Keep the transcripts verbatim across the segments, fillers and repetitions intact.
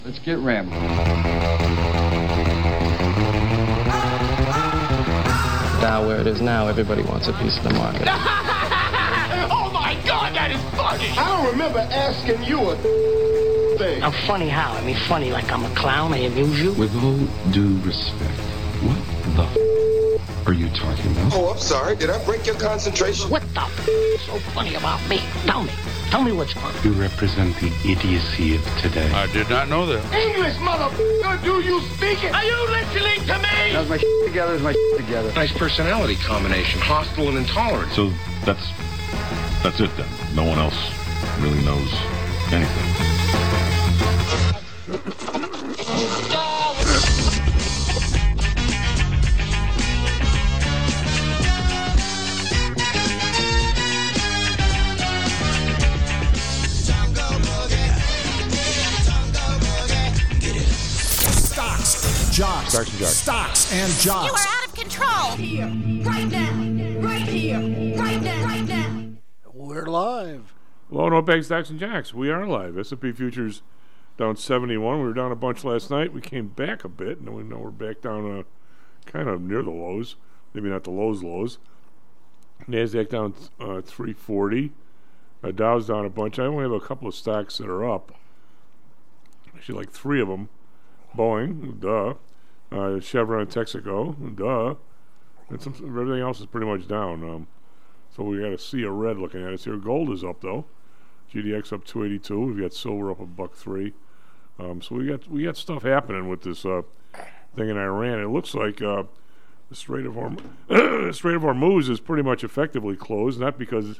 Let's get rambling. Down where it is now, everybody wants a piece of the market. Oh my God, that is funny! I don't remember asking you a thing. I'm funny how? I mean funny like I'm a clown, I amuse you? With all due respect, what the f- are you talking about? Oh, I'm sorry. Did I break your concentration? What the f- is so funny about me? Tell me. Tell me what's funny. You represent the idiocy of today. I did not know that. English, motherfucker, do you speak it? Are you listening to me? How's my shit together? Is my shit together? Nice personality combination, hostile and intolerant. So that's that's it then. No one else really knows anything. Jocks. Stocks and jocks. Stocks and jocks. You are out of control. Here, right now, right here, right now, right now. We're live. Hello, no bag stocks and jocks. We are live. S and P futures down seventy-one. We were down a bunch last night. We came back a bit, and we know we're back down uh, kind of near the lows. Maybe not the lows lows. NASDAQ down uh, three forty. Uh, Dow's down a bunch. I only have a couple of stocks that are up. Actually, like three of them. Boeing, duh. Uh, Chevron, Texaco, duh. And some, everything else is pretty much down. Um, so we got to see a red looking at us here. Gold is up though. G D X up two eighty-two. We've got silver up a buck three. Um, so we got we got stuff happening with this uh, thing in Iran. It looks like uh, the Strait of Hormuz, Strait of Hormuz is pretty much effectively closed. Not because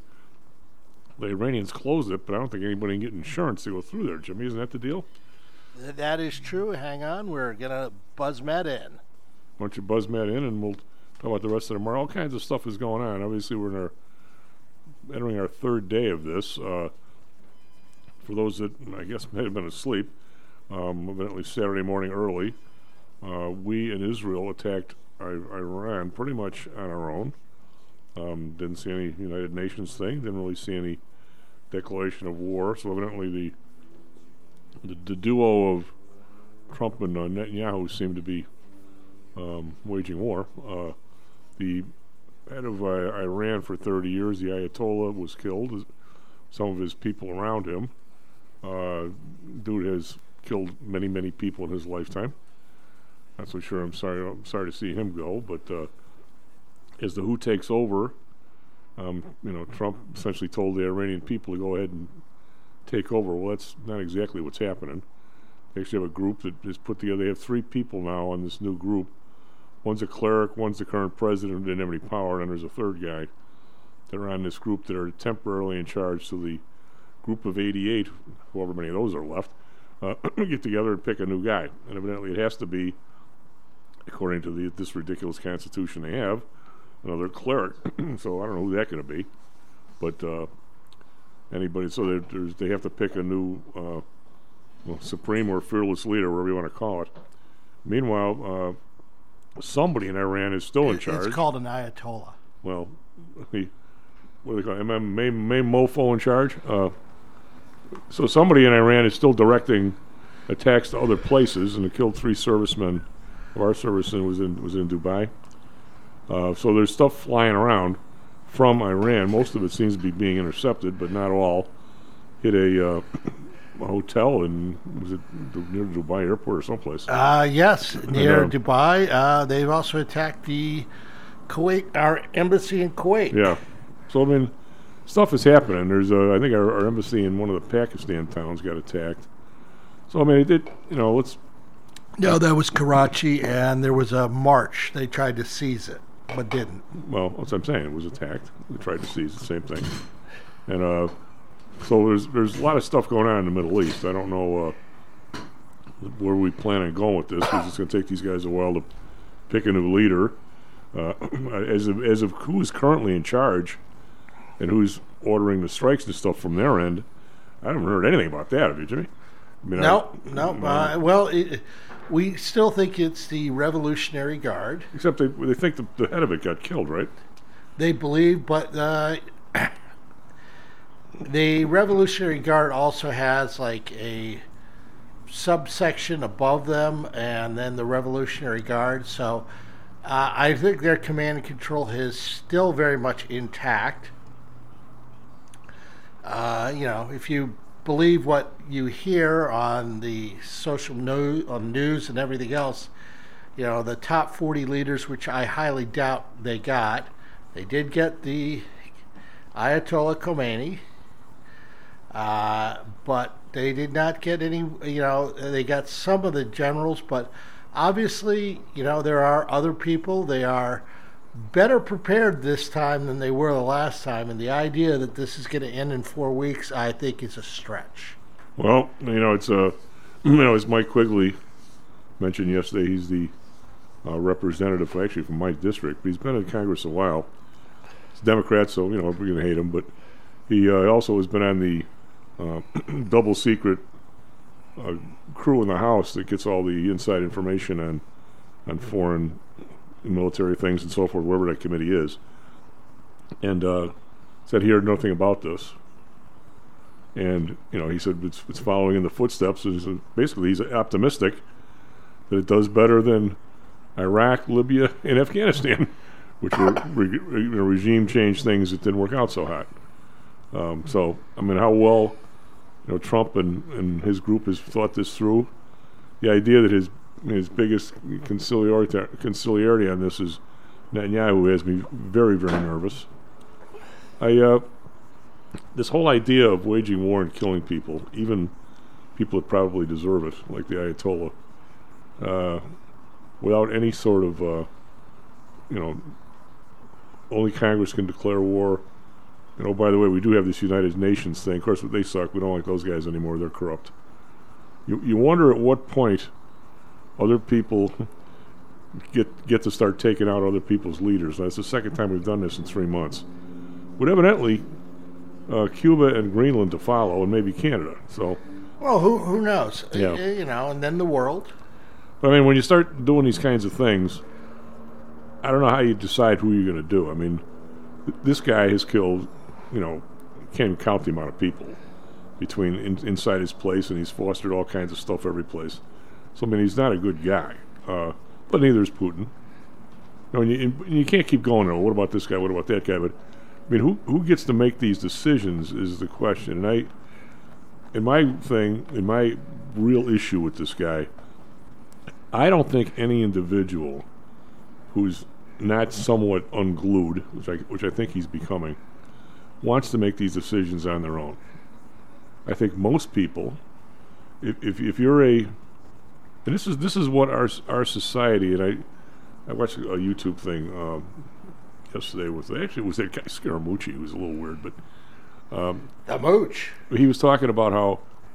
the Iranians closed it, but I don't think anybody can get insurance to go through there. Jimmy, isn't that the deal? That is true. Hang on. We're going to buzz Matt in. Why don't you buzz Matt in, and we'll talk about the rest of the market. All kinds of stuff is going on. Obviously, we're in our entering our third day of this. Uh, for those that, I guess, may have been asleep, um, evidently Saturday morning early, uh, we in Israel attacked I- Iran pretty much on our own. Um, didn't see any United Nations thing. Didn't really see any declaration of war. So evidently the The, the duo of Trump and uh, Netanyahu seem to be um, waging war. Uh, the head of uh, Iran for thirty years, the Ayatollah, was killed. Some of his people around him. Uh, dude has killed many, many people in his lifetime. Not so sure. I'm sorry. I'm sorry to see him go. But uh, as the W H O takes over, um, you know, Trump essentially told the Iranian people to go ahead and take over. Well, that's not exactly what's happening. They actually have a group that is put together. They have three people now on this new group. One's a cleric, one's the current president who didn't have any power, and there's a third guy that are on this group that are temporarily in charge. So the group of eighty-eight, however many of those are left, uh, get together and pick a new guy. And evidently it has to be, according to the, this ridiculous constitution they have, another cleric. So I don't know who that's going to be. But uh, anybody, so there's, they have to pick a new uh, well, supreme or fearless leader, whatever you want to call it. Meanwhile, uh, somebody in Iran is still in charge. It's called an Ayatollah. Well, he, what do they call it? M- May, May Mofo in charge? Uh, so somebody in Iran is still directing attacks to other places, and it killed three servicemen of our service and was in was in Dubai. Uh, so there's stuff flying around from Iran. Most of it seems to be being intercepted, but not all. Hit a, uh, a hotel in, was it near Dubai airport or someplace? Uh, yes, near and, uh, Dubai. Uh, they've also attacked the Kuwait, our embassy in Kuwait. Yeah. So, I mean, stuff is happening. There's, a, I think our, our embassy in one of the Pakistan towns got attacked. So, I mean, it did, you know, let's... No, that was Karachi, and there was a march. They tried to seize it, but didn't. Well, that's what I'm saying. It was attacked. They tried to seize the same thing. And uh, so there's there's a lot of stuff going on in the Middle East. I don't know uh, where we plan on going with this, because it's going to take these guys a while to pick a new leader. Uh, as of, as of who's currently in charge and who's ordering the strikes and stuff from their end, I haven't heard anything about that, have you, Jimmy? I mean, no, I, no. no. Uh, well, it, we still think it's the Revolutionary Guard. Except they they think the, the head of it got killed, right? They believe, but uh, the Revolutionary Guard also has like a subsection above them, and then the Revolutionary Guard. So uh, I think their command and control is still very much intact. Uh, you know, if you believe what you hear on the social news, on news and everything else, you know, the top forty leaders, which I highly doubt they got, they did get the Ayatollah Khomeini, uh, but they did not get any, you know, they got some of the generals, but obviously, you know, there are other people. They are better prepared this time than they were the last time, and the idea that this is going to end in four weeks, I think, is a stretch. Well, you know, it's a, you know, as Mike Quigley mentioned yesterday, he's the uh, representative, actually, from my district, but he's been in Congress a while. He's a Democrat, so, you know, we're going to hate him, but he uh, also has been on the uh, double secret uh, crew in the House that gets all the inside information on, on foreign military things and so forth, wherever that committee is, and uh, said he heard nothing about this. And, you know, he said it's, it's following in the footsteps. So basically, he's optimistic that it does better than Iraq, Libya, and Afghanistan, which were re- re- regime change things that didn't work out so hot. Um, so, I mean, how well, you know, Trump and, and his group has thought this through. The idea that his his biggest conciliarity, conciliarity on this is Netanyahu has me very, very nervous. I uh, this whole idea of waging war and killing people, even people that probably deserve it, like the Ayatollah, uh, without any sort of, uh, you know, only Congress can declare war. You know, by the way, we do have this United Nations thing. Of course, they suck. We don't like those guys anymore. They're corrupt. You you wonder at what point other people get get to start taking out other people's leaders. That's the second time we've done this in three months. But evidently, uh, Cuba and Greenland to follow, and maybe Canada. So, well, who who knows? Yeah. Uh, you know, and then the world. But I mean, when you start doing these kinds of things, I don't know how you decide who you're going to do. I mean, th- this guy has killed, you know, can't even count the amount of people between in, inside his place, and he's fostered all kinds of stuff every place. So, I mean, he's not a good guy. Uh, but neither is Putin. You know, and you, and you can't keep going, oh, what about this guy, what about that guy? But, I mean, who who gets to make these decisions is the question. And I, in my thing, in my real issue with this guy, I don't think any individual who's not somewhat unglued, which I, which I think he's becoming, wants to make these decisions on their own. I think most people, if if, if you're a And this is this is what our our society, and I I watched a YouTube thing um, yesterday with actually it was that guy Scaramucci, who was a little weird, but um, the mooch. He was talking about how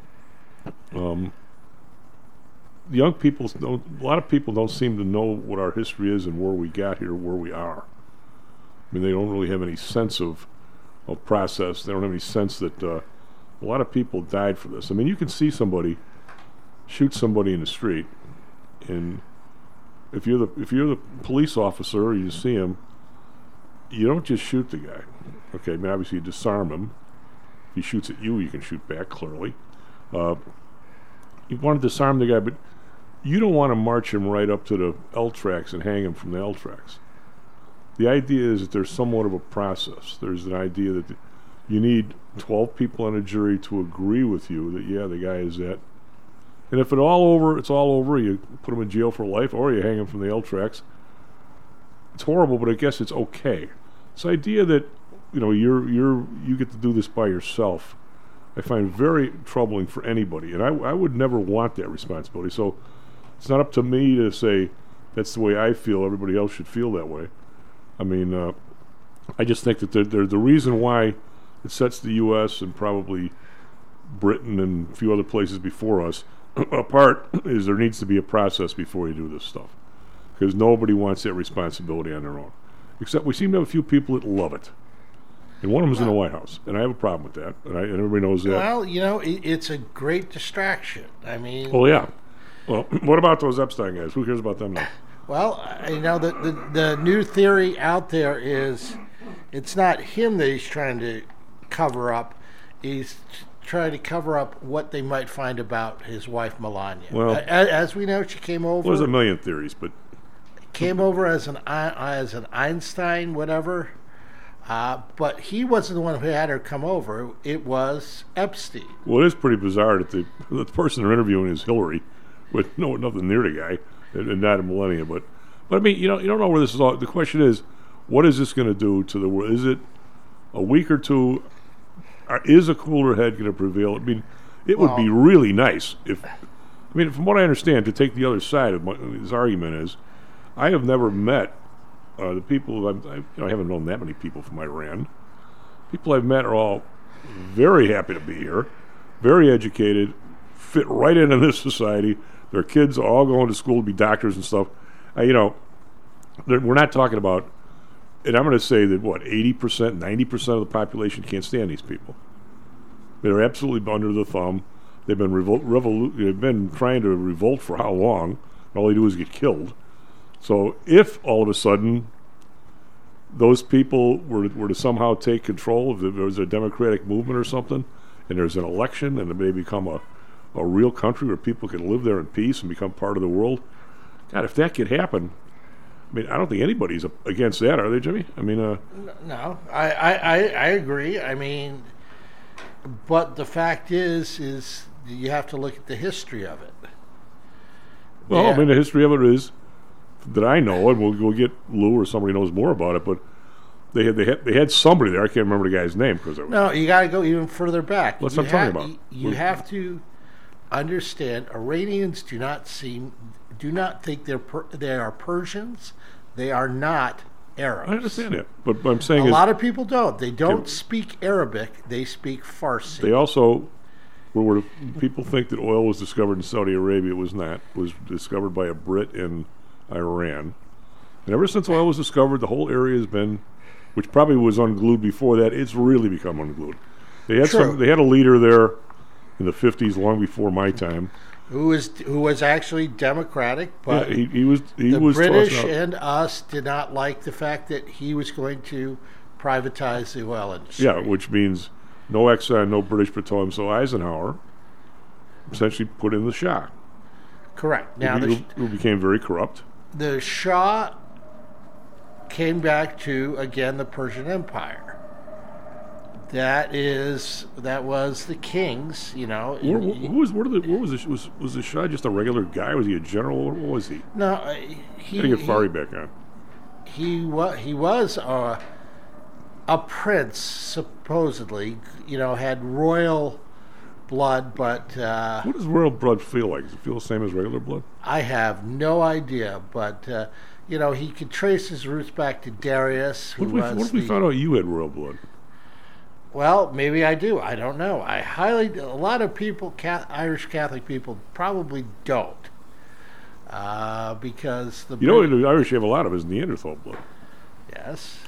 um, young people don't, a lot of people don't seem to know what our history is and where we got here, where we are. I mean, they don't really have any sense of of process. They don't have any sense that uh, a lot of people died for this. I mean, you can see somebody shoot somebody in the street, and if you're the if you're the police officer, you see him, you don't just shoot the guy. Okay, I mean, obviously you disarm him. If he shoots at you, you can shoot back, clearly. Uh, you want to disarm the guy, but you don't want to march him right up to the L tracks and hang him from the L tracks. The idea is that there's somewhat of a process. There's an idea that the, you need twelve people on a jury to agree with you that, yeah, the guy is that. And if it's all over, it's all over. You put him in jail for life, or you hang him from the L tracks. It's horrible, but I guess it's okay. This idea that, you know, you're you're you get to do this by yourself, I find very troubling for anybody, and I I would never want that responsibility. So it's not up to me to say that's the way I feel. Everybody else should feel that way. I mean, uh, I just think that they're, they're the reason why it sets the U S and probably Britain and a few other places before us apart is there needs to be a process before you do this stuff, because nobody wants that responsibility on their own, except we seem to have a few people that love it, and one of them is well, in the White House, and I have a problem with that, and, I, and everybody knows that. Well, you know, it, it's a great distraction. I mean, well, yeah. Well, what about those Epstein guys? Who cares about them now? Well, you know, the, the the new theory out there is it's not him that he's trying to cover up. He's try to cover up what they might find about his wife Melania. Well, A- as we know, she came over. Well, there's a million theories, but came over as an I- as an Einstein, whatever. Uh, but he wasn't the one who had her come over. It was Epstein. Well, it is pretty bizarre that the the person they're interviewing is Hillary, with no nothing near the guy, and, and not a millennia. But, but I mean, you know, you don't know where this is all. The question is, what is this going to do to the world? Is it a week or two? Are, is a cooler head going to prevail? I mean, it would Well, be really nice if. I mean, from what I understand, to take the other side of my, his argument is, I have never met. Uh, the people I've, I, you know, I haven't known that many people from Iran. People I've met are all very happy to be here, very educated, fit right into this society. Their kids are all going to school to be doctors and stuff. Uh, you know, we're not talking about, and I'm going to say that, what, eighty percent, ninety percent of the population can't stand these people. They're absolutely under the thumb. They've been, revol- revolu- they've been trying to revolt for how long? All they do is get killed. So if all of a sudden those people were were to somehow take control, if there was a democratic movement or something, and there's an election, and they become a, a real country where people can live there in peace and become part of the world, God, if that could happen, I mean, I don't think anybody's against that, are they, Jimmy? I mean, uh, no, I, I, I, I agree. I mean, but the fact is, is you have to look at the history of it. well, Yeah. I mean, the history of it is that I know, and we'll we'll get Lou or somebody knows more about it, but they had they had they had somebody there. I can't remember the guy's name because No, you got to go even further back. What's you I'm talking ha- about? You, you What- have to understand. Iranians do not seem do not think they're per, they are Persians. They are not Arabs. I understand that, but what I'm saying A is lot of people don't. They don't Okay. speak Arabic. They speak Farsi. they also were, were people think that oil was discovered in Saudi Arabia. It was not. It was discovered by a Brit in Iran. And ever since oil was discovered, the whole area has been, which probably was unglued before that, it's really become unglued. They had True. some. They had a leader there in the fifties, long before my time. who was who was actually democratic, but yeah, he, he was. He the was British tossed out. and us did not like the fact that he was going to privatize the oil industry. Yeah, which means no Exxon, no British Petroleum. So Eisenhower essentially put in the Shah, Correct. Now who, the, who became very corrupt. the Shah came back to again the Persian Empire. That is that was the kings, you know. Where, where, who was where, the, where was the, was was the Shah just a regular guy? Was he a general? What was he? No, uh, he Gotta get he, Fari back on. he was he was a a prince supposedly, you know, had royal blood, but uh, What does royal blood feel like? Does it feel the same as regular blood? I have no idea. But uh, you know, he could trace his roots back to Darius, who What if we, was what if we the- found out you had royal blood? Well, maybe I do. I don't know. I highly a lot of people, Ca- Irish Catholic people, probably don't, uh, because the You know, Brit- the Irish have a lot of is Neanderthal blood. yes,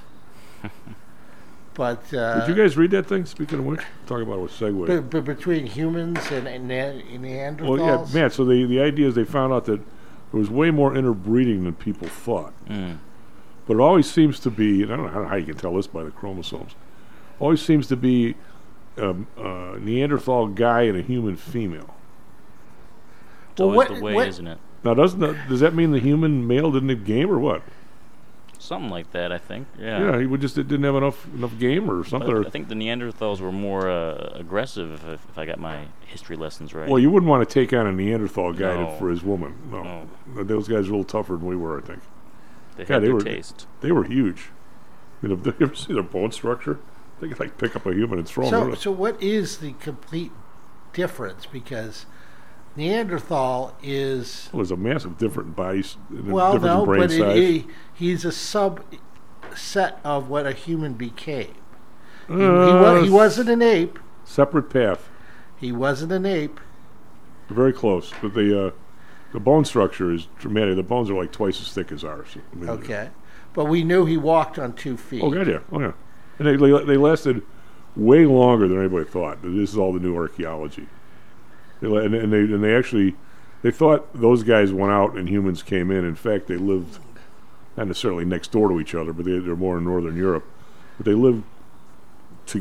but uh, Did you guys read that thing? Speaking of which, talking about a segue. But, but between humans and, and Ne- Neanderthals, Well, yeah, man. So the the idea is they found out that there was way more interbreeding than people thought. Mm. But it always seems to be, and I don't know how you can tell this by the chromosomes, always seems to be um, a Neanderthal guy and a human female. It's Well, always what- the way, what- isn't it? Now, doesn't that, does that mean the human male didn't have game or what? Something like that, I think. Yeah. Yeah, he would just didn't have enough enough game or something. But Or, I think the Neanderthals were more uh, aggressive, if, if I got my history lessons right. well, you wouldn't want to take on a Neanderthal guy to- No. for his woman. No. Those guys were a little tougher than we were, I think. They Yeah, had they their were taste. They were huge. I mean, have you ever see their bone structure? They could like pick up a human and throw him. So, in. so what is the complete difference? Because Neanderthal is Well, there's a massive different bodies, well, difference no, in brain but it, size. he, he's a subset of what a human became. He, he, Uh, wa- he wasn't an ape. Separate path. He wasn't an ape. Very close, but the uh, the bone structure is dramatic. The bones are like twice as thick as ours. I mean, Okay, but we knew he walked on two feet. Oh, God, yeah. Oh, yeah. And they, they they lasted way longer than anybody thought. This is all the new archaeology. They, la- and, and they and they actually they thought those guys went out and humans came in. In fact, they lived not necessarily next door to each other, but they, they're more in northern Europe. But they lived to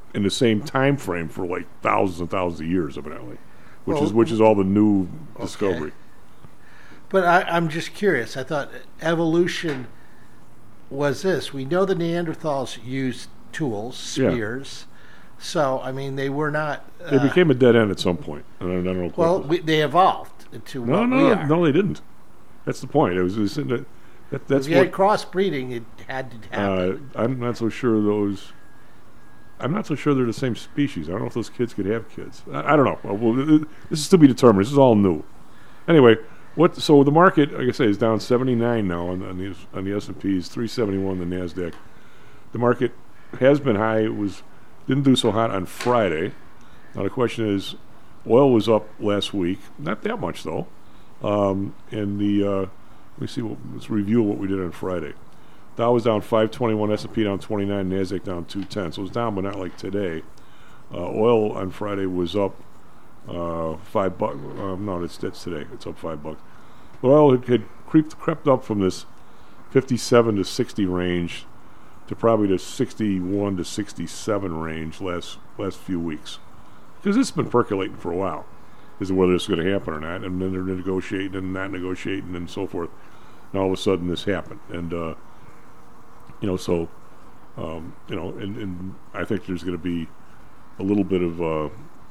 in the same time frame for like thousands and thousands of years, evidently, which Well, is which is all the new okay. discovery. But I, I'm just curious. I thought evolution was this. We know the Neanderthals used tools, spears. Yeah. So, I mean, they were not... Uh, they became a dead end at some point. I don't, I don't know. Well, we, they evolved into no, what no, we are. No, they didn't. That's the point. It was, it was in the, that, that's if you what, had crossbreeding, it had to happen. Uh, I'm not so sure those... I'm not so sure they're the same species. I don't know if those kids could have kids. I, I don't know. Well, this is to be determined. This is all new. Anyway... What? So the market, like I say, is down seventy-nine now on, on the on the S and P's, three seventy-one the Nasdaq. The market has been high. It was didn't do so hot on Friday. Now the question is, oil was up last week, not that much though. Um, and the uh, let me see. What, let's review what we did on Friday. Dow was down five twenty-one, S and P down twenty-nine, Nasdaq down two ten. So it was down, but not like today. Uh, oil on Friday was up. Uh, five bucks. Uh, no, that's that's today. It's up five bucks. Oil had, had creeped, crept up from this fifty-seven to sixty range to probably the sixty-one to sixty-seven range last last few weeks, because it's been percolating for a while as to whether it's going to happen or not, and then they're negotiating and not negotiating and so forth. And all of a sudden, this happened, and uh, you know, so um, you know, and, and I think there's going to be a little bit of uh,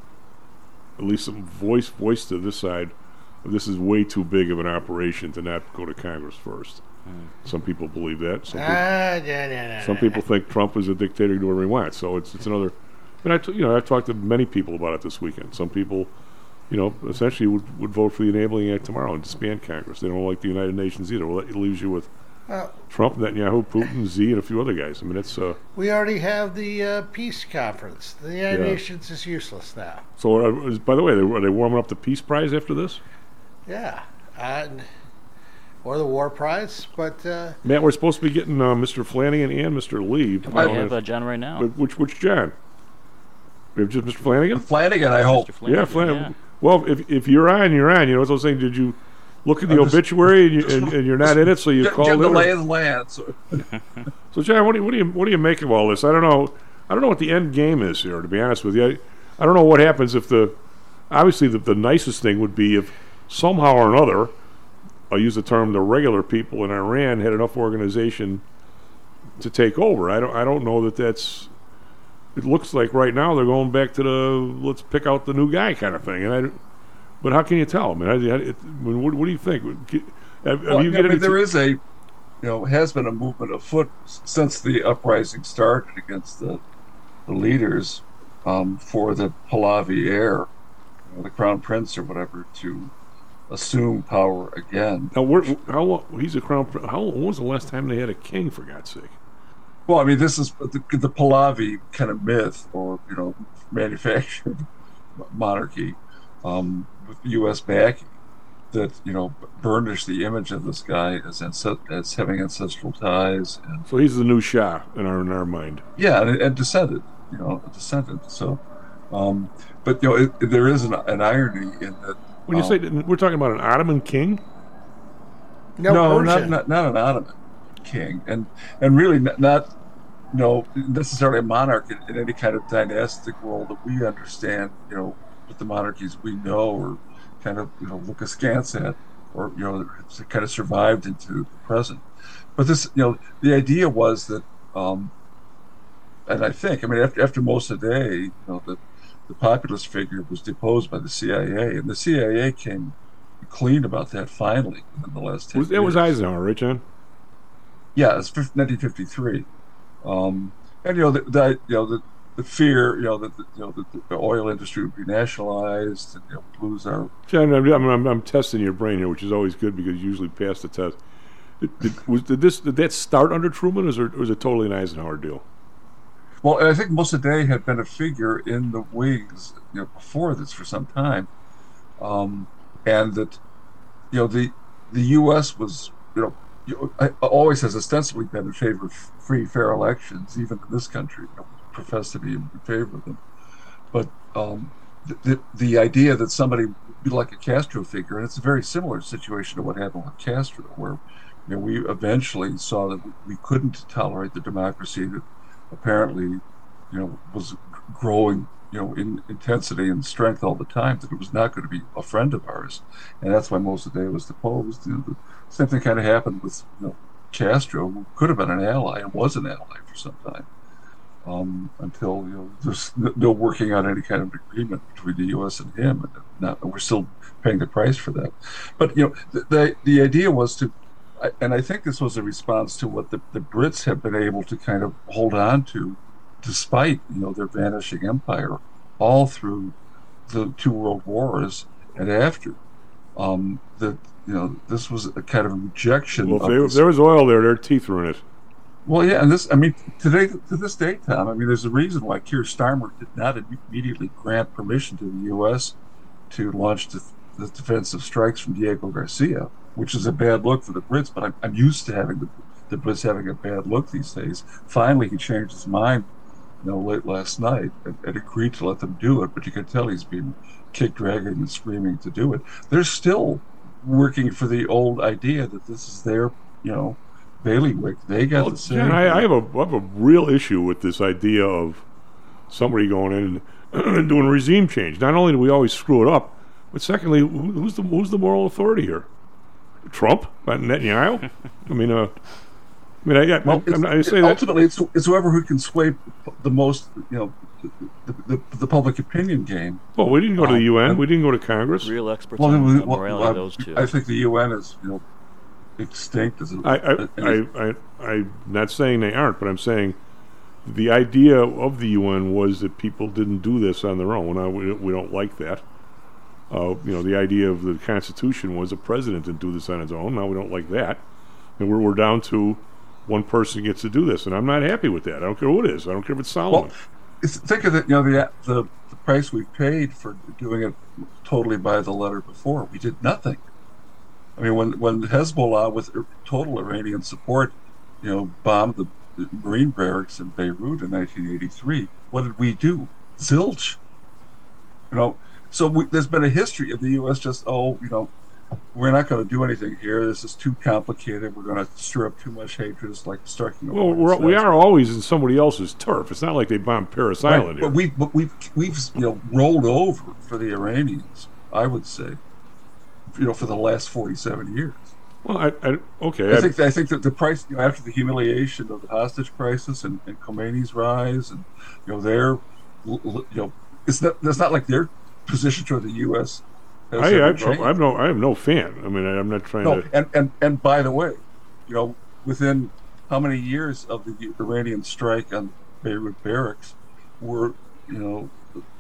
at least some voice voice to this side. This is way too big of an operation to not go to Congress first. Mm. Some people believe that. Some people, uh, nah, nah, nah, some nah. people think Trump is a dictator to do whatever he wants. So it's it's another. And I t- you know I've talked to many people about it this weekend. Some people, you know, essentially would, would vote for the Enabling Act tomorrow and disband Congress. They don't like the United Nations either. Well, it leaves you with well, Trump, Netanyahu, Putin, Z, and a few other guys. I mean, it's. Uh, we already have the uh, peace conference. The United yeah. Nations is useless now. So, uh, is, by the way, they, are they warming up the Peace Prize after this? Yeah, uh, or the War Prize, but uh, Matt, we're supposed to be getting uh, Mister Flanagan and Mister Lee. I have uh, John right now. Which which John? We have just Mister Flanagan. Flanagan, I hope. Flanagan, yeah, Flanagan. Yeah. Well, if if you're on, you're on. You know what I'm saying? Did you look at the I'm obituary just, and, you, and, and you're not in it, so you call it? The lay of the land. So. so, John, what do you what do you what do you make of all this? I don't know. I don't know what the end game is here. To be honest with you, I, I don't know what happens if the obviously the, the nicest thing would be if somehow or another, I'll use the term, the regular people in Iran had enough organization to take over. I don't I don't know that that's. It looks like right now they're going back to the let's pick out the new guy kind of thing. And I, but how can you tell? I mean, I, it, I mean what, what do you think? Have, well, have you I mean, t- there is a, you know, has been a movement afoot since the uprising started against the, the leaders um, for the Pahlavi heir, you know, the crown prince or whatever, to assume power again. Now, where, how long? He's a crown prince. How when was the last time they had a king? For God's sake. Well, I mean, this is the, the Pahlavi kind of myth, or you know, manufactured monarchy um, with U S backing that you know burnished the image of this guy as ancest- as having ancestral ties. And, so he's the new Shah in our in our mind. Yeah, and, and descended, you know, a descendant. So, um, but you know, it, there is an, an irony in that. When you um, say we're talking about an Ottoman king. No, no not, not not an Ottoman king, and and really not. not you know, necessarily a monarch in, in any kind of dynastic world that we understand, you know, with the monarchies we know or kind of, you know, look askance at, or, you know, it's kind of survived into the present. But this, you know, the idea was that, um, and I think, I mean, after, after Mossadegh, you know, the, the populist figure was deposed by the C I A, and the C I A came clean about that finally in the last ten was, years. It was Eisenhower, right, John? Yeah, it's nineteen fifty-three. Um, and you know the, the you know the, the fear you know that the, you know that the oil industry would be nationalized and you know, we'd lose our. John, I'm, I'm, I'm testing your brain here, which is always good because you usually pass the test. Did, did, was, did this did that start under Truman, or was, it, or was it totally an Eisenhower deal? Well, I think Mossadegh had been a figure in the wings you know before this for some time, um, and that you know the the U S was you know. always has ostensibly been in favor of free, fair elections, even in this country, you know, professed to be in favor of them. But um, the, the the idea that somebody would be like a Castro figure, and it's a very similar situation to what happened with Castro, where you know, we eventually saw that we couldn't tolerate the democracy that apparently, you know, was growing, you know, in intensity and strength all the time, that it was not going to be a friend of ours, and that's why Mossadegh was deposed. You know, the same thing kind of happened with, you know, Castro, who could have been an ally and was an ally for some time, um, until, you know, there's no working out any kind of agreement between the U S and him, and not, we're still paying the price for that. But, you know, the the, the idea was to, and I think this was a response to what the, the Brits have been able to kind of hold on to, despite, you know, their vanishing empire, all through the two world wars and after. Um, that, you know, this was a kind of rejection. Well, if, of they, if there was oil there, their teeth were in it. Well, yeah, and this, I mean, today, to this day, Tom, I mean, there's a reason why Keir Starmer did not immediately grant permission to the U S to launch the, the defensive strikes from Diego Garcia, which is a bad look for the Brits, but I'm, I'm used to having the, the Brits having a bad look these days. Finally, he changed his mind, you know, late last night, and, and agreed to let them do it, but you can tell he's been kick, dragging, and screaming to do it. They're still working for the old idea that this is their, you know, bailiwick. They got well, the same. Jan, I, I have a I have a real issue with this idea of somebody going in and doing a regime change. Not only do we always screw it up, but secondly, who, who's the who's the moral authority here? Trump? Not Netanyahu? I mean, uh, I mean, I, I, well, I'm, I say ultimately, that. it's, it's whoever who can sway the most, you know, the, the, the public opinion game. Well, we didn't go to the U N. Um, we didn't go to Congress. Real experts well, on well, morality, well, those two. I think the U N is, you know, extinct. As a, I, I, I, I, I'm not saying they aren't, but I'm saying the idea of the U N was that people didn't do this on their own. Now, we, we don't like that. Uh, you know, the idea of the Constitution was the president didn't do this on his own. Now we don't like that. And we're, we're down to one person gets to do this, and I'm not happy with that. I don't care who it is. I don't care if it's Solomon. Well, it's, think of it, you know, the, the the price we paid for doing it totally by the letter before. We did nothing. I mean, when, when Hezbollah, with total Iranian support, you know, bombed the Marine barracks in Beirut in nineteen eighty-three, what did we do? Zilch. You know, so we, there's been a history of the U S just, oh, you know, we're not going to do anything here. This is too complicated. We're going to stir up too much hatred. It's like striking. Well, we're, we are always in somebody else's turf. It's not like they bombed Paris right, Island. But we've, but we've, we've, you know, rolled over for the Iranians, I would say, you know, for the last forty-seven years. Well, I, I okay. I I, think I think that the price, you know, after the humiliation of the hostage crisis and, and Khomeini's rise, and you know, their, you know, it's not. It's not like their position toward the U S has I, I, I, I'm no, I am no fan. I mean, I, I'm not trying no, to. and, and and by the way, you know, within how many years of the Iranian strike on Beirut barracks were, you know,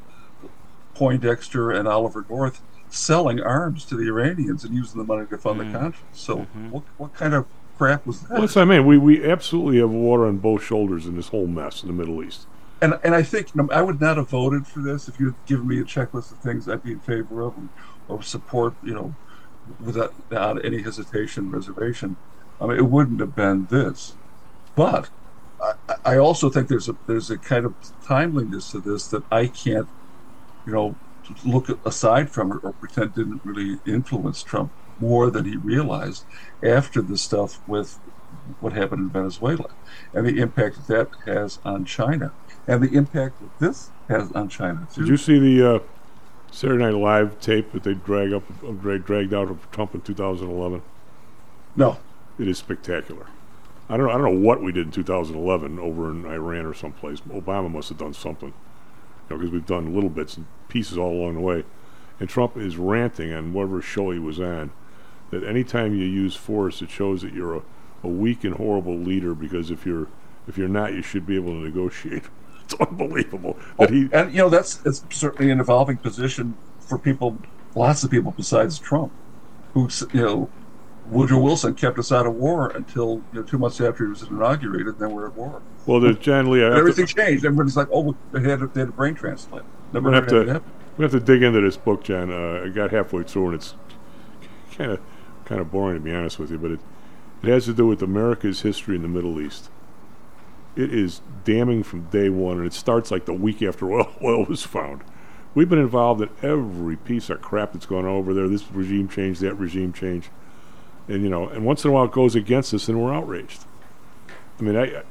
Poindexter and Oliver North selling arms to the Iranians and using the money to fund mm. the Contras. So mm-hmm. what what kind of crap was that? Well, that's what I mean. We we absolutely have water on both shoulders in this whole mess in the Middle East. And and I think, you know, I would not have voted for this if you had given me a checklist of things I'd be in favor of and, or support, you know, without, without any hesitation, reservation. I mean, it wouldn't have been this. But I, I also think there's a there's a kind of timeliness to this that I can't, you know, look aside from it or pretend didn't really influence Trump more than he realized after the stuff with what happened in Venezuela and the impact that that has on China and the impact that this has on China too. Did you see the uh, Saturday Night Live tape that they drag up, drag, dragged out of Trump in two thousand eleven? No. It is spectacular. I don't know, I don't know what we did in two thousand eleven over in Iran or someplace. Obama must have done something, you know, because we've done little bits and pieces all along the way. And Trump is ranting on whatever show he was on that anytime you use force, it shows that you're a, a weak and horrible leader, because if you're if you're not, you should be able to negotiate. It's unbelievable that oh, he. And you know, that's it's certainly an evolving position for people, lots of people besides Trump, who, you know, Woodrow Wilson kept us out of war until, you know, two months after he was inaugurated, and then we're at war. Well, there's John Lee. Everything to, changed. Everybody's like, oh, they had a, they had a brain transplant. Never have to. Happen. We have to dig into this book, John. Uh, I got halfway through, and it's kind of kind of boring, to be honest with you, but it it has to do with America's history in the Middle East. It is damning from day one, and it starts like the week after oil, oil was found. We've been involved in every piece of crap that's gone on over there. This regime change, that regime change, and you know, and once in a while it goes against us, and we're outraged. I mean, I,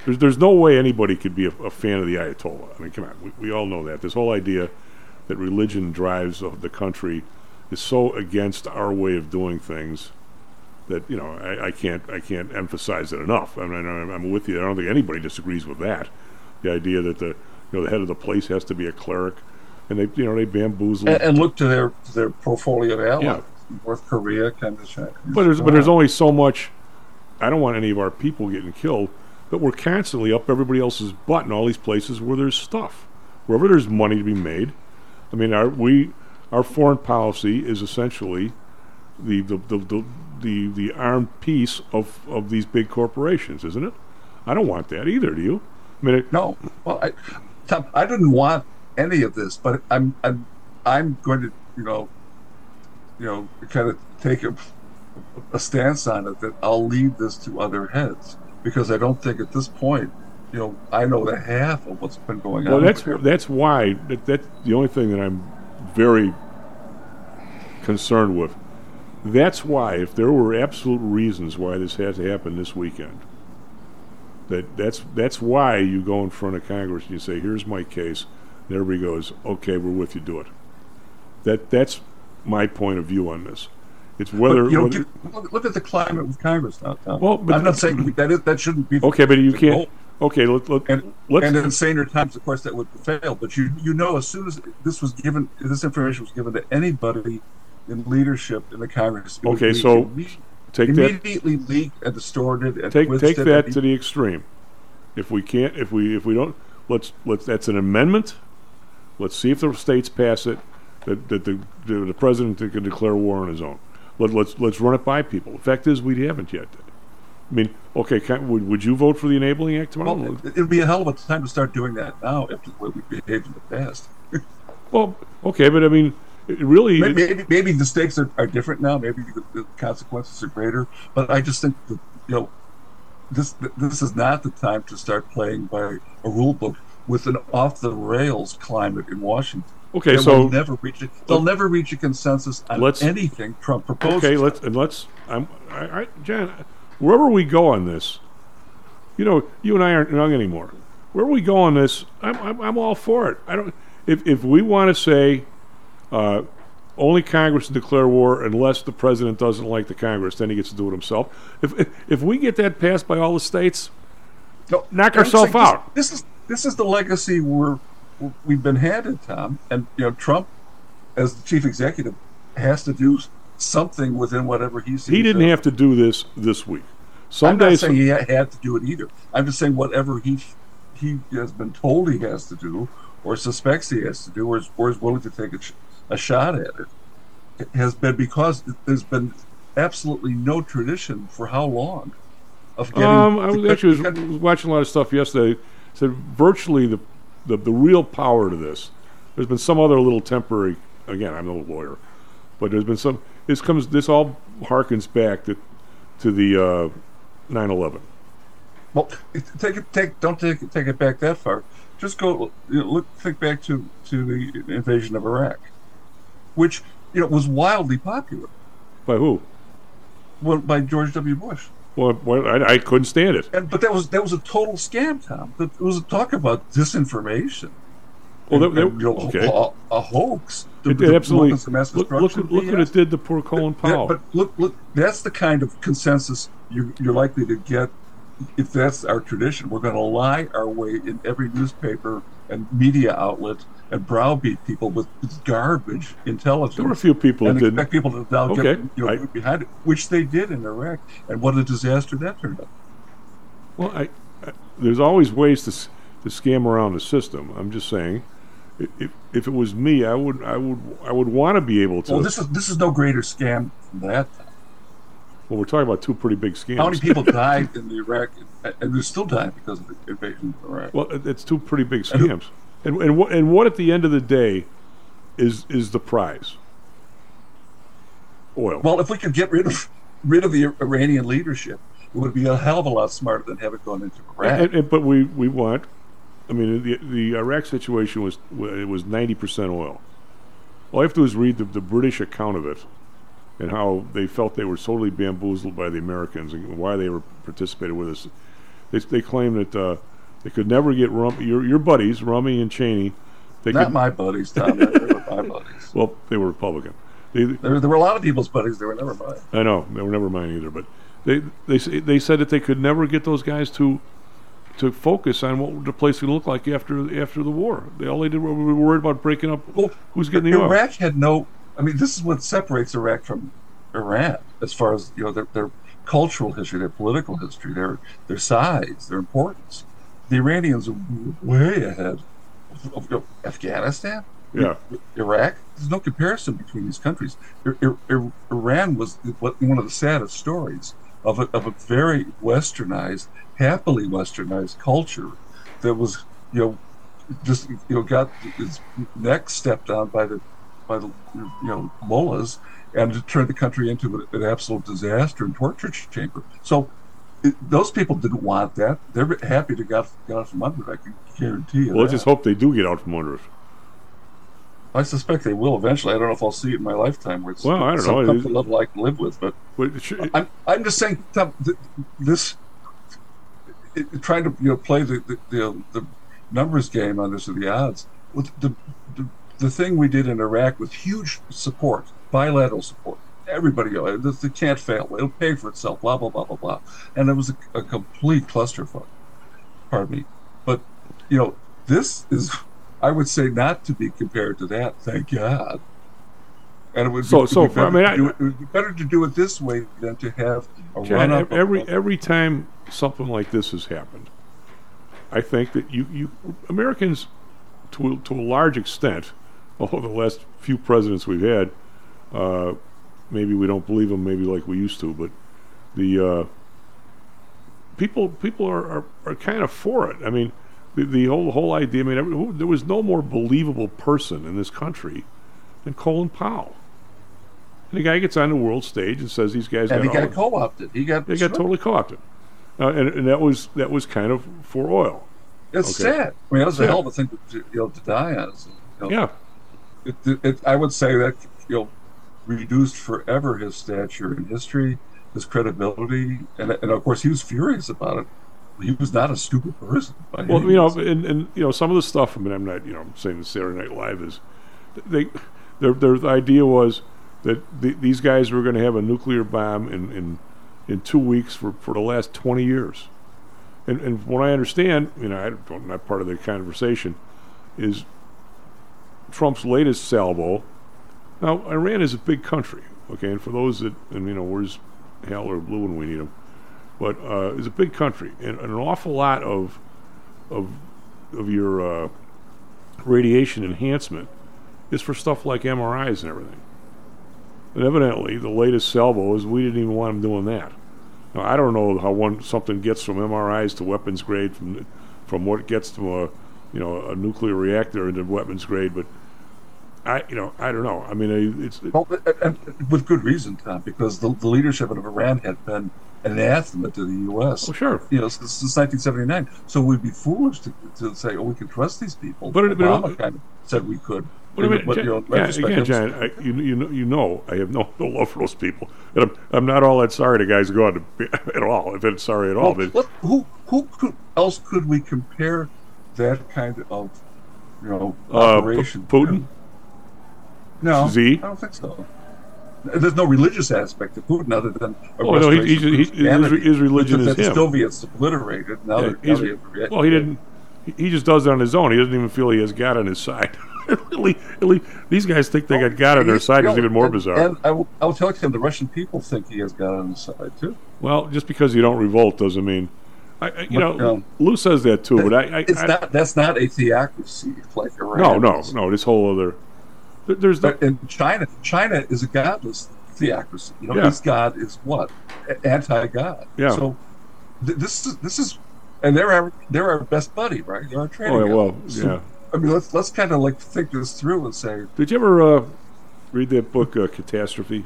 There's, there's no way anybody could be a, a fan of the Ayatollah. I mean, come on, we, we all know that. This whole idea that religion drives of the country is so against our way of doing things that, you know, I, I can't I can't emphasize it enough. I mean, I'm, I'm with you. I don't think anybody disagrees with that. The idea that the you know the head of the place has to be a cleric, and they you know they bamboozle and, and look to their to their portfolio of allies, yeah. North Korea, kind of shit. But there's but there's only so much. I don't want any of our people getting killed, but we're constantly up everybody else's butt in all these places where there's stuff, wherever there's money to be made. I mean, our we our foreign policy is essentially the the the the, the, the armed piece of, of these big corporations, isn't it? I don't want that either. Do you? I mean, it, no. Well, I, Tom, I didn't want any of this, but I'm I'm I'm going to you know you know kind of take a, a stance on it that I'll leave this to other heads, because I don't think at this point, you know, I know the half of what's been going well, on. Well, that's here. that's why that, that's the only thing that I'm very concerned with. That's why, if there were absolute reasons why this had to happen this weekend, that that's that's why you go in front of Congress and you say, "Here's my case," and everybody goes, "Okay, we're with you. Do it." That that's my point of view on this. It's whether, but, you know, whether look, look at the climate with Congress now, Tom. Well, but I'm not saying that is, that shouldn't be. Okay, but you the can't. goal. Okay, let, let, and, let's. And in saner times, of course, that would fail. But you you know, as soon as this was given, this information was given to anybody in leadership in the Congress. Okay, so immediately, take immediately that, leaked and distorted and take take that and to the extreme. If we can't, if we if we don't, let's let's. That's an amendment. Let's see if the states pass it. That, that the, the the president can declare war on his own. Let, let's let's run it by people. The fact is, we haven't yet. I mean, okay, can, would would you vote for the Enabling Act tomorrow? Well, it would be a hell of a time to start doing that now after the way we behaved in the past. Well, okay, but I mean, it really... Maybe, maybe, maybe the stakes are, are different now. Maybe the, the consequences are greater. But I just think that, you know, this this is not the time to start playing by a rule book with an off-the-rails climate in Washington. Okay, they so will never reach a, they'll never reach a consensus on let's, anything Trump proposes. Okay, let's and let's. I'm, I, I, Jan, wherever we go on this, you know, you and I aren't young anymore. Wherever we go on this, I'm, I'm, I'm all for it. I don't. If if we want to say uh, only Congress can declare war unless the president doesn't like the Congress, then he gets to do it himself. If if, if we get that passed by all the states, no, knock ourselves out. This, this is this is the legacy we're. We've been handed, Tom, and you know Trump, as the chief executive, has to do something within whatever he sees. He didn't have to do this this week. Some I'm days not saying he had to do it either. I'm just saying whatever he he has been told he has to do, or suspects he has to do, or is, or is willing to take a, a shot at it, it, has been because there's been absolutely no tradition for how long of getting. Um, I was actually was, was watching a lot of stuff yesterday. Said virtually the. The, the real power to this, there's been some other little temporary, again, I'm no lawyer, but there's been some, this comes, this all harkens back to, to the uh, nine eleven. Well, take it, take, don't take it, take it back that far. Just go, you know, look, think back to, to the invasion of Iraq, which, you know, was wildly popular. By who? Well, by George W. Bush. Well, well I, I couldn't stand it. And, but that was that was a total scam, Tom. It was a talk about disinformation. Well, and, that, and, you know, okay. a, a hoax. The, it, it absolutely. Look, look, look what it did to poor Colin Powell. Yeah, but look, look, that's the kind of consensus you're, you're likely to get if that's our tradition. We're going to lie our way in every newspaper and media outlet and browbeat people with garbage intelligence. There were a few people and that didn't. expect people to now okay. get you know, I, behind it, which they did in Iraq, and what a disaster that turned out. Well, I, I, there's always ways to to scam around the system. I'm just saying, if if it was me, I would I would I would want to be able to. Well, this is this is no greater scam than that. Well, we're talking about two pretty big scams. How many people died in the Iraq, and they're still dying because of the invasion of Iraq? Well, it's two pretty big scams. And and what and what at the end of the day is is the prize? Oil. Well, if we could get rid of rid of the Iranian leadership, it would be a hell of a lot smarter than have it gone into Iraq. And, and, but we, we want. I mean, the the Iraq situation was it was ninety percent oil. All you have to do is read the, the British account of it, and how they felt they were totally bamboozled by the Americans, and why they were participated with us. They they claim that uh, they could never get Rum, your your buddies Rummy and Cheney. They Not could, my buddies, Tom. They were my buddies. Well, they were Republican. They, there, there were a lot of people's buddies. They were never mine. I know they were never mine either. But they they they said that they could never get those guys to to focus on what the place would look like after after the war. They all they did were we were worried about breaking up. Well, who's getting the oil. Iraq had no. I mean, this is what separates Iraq from Iran, as far as you know, their, their cultural history, their political history, their their size, their importance. The Iranians are way ahead of, of Afghanistan, yeah, Iraq. There's no comparison between these countries. Ir- Ir- Ir- Iran was one of the saddest stories of a, of a very westernized, happily westernized culture that was, you know, just you know got its neck stepped on by the by the you know mullahs, and to turn the country into an absolute disaster and torture chamber. So it, those people didn't want that. They're happy to get, get out from under it, I can guarantee you. Well, let's just hope they do get out from under it. I suspect they will eventually. I don't know if I'll see it in my lifetime. Where it's well, I don't some know. comfort level I can live with, but, but it should, it, I'm, I'm just saying, Tom, th- this it, it, trying to you know play the the, the the numbers game on this or the odds. With the, the the thing we did in Iraq with huge support, bilateral support, everybody, you know, it can't fail. It'll pay for itself. Blah blah blah blah blah. And it was a, a complete clusterfuck. Pardon me, but you know this is. I would say not to be compared to that. Thank God. And it would be, so, so be better, I mean, I, it would be better to do it this way than to have a John, run up. Every of, every time something like this has happened, I think that you, you Americans, to a, to a large extent, although the last few presidents we've had, uh, maybe we don't believe them, maybe like we used to, but the uh, people people are, are, are kind of for it. I mean. The, the whole whole idea. I mean, every, there was no more believable person in this country than Colin Powell. And the guy gets on the world stage and says these guys. And got he got all, co-opted. He got. They got totally co-opted, uh, and, and that was that was kind of for oil. It's okay. sad. I mean, that's a hell of a thing to, you know, to die on. You know, yeah. It, it, it, I would say that you know reduced forever his stature in history, his credibility, and and of course he was furious about it. He was not a stupid person. By well, any you know, means. and, and you know, some of the stuff. I mean, I'm not, you know, I'm saying that Saturday Night Live is, they, their their idea was that the, these guys were going to have a nuclear bomb in, in in two weeks for, for the last twenty years, and and from what I understand, you know, I don't, I'm not part of the conversation, is Trump's latest salvo. Now, Iran is a big country, okay, and for those that, and you know, where's hell or blue when we need them. But uh, it's a big country, and an awful lot of of of your uh, radiation enhancement is for stuff like M R Is and everything. And evidently, the latest salvo is we didn't even want them doing that. Now, I don't know how one something gets from M R Is to weapons grade, from from what gets to a you know a nuclear reactor into weapons grade, but I you know I don't know. I mean, it's it, well, and with good reason, Tom, because the, the leadership of Iran had been anathema to the U S. Oh, sure. You know, since, since nineteen seventy-nine. So we'd be foolish to, to say, oh, we can trust these people. But it, Obama but it, kind of said we could. But I mean, but, John, you know, yeah, again, John, I, you, you, know, you know I have no, no love for those people. And I'm, I'm not all that sorry the guys go on to, at all, if it's sorry at all. Well, but, what, who who could, else could we compare that kind of, you know, uh, operation P- Putin? to? No, Z? I don't think so. There's no religious aspect to Putin other than a oh no, he, he, he, his, Christianity, his religion is the him. Soviets obliterated. Now Yeah, they're, he's- now they're, well, he didn't. He just does it on his own. He doesn't even feel he has God on his side. at least, at least, these guys think they got God on their side. Is even more and, bizarre. And I will, I will tell you, the Russian people think he has God on his side too. Well, just because you don't revolt doesn't mean. I, I, you But, know, um, Lou says that too, but I. I it's I, not. That's not a theocracy like Iran. No, no, is. no. This whole other. There, there's no, But in China, China is a godless theocracy. You know, Yeah. its God is what? A- Anti-God. Yeah. So th- this is this is, and they're our they're our best buddy, right? They're our trading. Oh, yeah, well, guy. So, yeah. I mean, let's let's kind of like think this through and say, Did you ever uh, read that book, uh, Catastrophe?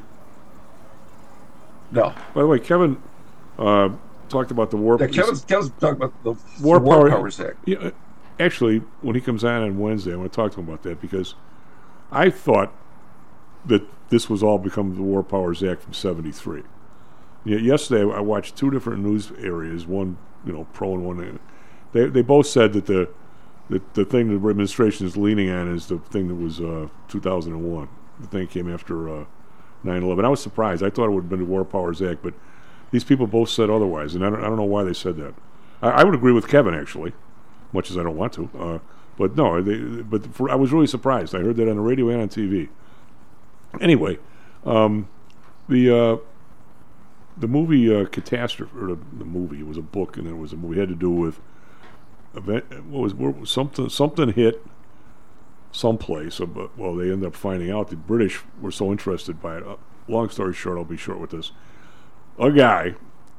no. By the way, Kevin uh, talked about the war. Yeah, Kevin's, Kevin's talking about the War, the War Power, Powers Act. Yeah, uh, actually, when he comes on on Wednesday, I want to talk to him about that because I thought that this was all become the War Powers Act from seventy-three. Yeah, yesterday I watched two different news areas, one you know pro and one. They they both said that the the, the thing the administration is leaning on is the thing that was uh, two thousand one. The thing came after uh, nine eleven. I was surprised. I thought it would have been the War Powers Act, but these people both said otherwise, and I don't I don't know why they said that. I, I would agree with Kevin actually, much as I don't want to. Uh, but no, they, but for, I was really surprised. I heard that on the radio and on T V. Anyway, um, the. Uh, The movie uh, Catastrophe, or the, the movie, it was a book, and it was a movie. It had to do with event. What was, what was something? Something hit someplace. Uh, but well, they ended up finding out the British were so interested by it. Uh, long story short, I'll be short with this. A guy,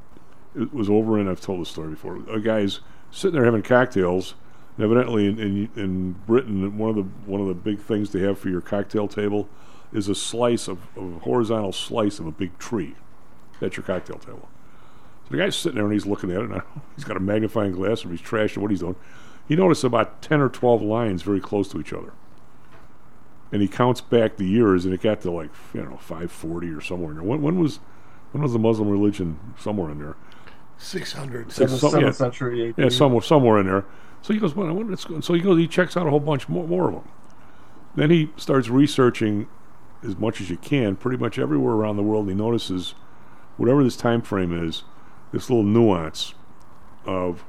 it was over, and I've told this story before. A guy's sitting there having cocktails. And evidently, in, in in Britain, one of the one of the big things they have for your cocktail table is a slice of, of a horizontal slice of a big tree. That's your cocktail table. So the guy's sitting there and he's looking at it. And he's got a magnifying glass and he's trashing what he's doing. He noticed about ten or twelve lines very close to each other. And he counts back the years, and it got to like, you know, five forty or somewhere in there. When, when was when was the Muslim religion somewhere in there? six hundred. Seventh, some, seventh yeah, century. eighteen. Yeah, somewhere, somewhere in there. So he goes, well, I wonder, it's, so he goes, he checks out a whole bunch more, more of them. Then he starts researching as much as you can, pretty much everywhere around the world. And he notices, whatever this time frame is, this little nuance of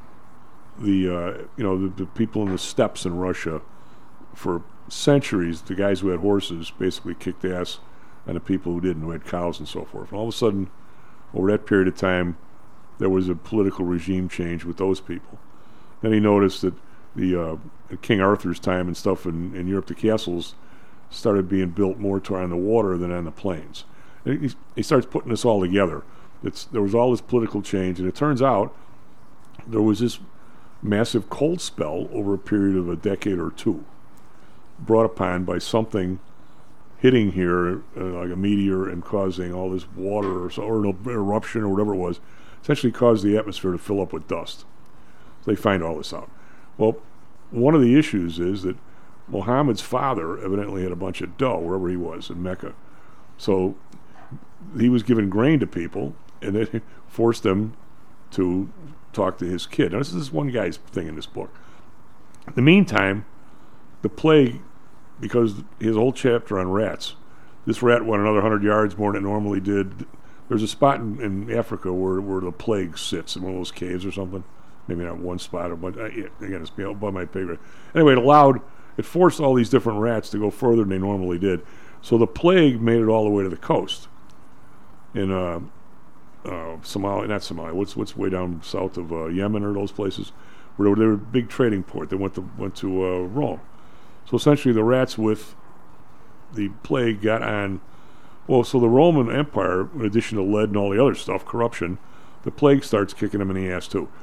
the uh, you know the, the people in the steppes in Russia for centuries, the guys who had horses basically kicked ass on the people who didn't, who had cows and so forth. And all of a sudden, over that period of time, there was a political regime change with those people. Then he noticed that the uh, at King Arthur's time and stuff in, in Europe, the castles started being built more to on the water than on the plains. And he, he starts putting this all together. It's, there was all this political change, and it turns out there was this massive cold spell over a period of a decade or two, brought upon by something hitting here, uh, like a meteor, and causing all this water or, so, or an eruption or whatever it was, essentially caused the atmosphere to fill up with dust. So they find all this out. Well, one of the issues is that Muhammad's father evidently had a bunch of dough wherever he was in Mecca. So he was giving grain to people, and it forced them to talk to his kid. Now, this is this one guy's thing in this book. In the meantime, the plague, because his whole chapter on rats, this rat went another hundred yards more than it normally did. There's a spot in, in Africa where, where the plague sits in one of those caves or something. Maybe not one spot, but uh, again, it's above my pay grade. Anyway, it allowed, it forced all these different rats to go further than they normally did. So the plague made it all the way to the coast in uh, uh, Somalia, not Somalia. What's what's way down south of uh, Yemen or those places where they were, they were a big trading port. They went to went to uh, Rome. So essentially, the rats with the plague got on. Well, so the Roman Empire, in addition to lead and all the other stuff, corruption, the plague starts kicking them in the ass too.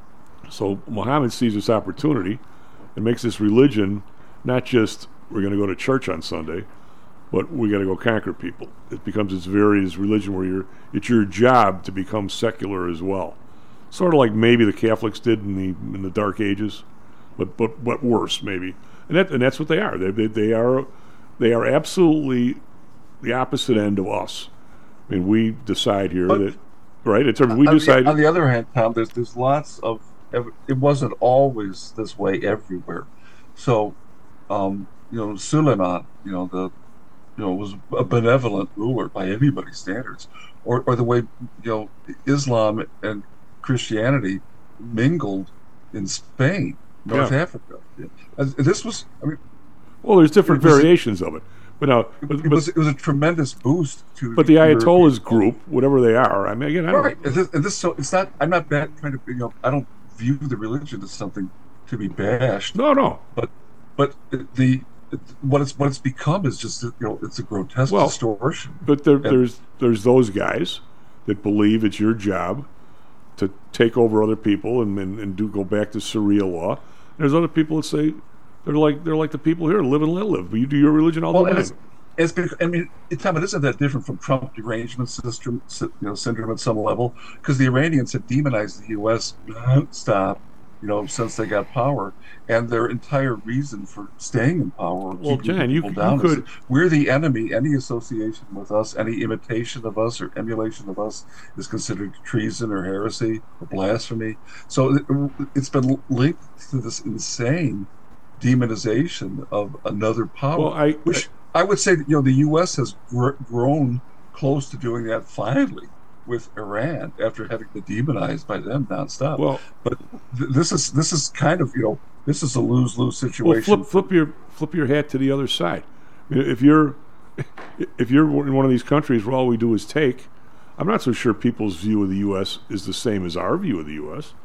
So Muhammad sees this opportunity and makes this religion not just we're going to go to church on Sunday, but we got to go conquer people. It becomes this various religion where you're, it's your job to become secular as well. Sort of like maybe the Catholics did in the in the Dark Ages, but but but worse maybe. And that and that's what they are. They they, they are they are absolutely the opposite end of us. I mean, we decide here but, that right. In terms, we on decide. The, on the other hand, Tom, there's there's lots of. It wasn't always this way everywhere. So, um, you know, Suleiman, you know, the, you know, was a benevolent ruler by anybody's standards, or or the way, you know, Islam and Christianity mingled in Spain, North yeah. Africa. And this was, I mean, well, there's different was, variations of it, but now, but, it, was, it was a tremendous boost to. But the Ayatollahs group, whatever they are, I mean, again, I don't. Right. And this, and this, so it's not. I'm not bad trying to, you know, I don't view the religion as something to be bashed. No, no. But but the what it's what it's become is just, you know, it's a grotesque well, distortion. But there, there's there's those guys that believe it's your job to take over other people and, and, and do go back to Sharia law. There's other people that say they're like they're like the people here, live and let live. But you do your religion all well, the time. It's, it's been, I mean, Tom, it isn't that different from Trump derangement syndrome, you know, syndrome at some level, because the Iranians have demonized the U S nonstop you know, since they got power, and their entire reason for staying in power, well, keeping Jan, you, people down, you could. is we're the enemy. Any association with us, any imitation of us or emulation of us, is considered treason or heresy or blasphemy. So it, it's been linked to this insane demonization of another power, well, I, which I, I would say that, you know, the U S has gr- grown close to doing that finally with Iran after having been demonized by them nonstop. Well, but th- this is this is kind of, you know, this is a lose-lose situation. Well, flip flip your flip your hat to the other side. If you're if you're in one of these countries where all we do is take, I'm not so sure people's view of the U S is the same as our view of the U S.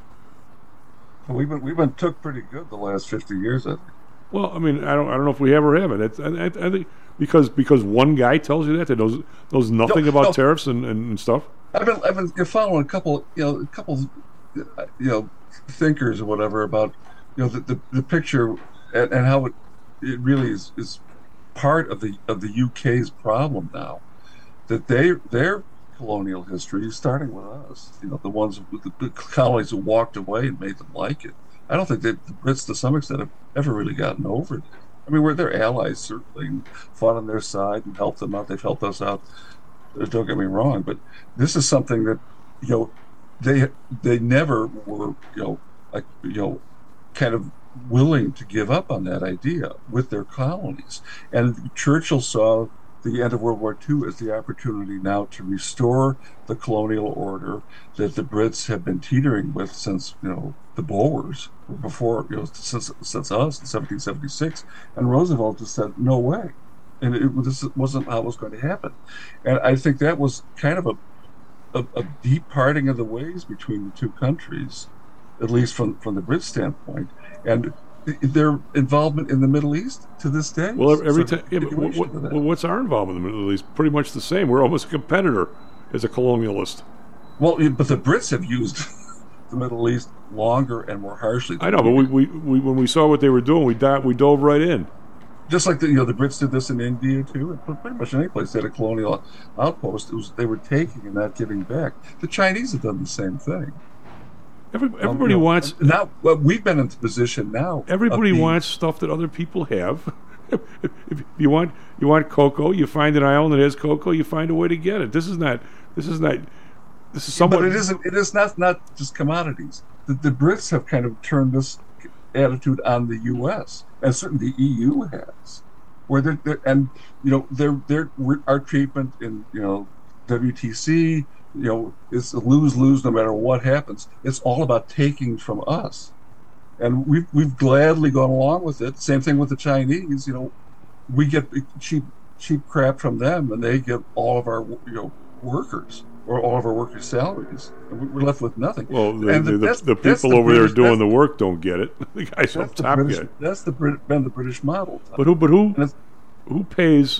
Well, we've been we've been took pretty good the last fifty years, I think. Well, I mean, I don't I don't know if we ever have it. It's, I, I, I think because because one guy tells you that that knows knows nothing no, about no. tariffs and, and stuff. I've been I've been following a couple, you know, a couple, you know, thinkers or whatever about, you know, the the, the picture and, and how it it really is, is part of the of the U K's problem now, that they their colonial history is starting with us. You know, the ones the, the colonies who walked away and made them like it. I don't think that the Brits, to some extent, have ever really gotten over it. I mean, we're their allies, certainly, and fought on their side and helped them out. They've helped us out. Don't get me wrong, but this is something that, you know, they they never were, you know, like, you know, kind of willing to give up on that idea with their colonies. And Churchill saw the end of World War Two as the opportunity now to restore the colonial order that the Brits have been teetering with since, you know, the Boers, before, you know, since since us in seventeen seventy-six. And Roosevelt just said, no way. And it, this wasn't how it was going to happen. And I think that was kind of a, a, a deep parting of the ways between the two countries, at least from, from the Brits' standpoint. And their involvement in the Middle East to this day. Well, every time. Yeah, but what, well, what's our involvement in the Middle East? Pretty much the same. We're almost a competitor as a colonialist. Well, but the Brits have used the Middle East longer and more harshly. I know, but we, we, we when we saw what they were doing, we di- we dove right in. Just like the, you know, the Brits did this in India too, and pretty much any place they had a colonial outpost, it was they were taking and not giving back. The Chinese have done the same thing. Every, everybody um, you know, wants now. Well, we've been in the position now. Everybody being, wants stuff that other people have. if, if you want you want cocoa, you find an island that has cocoa. You find a way to get it. This is not. This is not. This is somewhat. But it isn't. It is not not just commodities. The, the Brits have kind of turned this attitude on the U S, and certainly the E U has, where they're, they're and you know their their our treatment in you know W T C. You know, it's a lose-lose no matter what happens. It's all about taking from us. And we've, we've gladly gone along with it. Same thing with the Chinese. You know, we get cheap cheap crap from them, and they get all of our, you know, workers, or all of our workers' salaries. And we're left with nothing. Well, the, and the, the, the, the people the over British, there doing the work don't get it. The guys up top British, get it. That's the Brit, been the British model. But who? But who? Who pays?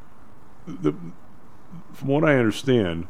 The, from what I understand,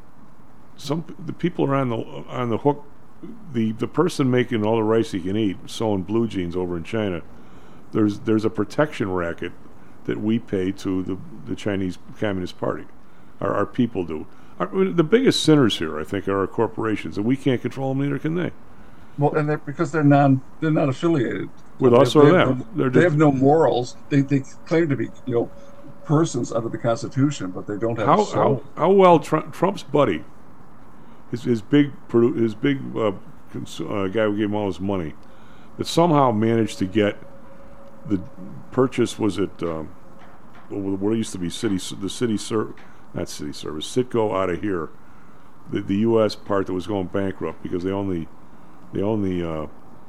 some the people are on the on the hook. The the person making all the rice he can eat, sewing blue jeans over in China, there's there's a protection racket that we pay to the the Chinese Communist Party. Our, our people do. Our, the biggest sinners here, I think, are our corporations, and we can't control them. Neither can they. Well, and they're, because they're non they're not affiliated with they, us or they them. Have no, they have no morals. They they claim to be you know persons under the Constitution, but they don't have. How a soul. how how well Trump, Trump's buddy. His, his big his big uh, cons- uh, guy who gave him all his money, that somehow managed to get the purchase. Was it um, what used to be city the city ser- not city service Citgo out of here, the the U S part that was going bankrupt because they only they own the uh,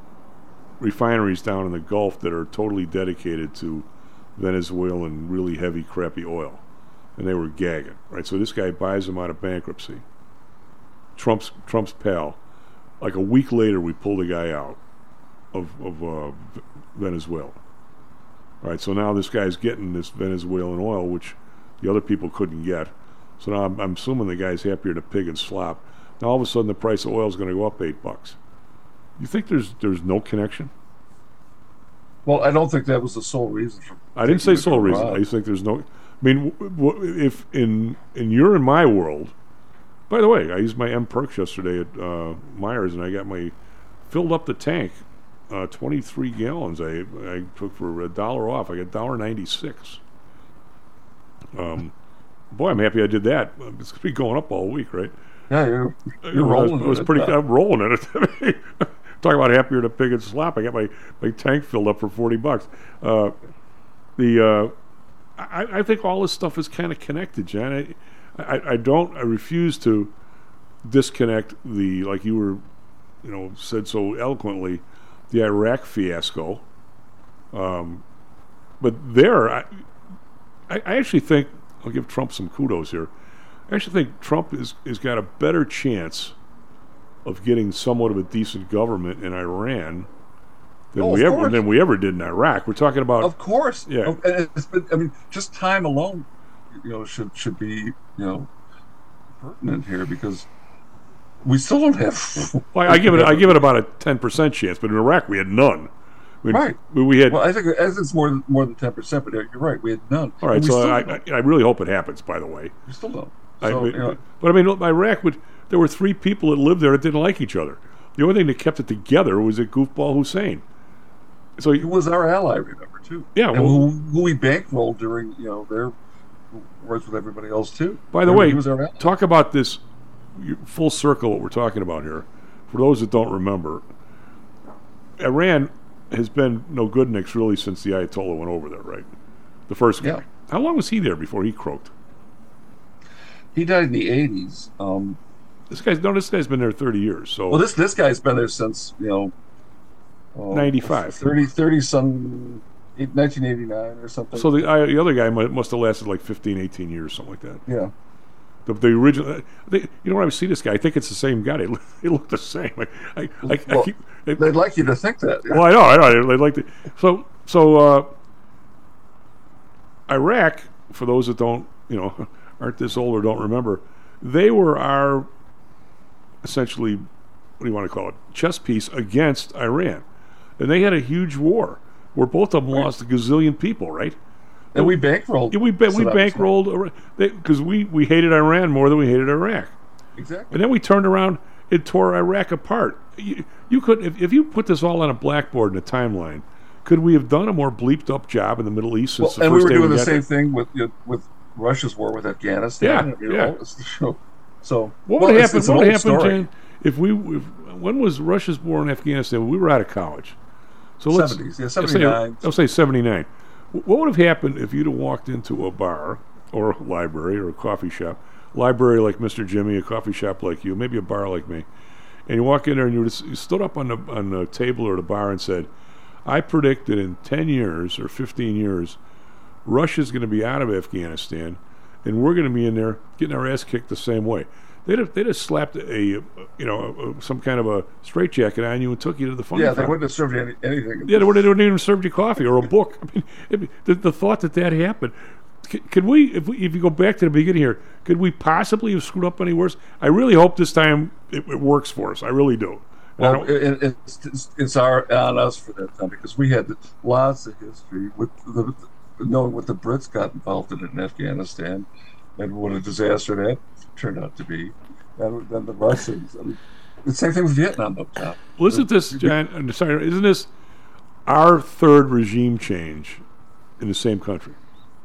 refineries down in the Gulf that are totally dedicated to Venezuelan really heavy crappy oil, and they were gagging, right? So this guy buys them out of bankruptcy. Trump's Trump's pal. Like a week later, we pulled a guy out of of uh, Venezuela. All right, so now this guy's getting this Venezuelan oil, which the other people couldn't get. So now I'm, I'm assuming the guy's happier to pig and slop. Now all of a sudden, the price of oil is going to go up eight bucks. You think there's there's no connection? Well, I don't think that was the sole reason. For I didn't say sole reason. I think there's no. I mean, w- w- if in in your and my world. By the way, I used my M Perks yesterday at uh, Myers, and I got my filled up the tank, uh, twenty-three gallons. I I took for a dollar off. I got a dollar ninety-six. Um, boy, I'm happy I did that. It's gonna be going up all week, right? Yeah, you're, you're I was, rolling. I was in pretty. it. I'm rolling in it. Talking about happier than pig and slop. I got my, my tank filled up for forty bucks. Uh, the uh, I, I think all this stuff is kind of connected, Jan. I, I I don't. I refuse to disconnect the, like you were, you know, said so eloquently, the Iraq fiasco. Um, but there, I, I I actually think I'll give Trump some kudos here. I actually think Trump is has got a better chance of getting somewhat of a decent government in Iran than Oh, we of ever course. than we ever did in Iraq. We're talking about, Of course. Yeah. Oh, and it's been, I mean, just time alone, you know, should should be, you know, pertinent here because we still don't have. Well, I give it I give it about a ten percent chance, but in Iraq we had none. I mean, Right. We, we had. Well, I think as it's more than more than ten percent, but you're right. We had none. all right, And we so still I, don't. I I really hope it happens. By the way, We still don't. I, So, but, you know, but I mean, look, Iraq would. There were three people that lived there that didn't like each other. The only thing that kept it together was that goofball Hussein. So he was our ally, remember too. Yeah, and well- who, who we bankrolled during, you know, their wars with everybody else too. By the Remember, way, he was our ally. talk about this you- full circle. What we're talking about here, for those that don't remember, Iran has been no goodniks really since the Ayatollah went over there, right? The first guy. Yeah. How long was he there before he croaked? He died in the eighties. Um, This guy's no. This guy's been there thirty years. So well, this this guy's been there since, you know, uh, ninety-five. thirty, thirty some, eight- nineteen eighty-nine or something. So the uh, the other guy mu- must have lasted like fifteen, eighteen years, something like that. yeah. The, the original, they, you know, when I see this guy, I think it's the same guy. They, look- they look the same. I, I, I, I Well, keep, they, They'd like you to think that. Yeah. well, I know, I know. They'd like to. So, so uh, Iraq, for those that don't, you know, aren't this old or don't remember, they were our essentially, what do you want to call it, chess piece against Iran, and they had a huge war where both of them Right. lost a gazillion people, right? And we bankrolled. Yeah, we ba- we Saddam bankrolled because we, we hated Iran more than we hated Iraq, Exactly. and then we turned around and tore Iraq apart. You, you could if, if you put this all on a blackboard in a timeline, could we have done a more bleeped up job in the Middle East Well, since the and first we were day doing the got same there? thing with you know, with Russia's war with Afghanistan. Yeah, you know, yeah. it's- So, so What well, would it's- happen? it's an What would old happen, story. Jan, if we? If, when was Russia's war in Afghanistan? We were out of college, so let's seventies, yeah, let's say- seventy-nine. I'll say seventy-nine. What would have happened if you'd have walked into a bar or a library or a coffee shop, library like Mister Jimmy, a coffee shop like you, maybe a bar like me, and you walk in there and you, just, you stood up on the on the table or the bar and said, "I predict that in ten years or fifteen years, Russia's going to be out of Afghanistan, and we're going to be in there getting our ass kicked the same way." They'd have, they'd have slapped a, you know, a, some kind of a straitjacket on you and took you to the funny Yeah, they farm. wouldn't have served you any, anything. Yeah, they wouldn't, they wouldn't even served you coffee or a book. I mean, it, the, the thought that that happened. C- Could we if, we, if you go back to the beginning here, could we possibly have screwed up any worse? I really hope this time it, it works for us. I really do. And I Well, don't- it, it, it's, it's our on us for that time because we had lots of history with the, knowing what the Brits got involved in in Afghanistan and what a disaster that turned out to be. And then the Russians. I mean, the same thing with Vietnam up top. Well, isn't this, John? I'm sorry, isn't this our third regime change in the same country?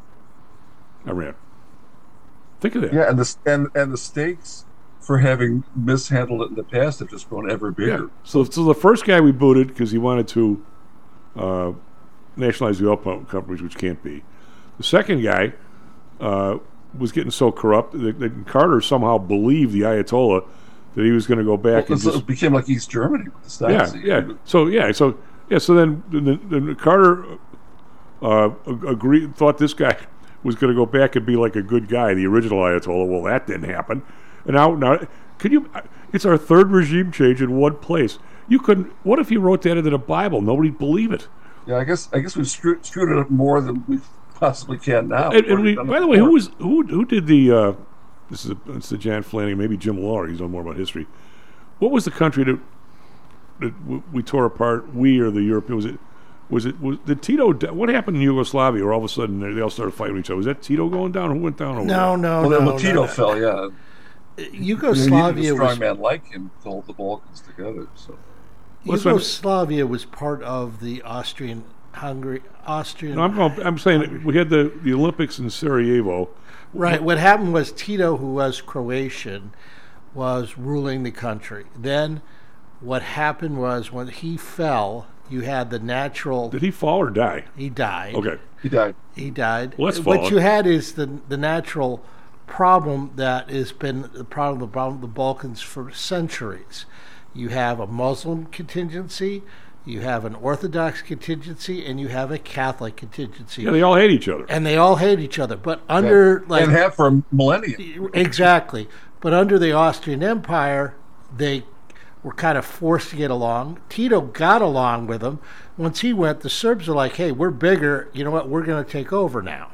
Iran. Think of that. Yeah, and the and and the stakes for having mishandled it in the past have just grown ever bigger. Yeah. So, so the first guy we booted because he wanted to uh, nationalize the oil pump companies, which can't be. The second guy uh, was getting so corrupt that, that Carter somehow believed the Ayatollah that he was going to go back Well, and so just it became like East Germany with the yeah, Stasi. yeah. So yeah, so yeah, so then then, then Carter uh, ag- agreed, thought this guy was going to go back and be like a good guy, the original Ayatollah. Well, that didn't happen. And now, now, can you? It's our third regime change in one place. You couldn't. What if you wrote that into the Bible? Nobody'd believe it. Yeah, I guess I guess we've screwed, screwed it up more than we possibly can now. And, and we, We've done it by the way, who before. was who? Who did the? Uh, this is a, it's the Jan Flanagan, maybe Jim Lawler. He's known more about history. What was the country that that w- we tore apart? We or the European? Was it? Was it? Was did Tito? di- What happened in Yugoslavia? Where all of a sudden they, they all started fighting each other? Was that Tito going down? Who went down over No, there? no, Well, no. then no, when Tito no. fell, yeah. Yugoslavia you needed a strong was man like him to hold the Balkans together. So What's that? Yugoslavia was part of the Austrian Hungary Austrian. No, I'm, I'm saying that we had the, the Olympics in Sarajevo. Right. What happened was Tito, who was Croatian, was ruling the country. Then what happened was when he fell, you had the natural. Did he fall or die? He died. Okay. He died. He died. Well, that's what fallen. you had is the the natural problem that has been the problem, the problem of the Balkans for centuries. You have a Muslim contingency, you have an Orthodox contingency, and you have a Catholic contingency. Yeah, they all hate each other. And they all hate each other. But under yeah. like and have for a millennium. Exactly. But under the Austrian Empire, they were kind of forced to get along. Tito got along with them. Once he went, the Serbs are like, hey, we're bigger. You know what? We're going to take over now.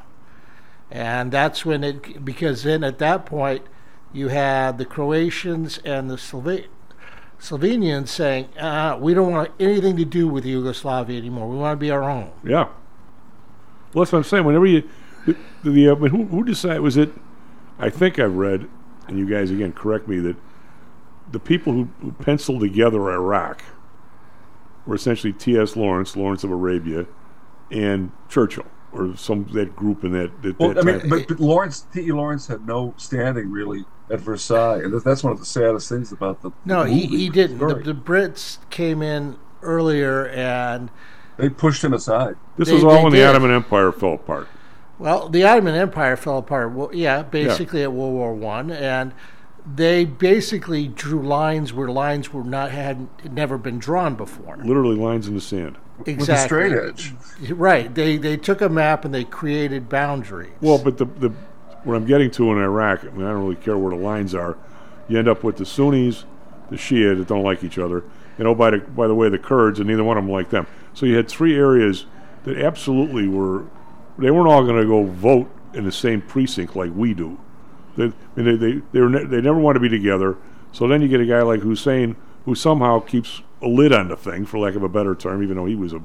And that's when it, because then at that point, you had the Croatians and the Slova- Slovenians saying, uh, we don't want anything to do with Yugoslavia anymore. We want to be our own. Yeah. Well, that's what I'm saying. Whenever you, the, the uh, I mean, who, who decided, was it, I think I've read, and you guys again correct me, that the people who, who penciled together Iraq were essentially T S. Lawrence, Lawrence of Arabia, and Churchill, or some that group in that. that, well, that I mean, time. but, but Lawrence, T E. Lawrence had no standing really at Versailles, and that's one of the saddest things about the. No, the he, movie, he didn't. The, story. the Brits came in earlier, and they pushed him aside. This they, was all when did. the Ottoman Empire fell apart. Well, the Ottoman Empire fell apart. Well, yeah, basically yeah. at World War One, and they basically drew lines where lines were not had never been drawn before. Literally lines in the sand. Exactly. With a straight edge. Right. They they took a map and they created boundaries. Well, but the the what I'm getting to in Iraq, I mean, I don't really care where the lines are. You end up with the Sunnis, the Shia that don't like each other, and oh, by the by the way, the Kurds, and neither one of them like them. So you had three areas that absolutely were. They weren't all going to go vote in the same precinct like we do. They, I mean, they they they, were ne- they never want to be together. So then you get a guy like Hussein who somehow keeps a lid on the thing, for lack of a better term, even though he was a.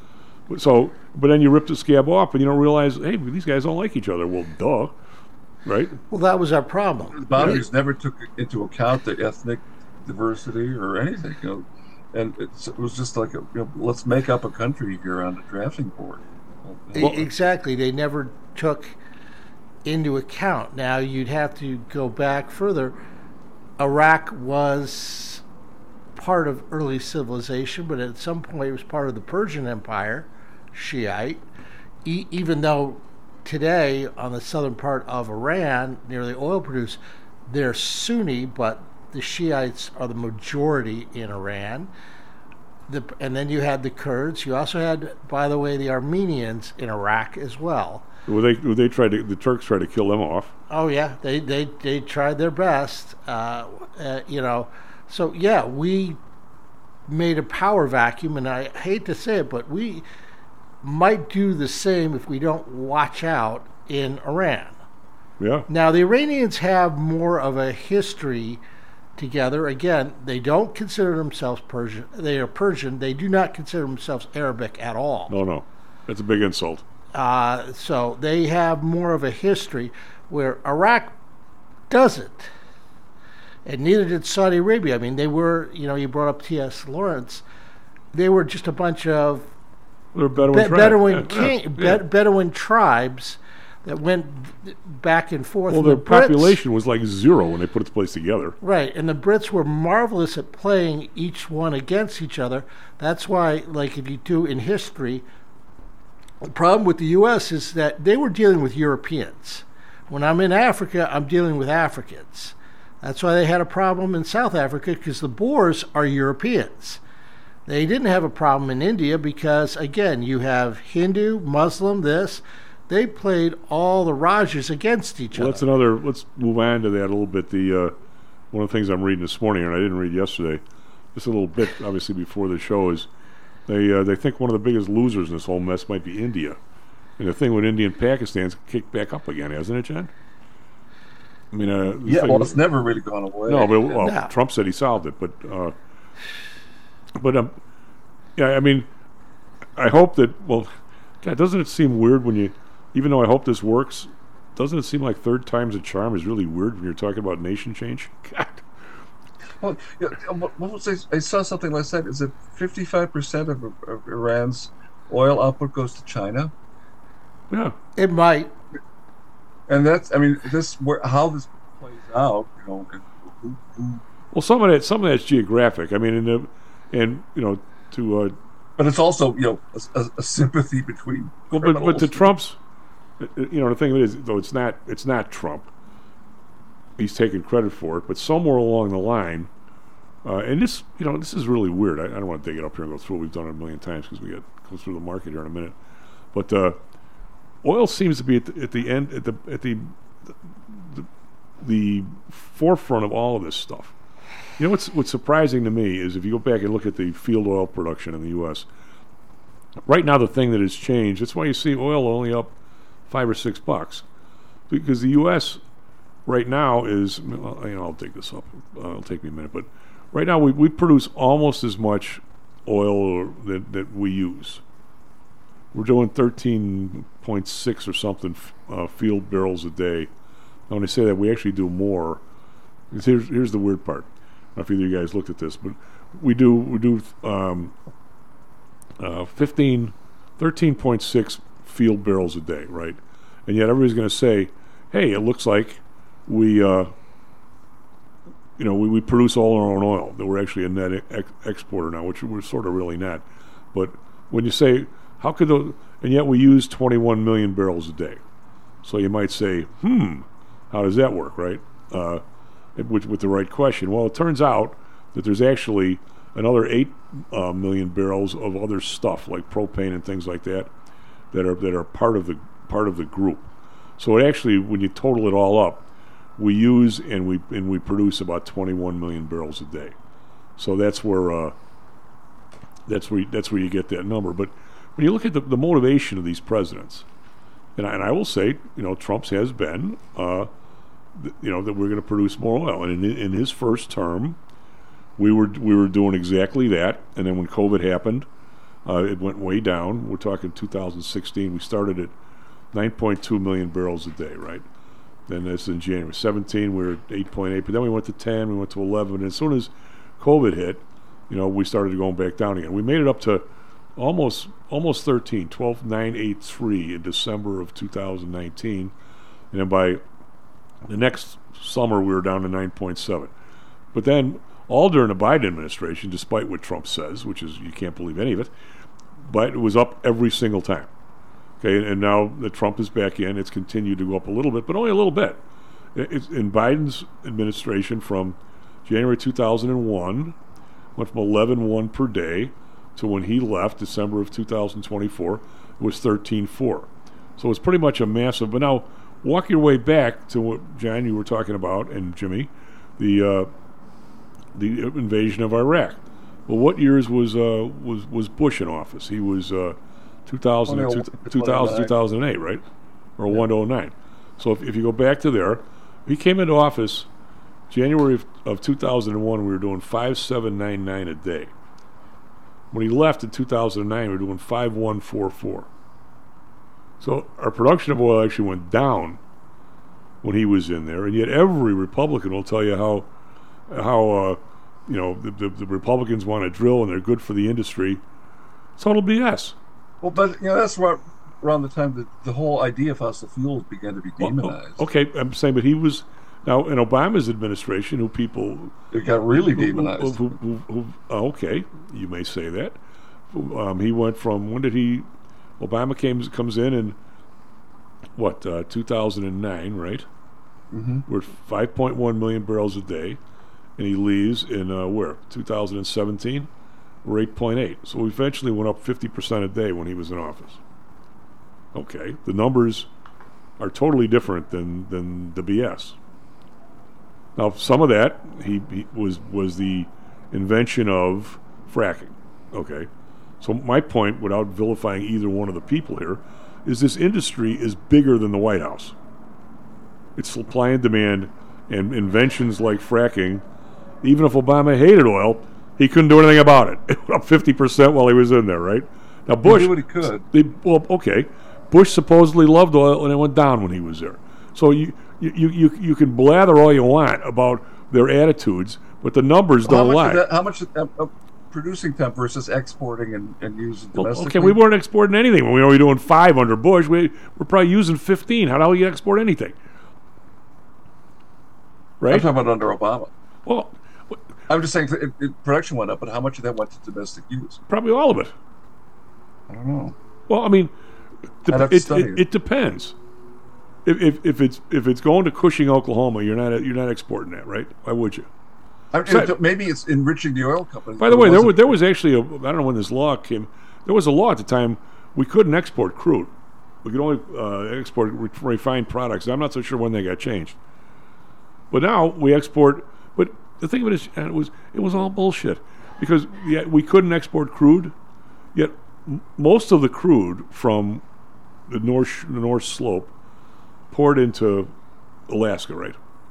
So, but then you rip the scab off, and you don't realize, hey, these guys don't like each other. Well, duh, right? Well, that was our problem. The boundaries never took into account the ethnic diversity or anything, you know, and it's, it was just like, a, you know, let's make up a country here on the drafting board. Well, exactly. They never took into account. Now, you'd have to go back further. Iraq was part of early civilization, but at some point it was part of the Persian Empire, Shiite, e- even though today on the southern part of Iran, near the oil produce, they're Sunni, but the Shiites are the majority in Iran. The, and then you had the Kurds. You also had, by the way, the Armenians in Iraq as well. Well, they well, they tried to the Turks tried to kill them off. Oh yeah, they they, they tried their best. Uh, uh, you know, so yeah, we made a power vacuum, and I hate to say it, but we might do the same if we don't watch out in Iran. Yeah. Now the Iranians have more of a history together. Again, they don't consider themselves Persian. They are Persian. They do not consider themselves Arabic at all. No, no. That's a big insult. Uh, so they have more of a history where Iraq doesn't. And neither did Saudi Arabia. I mean, they were, you know, you brought up T S. Lawrence. They were just a bunch of They're Bedouin, Be- tribe. Bedouin, yeah, king, yeah, Be- yeah. Bedouin tribes that went back and forth. Well, And their the Brits- population was like zero when they put the place together. Right, and the Brits were marvelous at playing each one against each other. That's why, like if you do in history, the problem with the U S is that they were dealing with Europeans. When I'm in Africa, I'm dealing with Africans. That's why they had a problem in South Africa, because the Boers are Europeans. They didn't have a problem in India because, again, you have Hindu, Muslim, this. They played all the Rajas against each Well, other. that's another. Let's move on to that a little bit. The uh, one of the things I'm reading this morning, and I didn't read yesterday, just a little bit, obviously before the show, is they uh, they think one of the biggest losers in this whole mess might be India, and the thing with India and Pakistan's kicked back up again, hasn't it, John? I mean, uh, yeah, thing, well, it's never really gone away. No, but well, No. Trump said he solved it, but uh, but um, yeah, I mean, I hope that. Well, God, doesn't it seem weird when you? Even though I hope this works, doesn't it seem like third time's a charm is really weird when you're talking about nation change? God. Well, yeah, what what was I, I saw something last night. Is it fifty-five percent of, of Iran's oil output goes to China? Yeah, it might. And that's, I mean, this where how this plays out, you know. And who, who, well, some of that, some of that's geographic. I mean, in the, and you know, to. Uh, but it's also, you know, a, a, a sympathy between. Well, but but to Trump's, you know, the thing of it is, though, it's not it's not Trump. He's taking credit for it, but somewhere along the line, uh, and this, you know, this is really weird. I, I don't want to take it up here and go through it. We've done it a million times because we get go through the market here in a minute. But uh, oil seems to be at the, at the end, at the at the, the the forefront of all of this stuff. You know what's what's surprising to me is if you go back and look at the field oil production in the U S right now, the thing that has changed. That's why you see oil only up five or six bucks, because the U S right now is, you know, I'll take this up. Uh, it'll take me a minute, but right now we, we produce almost as much oil that, that we use. We're doing thirteen point six or something uh, field barrels a day. Now, when I say that, we actually do more. Here's, here's the weird part. I don't know if either of you guys looked at this, but we do we do um, uh, fifteen, thirteen point six field barrels a day, right? And yet everybody's going to say, hey, it looks like we, uh, you know, we, we produce all our own oil, that we're actually a net ex- exporter now, which we're sort of really not. But when you say, how could those, and yet we use twenty-one million barrels a day. So you might say, hmm, how does that work, right? Uh, with, with the right question. Well, it turns out that there's actually another eight uh, million barrels of other stuff, like propane and things like that, that are that are part of the part of the group. So it actually, when you total it all up, we use and we and we produce about twenty-one million barrels a day. So that's where uh, that's where you, that's where you get that number. But when you look at the, the motivation of these presidents, and I, and I will say, you know, Trump's has been, uh, th- you know, that we're going to produce more oil. And in, in his first term, we were we were doing exactly that. And then when COVID happened, uh, it went way down. We're talking two thousand sixteen. We started at nine point two million barrels a day, right? Then that's in January. seventeen, we were at eight point eight. But then we went to ten, we went to eleven. And as soon as COVID hit, you know, we started going back down again. We made it up to almost almost thirteen, twelve thousand nine hundred eighty-three in December of two thousand nineteen. And then by the next summer, we were down to nine point seven. But then all during the Biden administration, despite what Trump says, which is you can't believe any of it, but it was up every single time. Okay, and, and now that Trump is back in, it's continued to go up a little bit, but only a little bit. It, it's in Biden's administration from January two thousand one, went from eleven point one per day to when he left, December of two thousand twenty-four, it was thirteen point four. So it's pretty much a massive, but now walk your way back to what, John, you were talking about, and Jimmy, the uh, the invasion of Iraq. Well, what years was uh, was was Bush in office? He was uh, two thousand, oh, no, two thousand, two thousand eight, right? Or one to oh nine. So if, if you go back to there, he came into office January of, of two thousand one, we were doing five seven nine nine a day. When he left in two thousand nine, we were doing five one four four. So our production of oil actually went down when he was in there, and yet every Republican will tell you how how uh, you know the, the, the Republicans want to drill and they're good for the industry. Total B S. Well, but you know that's what, around the time that the whole idea of fossil fuels began to be demonized. Well, okay, I'm saying, but he was now in Obama's administration, who people it got really demonized. Who, who, who, who, oh, okay, you may say that. Um, he went from when did he? Obama came comes in in what uh, two thousand nine, right? Mm-hmm. We're at five point one million barrels a day, and he leaves in uh, where two thousand seventeen. We're eight point eight. So we eventually went up fifty percent a day when he was in office. Okay, the numbers are totally different than than the B S. Now, some of that he, he was was the invention of fracking. Okay, so my point, without vilifying either one of the people here, is this industry is bigger than the White House. It's supply and demand, and inventions like fracking. Even if Obama hated oil, he couldn't do anything about it. It went up fifty percent while he was in there, right? Now Bush, he did what he could. They, well, okay, Bush supposedly loved oil, and it went down when he was there. So you you you you can blather all you want about their attitudes, but the numbers Well, don't how much lie. Of that, how much of, of producing temp versus exporting and, and using Well, domestically? okay, we weren't exporting anything when we were only doing five under Bush. We we're probably using fifteen. How the hell you export anything? Right? I'm talking about under Obama. Well, I'm just saying it, it, production went up, but how much of that went to domestic use? probably all of it. I don't know. Well, I mean, I'd have dep- to it, study it, it. it depends. If, if if it's if it's going to Cushing, Oklahoma, you're not you're not exporting that, right? Why would you? I mean, So- it- maybe it's enriching the oil company. By the It way, there was wasn't- there was actually a I don't know when this law came. There was a law at the time we couldn't export crude. We could only uh, export re- refined products. I'm not so sure when they got changed. But now we export. But the thing of it is, and it was it was all bullshit because yeah, we couldn't export crude. Yet m- most of the crude from the north the north slope poured into Alaska, right?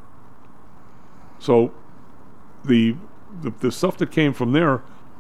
So the, the the stuff that came from there,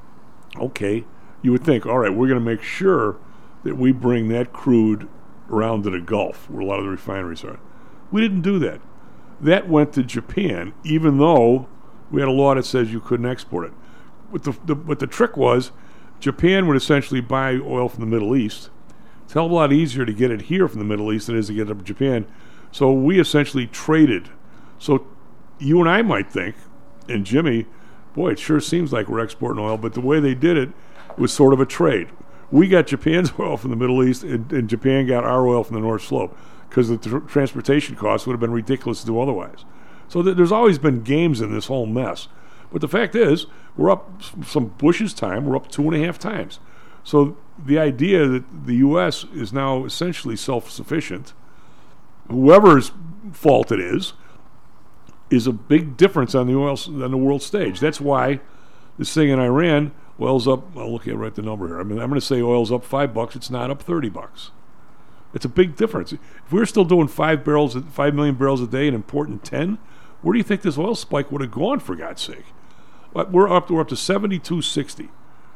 okay, you would think, all right, we're going to make sure that we bring that crude around to the Gulf, where a lot of the refineries are. We didn't do that. That went to Japan, even though we had a law that says you couldn't export it. What the, the what the trick was, Japan would essentially buy oil from the Middle East. It's a hell of a lot easier to get it here from the Middle East than it is to get it from Japan. So we essentially traded. So you and I might think, and Jimmy, boy, it sure seems like we're exporting oil, but the way they did it was sort of a trade. We got Japan's oil from the Middle East, and, and Japan got our oil from the North Slope because the tr- transportation costs would have been ridiculous to do otherwise. So th- there's always been games in this whole mess. But the fact is, we're up s- some Bush's time, we're up two and a half times. So the idea that the U S is now essentially self-sufficient, whoever's fault it is, is a big difference on the oil s- on the world stage. That's why this thing in Iran, oil's up. I'll look at right the number here. I mean, I'm going to say oil's up five bucks. It's not up thirty bucks. It's a big difference. If we're still doing five barrels, five million barrels a day, and importing ten, where do you think this oil spike would have gone? For God's sake, But we're up. We're up to seventy-two sixty.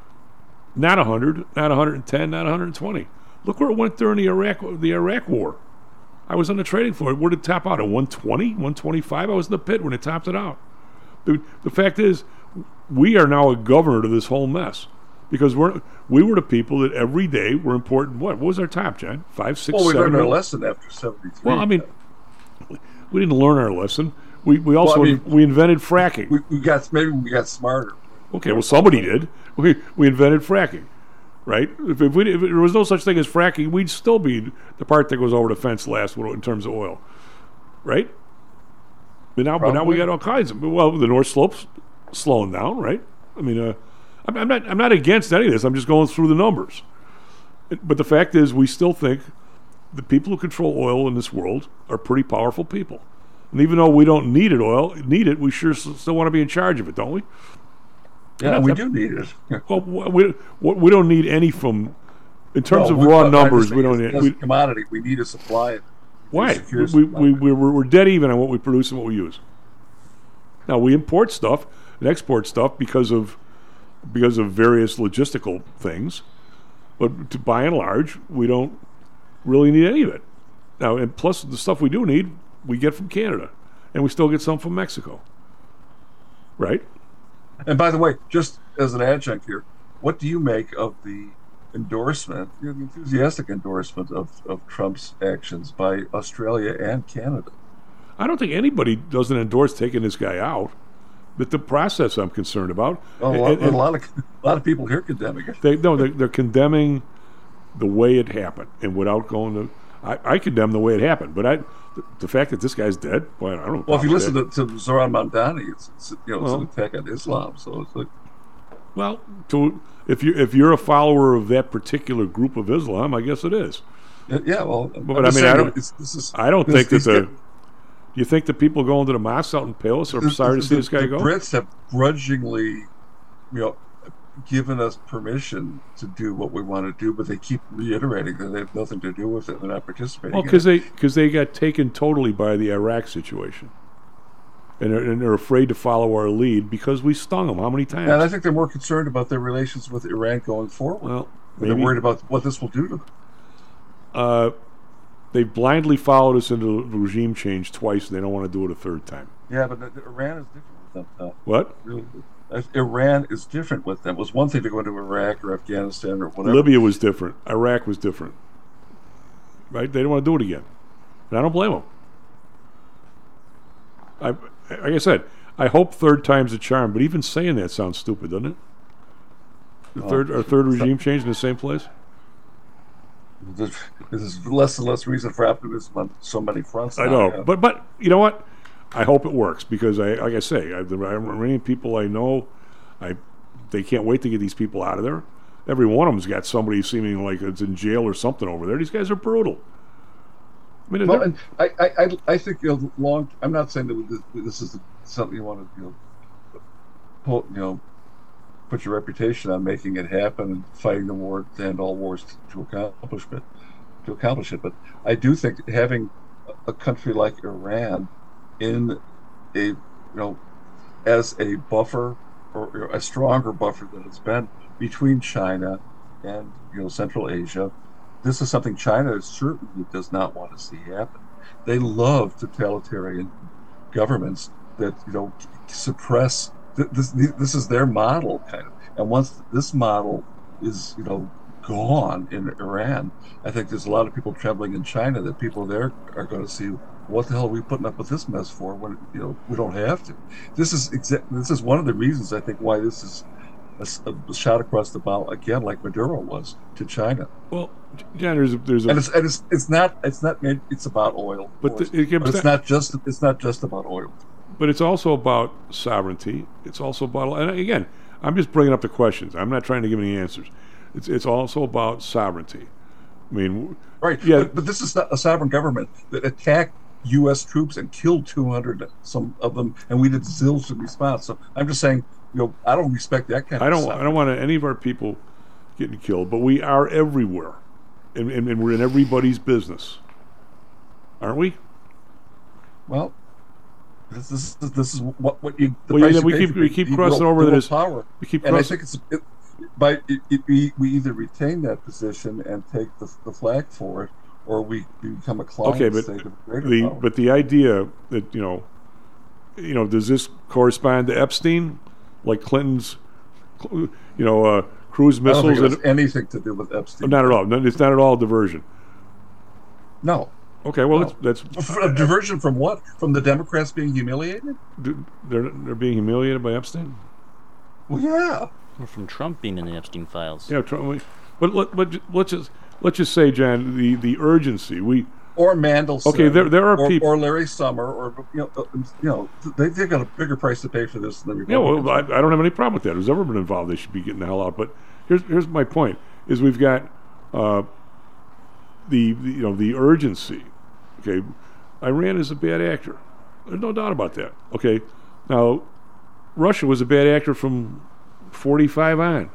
Not one hundred, not one hundred ten, not one hundred twenty. Look where it went during the Iraq the Iraq War. I was on the trading floor. Where did it top out? At one twenty, one twenty-five? I was in the pit when it topped it out. The, the fact is, we are now a governor to this whole mess because we're we were the people that every day were important. What, what was our top, John? Five, six, well, we seven. learned our million? lesson after seventy-three. Well, I mean, we didn't learn our lesson. We we also Well, I mean, we invented fracking. We, we got maybe we got smarter. Okay, well, somebody did. We we invented fracking, right? If, if, we, if there was no such thing as fracking, we'd still be the part that goes over the fence last in terms of oil, right? But now, but now we got all kinds of. Well, the North Slope's slowing down, right? I mean, uh, I'm, I'm not I'm not against any of this. I'm just going through the numbers. But the fact is, we still think the people who control oil in this world are pretty powerful people. And even though we don't need it, oil need it, we sure s- still want to be in charge of it, don't we? Yeah, And we that- do need it. Well, we we don't need any from in terms No, of we- raw I'm numbers. just We don't saying, need. as We, a commodity. We need to supply it. why? secure We, supply. we, we, we're, we're dead even on what we produce and what we use. Now, we import stuff and export stuff because of because of various logistical things, but to, by and large, we don't really need any of it. Now, and plus, the stuff we do need, we get from Canada, and we still get some from Mexico. Right? And by the way, just as an adjunct here, what do you make of the endorsement, the enthusiastic endorsement of, of Trump's actions by Australia and Canada? I don't think anybody doesn't endorse taking this guy out. But the process I'm concerned about. Well, a, lot, and- and a lot of a lot of people here condemning it. they no, they're, they're condemning the way it happened, and without going to, I, I condemn the way it happened. But I, the, the fact that this guy's dead, boy, I don't know. Well, if you about listen that. to, to Zoran Mamdani, it's, it's you know it's Well- an attack on Islam. So it's like, well, to if you if you're a follower of that particular group of Islam, I guess it is. yeah, well, But I'm I mean, just I saying don't, it's- this is- I don't this- think that these the. guys- Do you think the people going to the mosque out in Palos are sorry to see the, this guy the go? Brits have grudgingly, you know, given us permission to do what we want to do, but they keep reiterating that they have nothing to do with it. They're not participating. Well, in because it. they because they got taken totally by the Iraq situation, and they're, and they're afraid to follow our lead because we stung them how many times? And I think they're more concerned about their relations with Iran going forward. Well, they're maybe. worried about what this will do to them. Uh, they blindly followed us into regime change twice, and they don't want to do it a third time. Yeah, but the, the Iran is different with them. Uh, What? Really, uh, Iran is different with them. It was one thing to go into Iraq or Afghanistan or whatever. Libya was different. Iraq was different. Right? They didn't want to do it again. And I don't blame them. I, like I said, I hope third time's a charm, but even saying that sounds stupid, doesn't it? The Oh, third, our third regime change in the same place? There's, there's less and less reason for optimism on so many fronts. I now, know, yeah. but but you know what? I hope it works because I, like I say, I, the Iranian people I know, I they can't wait to get these people out of there. Every one of them's got somebody seeming like it's in jail or something over there. These guys are brutal. I mean, well, and I, I, I, I think you know, long. I'm not saying that this, this is something you want to, you know, pull, you know, put your reputation on making it happen and fighting the war to end all wars to accomplish it. To accomplish it, but I do think having a country like Iran in a, you know, as a buffer or a stronger buffer than it's been between China and, you know, Central Asia. This is something China certainly does not want to see happen. They love totalitarian governments that, you know, suppress. This this is their model, kind of. And once this model is, you know, gone in Iran, I think there's a lot of people trembling in China that people there are going to see, what the hell are we putting up with this mess for when, you know, we don't have to. This is exa- this is one of the reasons I think why this is a, a shot across the bow again, like Maduro was to China. Well, John, there's a, there's a, and it's and it's it's not it's not it's about oil, but, course, the, it but it's not just it's not just about oil. But it's also about sovereignty. It's also about, and again, I'm just bringing up the questions. I'm not trying to give any answers. It's it's also about sovereignty. I mean, right? Yeah, but, but this is not a sovereign government that attacked U S troops and killed two hundred some of them, and we did zilch in response. So I'm just saying, you know, I don't respect that kind I of. don't. I don't want any of our people getting killed, but we are everywhere, and, and, and we're in everybody's business, aren't we? Well, this, this is this is what what you. The well, price yeah, you we pay keep for we keep the crossing world- over the that world is power. we keep and I crossing. think it's it, by it, it, we we either retain that position and take the, the flag for it, or we, we become a client Okay, but state of greater the power. but the idea that you know, you know, does this correspond to Epstein, like Clinton's, you know, uh, cruise I don't think missiles? it has anything to do with Epstein. Not at all. No, it's not at all diversion. No. Okay, well, No. that's, that's a diversion from what? From the Democrats being humiliated? they're they're being humiliated by Epstein. Well, yeah. Or from Trump being in the Epstein files. Yeah, Trump, but let, let, let's just let's just say, John, the, the urgency we or Mandelson. Okay, there there are or, people or Larry Summer, or you know, uh, you know, they they've got a bigger price to pay for this than the Yeah, Republicans. well, I, I don't have any problem with that. Who's ever been involved, they should be getting the hell out. But here's here's my point: is we've got uh, the, the you know the urgency. Okay, Iran is a bad actor. There's no doubt about that. Okay, now Russia was a bad actor from forty-five on,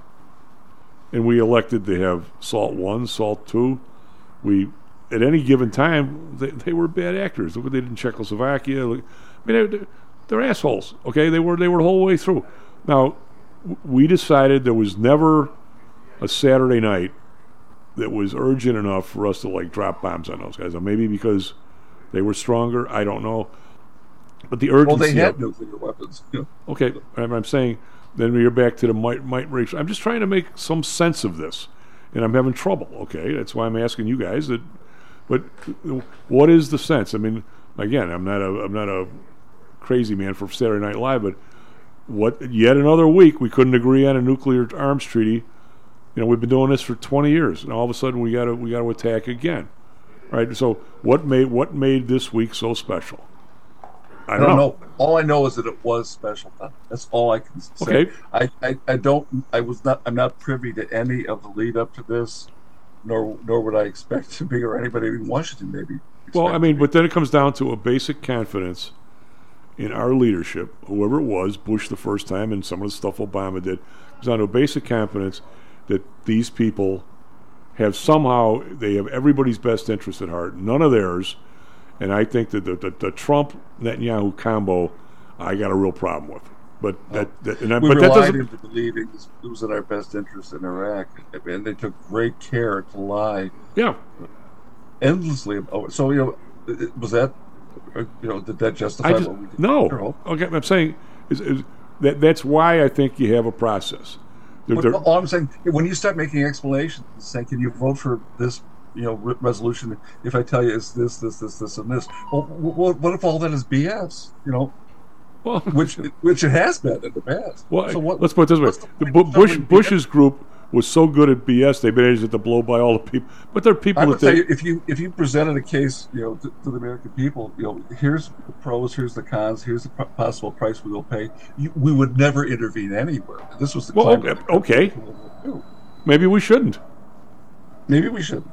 and we elected to have SALT one, SALT two. We at any given time they, they were bad actors. Look what they did in Czechoslovakia. Look, I mean, they're, they're assholes. Okay, they were they were the whole way through. Now w- we decided there was never a Saturday night that was urgent enough for us to like drop bombs on those guys. Now, maybe because they were stronger, I don't know. But the urgency. Well, they had of, nuclear weapons. You know. Okay, I'm, I'm saying then we're back to the might might ratio. I'm just trying to make some sense of this, and I'm having trouble. Okay, that's why I'm asking you guys that. But what is the sense? I mean, again, I'm not a I'm not a crazy man for Saturday Night Live, but what? Yet another week we couldn't agree on a nuclear arms treaty. You know, we've been doing this for twenty years, and all of a sudden we got to we got to attack again, right? So what made what made this week so special? I don't, I don't know. know. All I know is that it was special. That's all I can say. Okay. I, I, I don't. I was not. I'm not privy to any of the lead up to this, nor nor would I expect to be, or anybody in Washington maybe. Well, I mean, but then it comes down to a basic confidence in our leadership, whoever it was, Bush the first time, and some of the stuff Obama did, comes down to a basic confidence that these people have somehow, they have everybody's best interest at heart, none of theirs. And I think that the, the, the Trump-Netanyahu combo, I got a real problem with. But that, that and I, we but that relied doesn't. into believing it was in our best interest in Iraq, and they took great care to lie. Yeah. Endlessly. Oh, so you know, was that uh, you know, did that justify I just, what we did? no. Okay, I'm saying is, is that that's why I think you have a process. They're, But, they're, all I'm saying, when you start making explanations, saying, "Can you vote for this?" You know, re- resolution. If I tell you it's this, this, this, this, and this, well, what, what if all that is B S? You know, well, which which it has been in the past. Well, so what, let's put it this way: the, the Bush Bush's group was so good at B S, they managed it to blow by all the people. But there are people I would that say they, if you if you presented a case, you know, to, to the American people, you know, here's the pros, here's the cons, here's the p- possible price we will pay. You, we would never intervene anywhere. This was the well, climate okay. okay. Maybe we shouldn't. Maybe we shouldn't.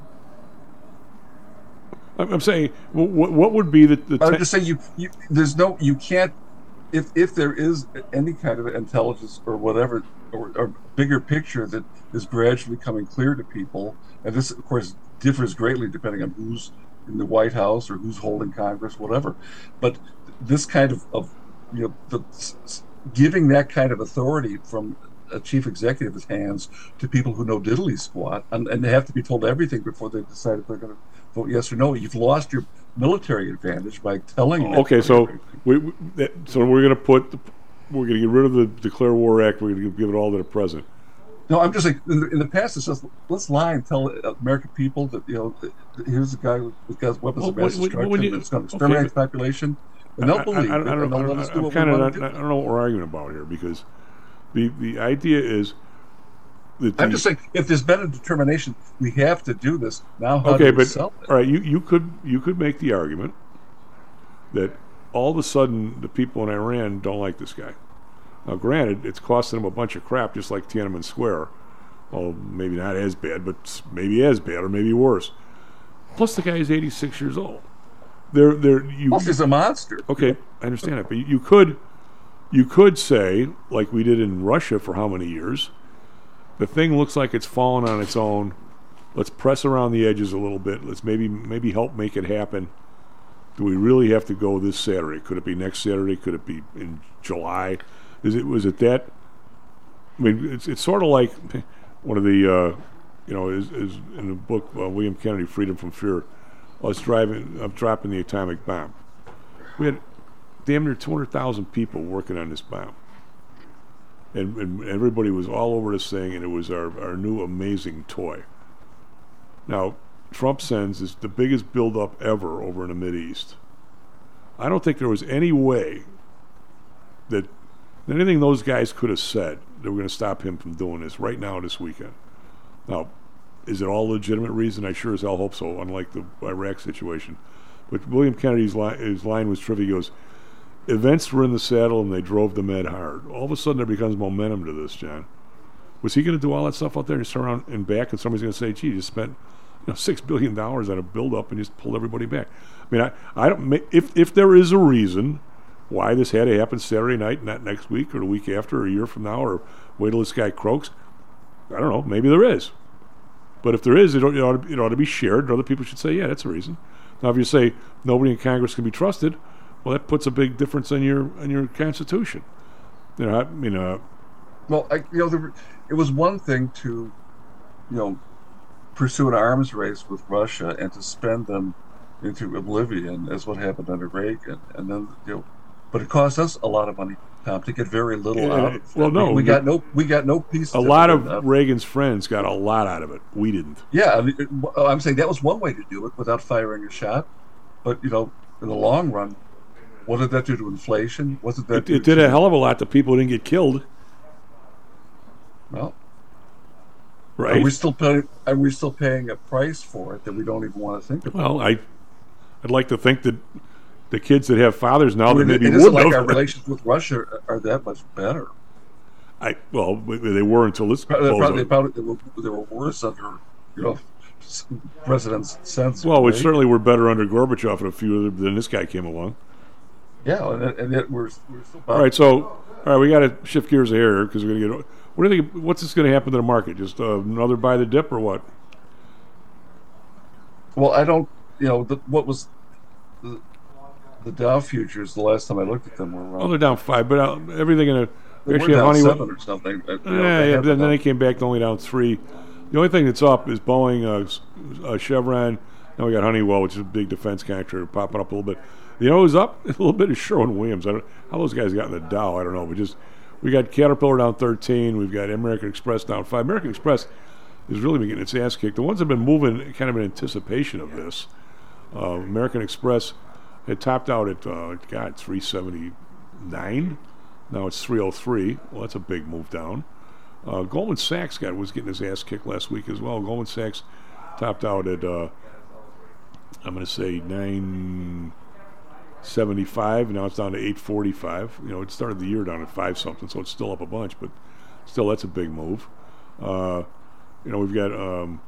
I'm saying, what what would be the? the I'm just saying, you, you there's no, you can't. If if there is any kind of intelligence or whatever, or, or bigger picture that is gradually coming clear to people, and this of course differs greatly depending on who's in the White House or who's holding Congress, whatever. But this kind of, of you know, the, giving that kind of authority from a chief executive's hands to people who know diddly squat, and, and they have to be told everything before they decide if they're going to vote yes or no. You've lost your military advantage by telling. Oh, okay, so we, we that, so we're going to put the, we're going to get rid of the Declare War Act. We're going to give it all to the president. No, I'm just like in the, in the past. It says let's lie and tell American people that you know here's a guy with got weapons of mass destruction that's going to exterminate okay, the population, and they'll I, believe I, I, I, it. don't, And they'll I, let us do I'm what kind we of want not, to do. I don't know what we're arguing about here because the the idea is. The, I'm just saying, if there's been a determination, we have to do this now. How okay, do we but sell it? all right, you, you could you could make the argument that all of a sudden the people in Iran don't like this guy. Now, granted, it's costing them a bunch of crap, just like Tiananmen Square. Well, maybe not as bad, but maybe as bad, or maybe worse. Plus, the guy is eighty-six years old. They're they're you. Plus, he's a monster. Okay, I understand it, but you, you could you could say, like we did in Russia for how many years. The thing looks like it's fallen on its own. Let's press around the edges a little bit. Let's maybe maybe help make it happen. Do we really have to go this Saturday? Could it be next Saturday? Could it be in July? Is it was it that? I mean, it's it's sort of like one of the uh, you know is, is in the book uh, William Kennedy, Freedom from Fear. I was driving, I'm dropping the atomic bomb. We had damn near two hundred thousand people working on this bomb. And, and everybody was all over this thing, and it was our, our new amazing toy. Now, Trump sends is the biggest buildup ever over in the Mideast. I don't think there was any way that anything those guys could have said that were going to stop him from doing this right now this weekend. Now, is it all legitimate reason? I sure as hell hope so, unlike the Iraq situation. But William Kennedy's line, his line was terrific. He goes, events were in the saddle and they drove the med hard. All of a sudden there becomes momentum to this, John. Was he going to do all that stuff out there and turn around and back and somebody's going to say, gee, you spent you know, six billion dollars on a build-up and just pulled everybody back? I mean, I, I don't. If if there is a reason why this had to happen Saturday night, not next week or the week after or a year from now or wait till this guy croaks, I don't know, maybe there is. But if there is, it ought, it ought, to, it ought to be shared and other people should say, yeah, that's a reason. Now, if you say nobody in Congress can be trusted, well, that puts a big difference in your in your Constitution. You know, I mean, uh, well, I, you know, there, it was one thing to, you know, pursue an arms race with Russia and to spend them into oblivion, as what happened under Reagan, and then you know, but it cost us a lot of money, Tom, to get very little yeah, out of it. Well, no, we, we got no, we got no piece. A lot of enough. Reagan's friends got a lot out of it. We didn't. Yeah, I mean, I'm saying that was one way to do it without firing a shot, but you know, in the long run. What did that do to inflation? Wasn't that it, it did a hell of a lot to people who didn't get killed. Well, right? Are we still paying? Are we still paying a price for it that we don't even want to think about? Well, I, I'd like to think that the kids that have fathers now I mean, that maybe it would isn't like have. Our relations with Russia are that much better. I well, they were until this. Probably, probably, probably they, were, they were worse under, you know, President Sense. Well, we certainly were better under Gorbachev and a few other than this guy came along. Yeah, and, and yet we're, we're still. All right, so all right, we got to shift gears here because we're going to get. What do you think? What's this going to happen to the market? Just uh, another buy the dip or what? Well, I don't. You know, the, what was the, the Dow futures the last time I looked at them were around. Oh, they're down five, but uh, everything in a. They actually were down Honeywell, seven or something. You know, yeah, they yeah. Then, then they down. came back to only down three. The only thing that's up is Boeing, uh, uh, Chevron. Now we got Honeywell, which is a big defense contractor, popping up a little bit. You know who's up? A little bit of Sherwin-Williams. I don't how those guys got in the Dow. I don't know, but just we got Caterpillar down thirteen. We've got American Express down five. American Express has really been getting its ass kicked. The ones that have been moving kind of in anticipation of this. Uh, American Express had topped out at uh, God three seventy-nine. Now it's three oh three. Well, that's a big move down. Uh, Goldman Sachs got was getting his ass kicked last week as well. Goldman Sachs topped out at uh, I'm going to say nine seventy-five. Now it's down to eight forty-five. You know, it started the year down at five something, so it's still up a bunch, but still that's a big move. Uh, you know, we've got um,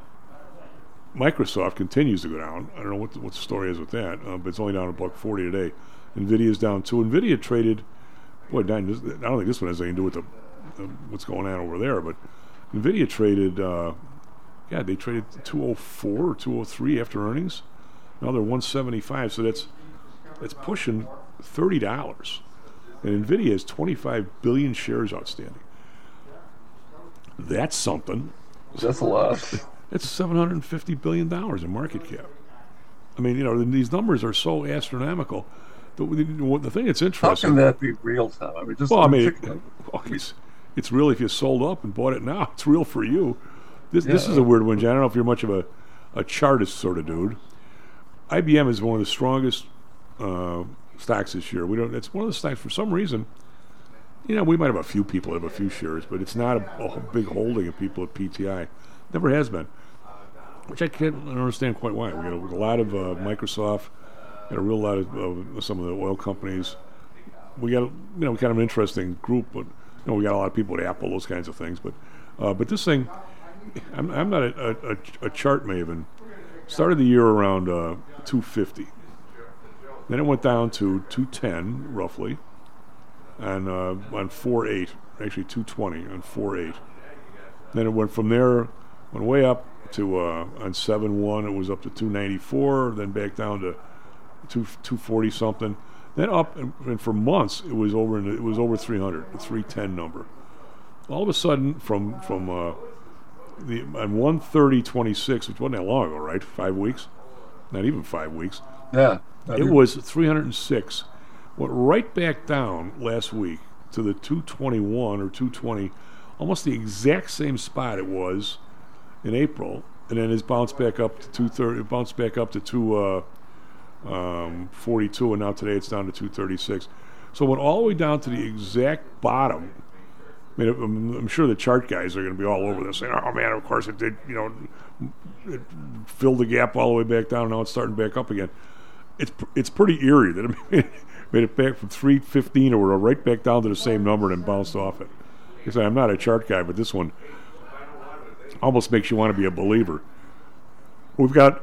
Microsoft continues to go down. I don't know what the, what the story is with that, uh, but it's only down a buck forty today. Nvidia's down too. Nvidia traded. Boy, I don't think this one has anything to do with the, the, what's going on over there, but Nvidia traded. Uh, yeah, they traded two oh four or two oh three after earnings. Now they're one seventy-five, so that's that's pushing thirty dollars. And Nvidia has twenty-five billion shares outstanding. That's something. That's a lot. It's seven hundred fifty billion dollars in market cap. I mean, you know, these numbers are so astronomical. The, the, the thing that's interesting. How can that be real, Tom? I mean, just well, I mean, it, well, it's, it's real if you sold up and bought it now. It's real for you. This yeah. this is a weird one, John. I don't know if you're much of a, a chartist sort of dude. I B M is one of the strongest uh, stocks this year. We don't. It's one of the stocks for some reason. You know, we might have a few people that have a few shares, but it's not a, a big holding of people at P T I. Never has been, which I can't understand quite why. We got a, a lot of uh, Microsoft, got a real lot of uh, some of the oil companies. We got, you know, kind of an interesting group, but you know, we got a lot of people at Apple, those kinds of things. But, uh, but this thing, I'm, I'm not a, a, a chart maven. Started the year around uh, two fifty, then it went down to two ten roughly, and uh, on four eight, actually two twenty on four eight. Then it went from there. Went way up to uh, on seven one. It was up to two ninety-four. Then back down to two two forty something. Then up and, and for months it was over. In the, it was over three hundred, the three ten number. All of a sudden, from from uh, the on one thirty twenty-six, which wasn't that long ago, right? Five weeks, not even five weeks. Yeah, it even. was three hundred six. Went right back down last week to the two twenty-one or two twenty, almost the exact same spot it was in April, and then it's bounced back up to two thirty. It bounced back up to two uh, um, forty-two, and now today it's down to two thirty-six. So it went all the way down to the exact bottom. I mean, I'm, I'm sure the chart guys are going to be all over this, saying, "Oh man, of course it did." You know, it filled the gap all the way back down, and now it's starting back up again. It's it's pretty eerie that it made it, made it back from three fifteen or right back down to the same number and then bounced off it. Because I'm not a chart guy, but this one almost makes you want to be a believer. We've got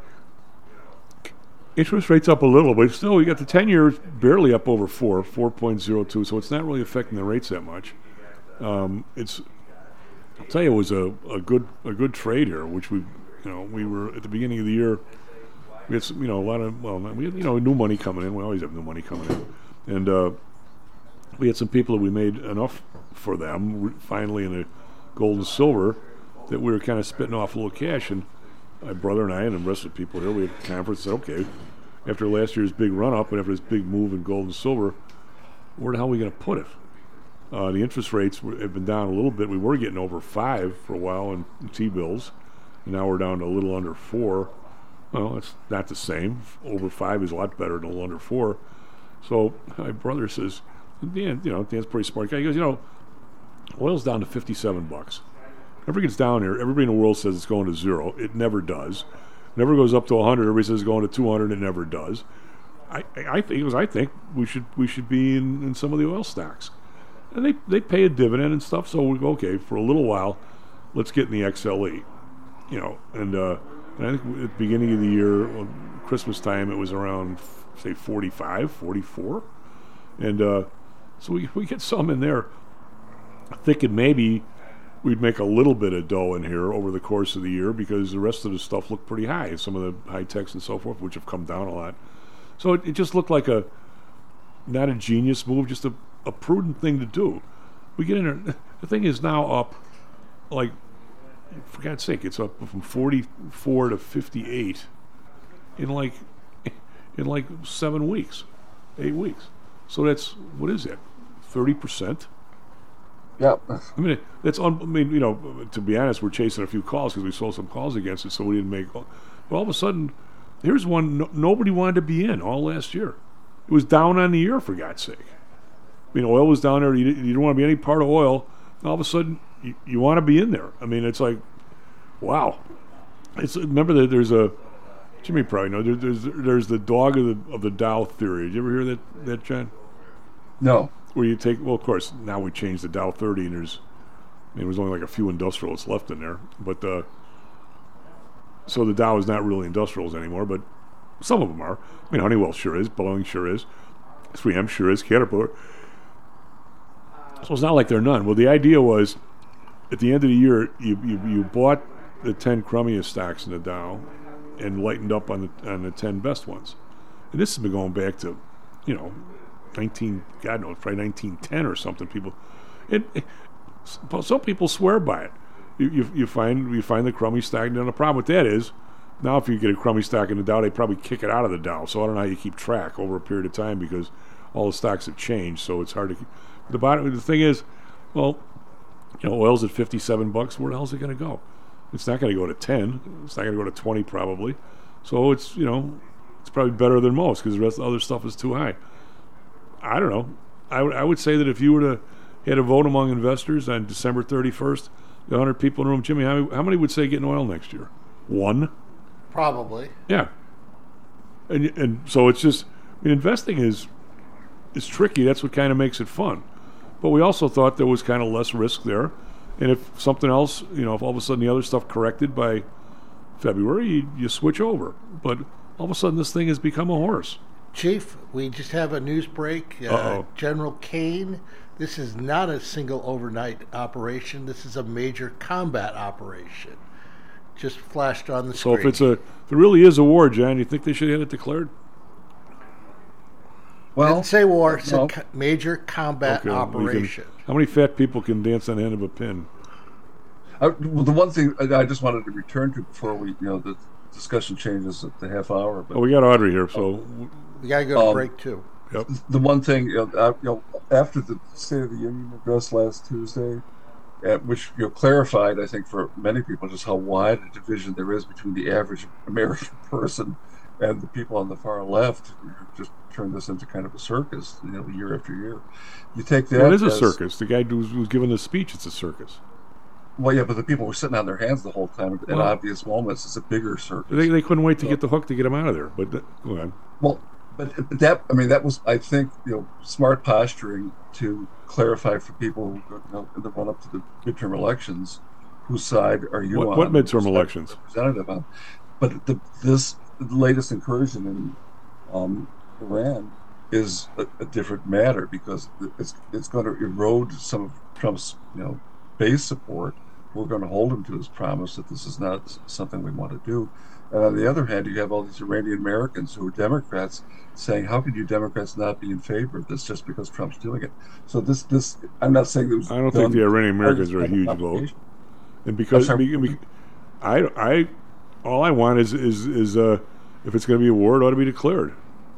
interest rates up a little, but still we got the ten years barely up over four, four point oh two, so it's not really affecting the rates that much. Um, it's, I'll tell you, it was a, a good a good trade here, which we, you know, we were at the beginning of the year. We had some, you know, a lot of well, we had, you know, new money coming in. We always have new money coming in, and uh, we had some people that we made enough for them finally in the gold and silver that we were kind of spitting off a little cash, and my brother and I and the rest of the people here, we had a conference and said, okay, after last year's big run-up and after this big move in gold and silver, where the hell are we going to put it? Uh, the interest rates were, have been down a little bit. We were getting over five for a while in, in T-bills, and now we're down to a little under four. Well, it's not the same. Over five is a lot better than a little under four. So my brother says, Dan, you know, Dan's a pretty smart guy. He goes, you know, oil's down to fifty-seven bucks. Whenever it gets down here, everybody in the world says it's going to zero. It never does. Never goes up to one hundred. Everybody says it's going to two hundred. It never does. I, I think it was. I think we should we should be in, in some of the oil stocks, and they they pay a dividend and stuff. So we go, okay, for a little while, let's get in the X L E, you know. And, uh, and I think at the beginning of the year, well, Christmas time, it was around say forty-five, forty-four, and uh, so we we get some in there, thinking maybe we'd make a little bit of dough in here over the course of the year because the rest of the stuff looked pretty high. Some of the high techs and so forth, which have come down a lot. So it, it just looked like a, not a genius move, just a, a prudent thing to do. We get in there. The thing is now up, like, for God's sake, it's up from forty-four to fifty-eight in like, in like seven weeks, eight weeks. So that's, what is that, thirty percent? Yeah. I mean, that's un- I mean, you know, to be honest, we're chasing a few calls because we sold some calls against it, so we didn't make. But all of a sudden, here's one no, nobody wanted to be in all last year. It was down on the year, for God's sake. I mean, oil was down there. You, you don't want to be any part of oil. All of a sudden, you, you want to be in there. I mean, it's like, wow. It's remember that there's a Jimmy probably know there, there's there's the dog of the of the Dow theory. Did you ever hear that that John? No. Where you take, well, of course, now we changed the Dow thirty, and there's, I mean, there was only like a few industrials left in there. But, uh, so the Dow is not really industrials anymore, but some of them are. I mean, Honeywell sure is, Boeing sure is, three M sure is, Caterpillar. So it's not like they're none. Well, the idea was, at the end of the year, you you, you bought the ten crummiest stocks in the Dow and lightened up on the on the ten best ones. And this has been going back to, you know, nineteen, God knows, probably nineteen ten or something. People, it, it, some people swear by it. You, you you find you find the crummy stock. And the problem with that is, now if you get a crummy stock in the Dow, they probably kick it out of the Dow. So I don't know how you keep track over a period of time because all the stocks have changed. So it's hard to. Keep. The bottom. The thing is, well, you know, oil's at fifty-seven bucks. Where the hell is it going to go? It's not going to go to ten. It's not going to go to twenty probably. So it's, you know, it's probably better than most because the rest of the other stuff is too high. I don't know. I, w- I would say that if you were to had a vote among investors on December thirty-first, the one hundred people in the room, Jimmy, how many, how many would say get in oil next year? One? Probably. Yeah. And and so it's just, I mean, investing is is tricky. That's what kind of makes it fun. But we also thought there was kind of less risk there. And if something else, you know, if all of a sudden the other stuff corrected by February, you, you switch over. But all of a sudden this thing has become a horse. Chief, we just have a news break. Uh, General Kane, this is not a single overnight operation. This is a major combat operation. Just flashed on the so screen. So if it's a, if it really is a war, John, you think they should have it declared? Well, didn't say war. It's no. a co- major combat okay, operation. Can, how many fat people can dance on the end of a pin? I, well, the one thing I just wanted to return to before we, you know, the discussion changes at the half hour. But, oh, we got Audrey here, so we got to go to um, break too. Yep. The one thing, you know, I, you know, after the State of the Union address last Tuesday, at which you know clarified, I think, for many people, just how wide a division there is between the average American person and the people on the far left, who just turned this into kind of a circus, you know, year after year. You take that. Well, it is a as, circus. The guy who's, who's giving the speech, it's a circus. Well, yeah, but the people were sitting on their hands the whole time at well, obvious moments. It's a bigger circus. They, they couldn't wait to so, get the hook to get him out of there. But that, go on. Well, but that, I mean, that was, I think, you know, smart posturing to clarify for people who, you know, in the run up to the midterm elections, whose side are you what, on? What midterm elections? Representative on. But the, this the latest incursion in um, Iran is a, a different matter because it's it's going to erode some of Trump's, you know, base support. We're going to hold him to his promise that this is not something we want to do. And on the other hand, you have all these Iranian Americans who are Democrats saying, how could you Democrats not be in favor of this just because Trump's doing it? So this, this I'm not saying it was I don't think the Iranian Americans are a huge vote. And because, because I, I, all I want is, is, is uh, if it's going to be a war, it ought to be declared.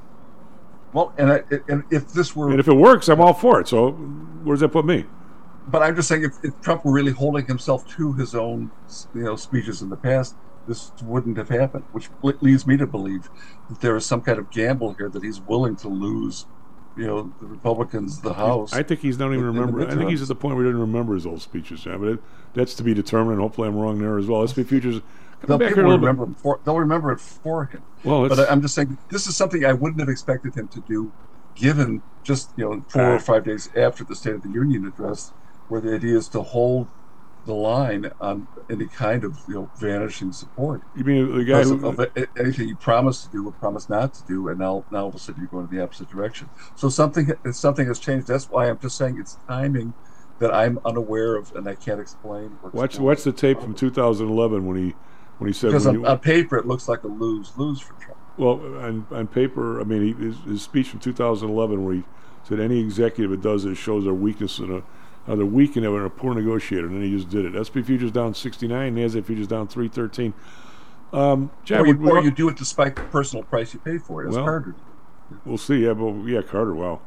Well, and, I, and if this were... And if it works, I'm all for it. So where does that put me? But I'm just saying, if, if Trump were really holding himself to his own, you know, speeches in the past, this wouldn't have happened, which leads me to believe that there is some kind of gamble here that he's willing to lose, you know, the Republicans, the House. I think he's not even remember. I think he's at the point where he doesn't remember his old speeches, John. But it, that's to be determined. Hopefully, I'm wrong there as well. S P Futures. They'll, back here a remember him for, they'll remember it for him. Well, but I, I'm just saying, this is something I wouldn't have expected him to do, given just you know four uh, or five days after the State of the Union address, where the idea is to hold the line on any kind of you know vanishing support. You mean the guy who of, of anything he promised to do or promised not to do, and now now all of a sudden you're going in the opposite direction. So something something has changed. That's why I'm just saying it's timing that I'm unaware of and I can't explain. Watch watch the tape from two thousand eleven when he when he said because when on, you, on paper it looks like a lose lose for Trump. Well, on, on paper, I mean he, his, his speech from two thousand eleven where he said any executive that does this shows their weakness in a Uh, they're weak and they're a poor negotiator, and then he just did it. S and P futures down sixty-nine, NASDAQ futures down three thirteen. Um, John, or, you, would- or you do it despite the personal price you pay for it, as Well, Carter did. We'll see. Yeah, but yeah, Carter. Wow.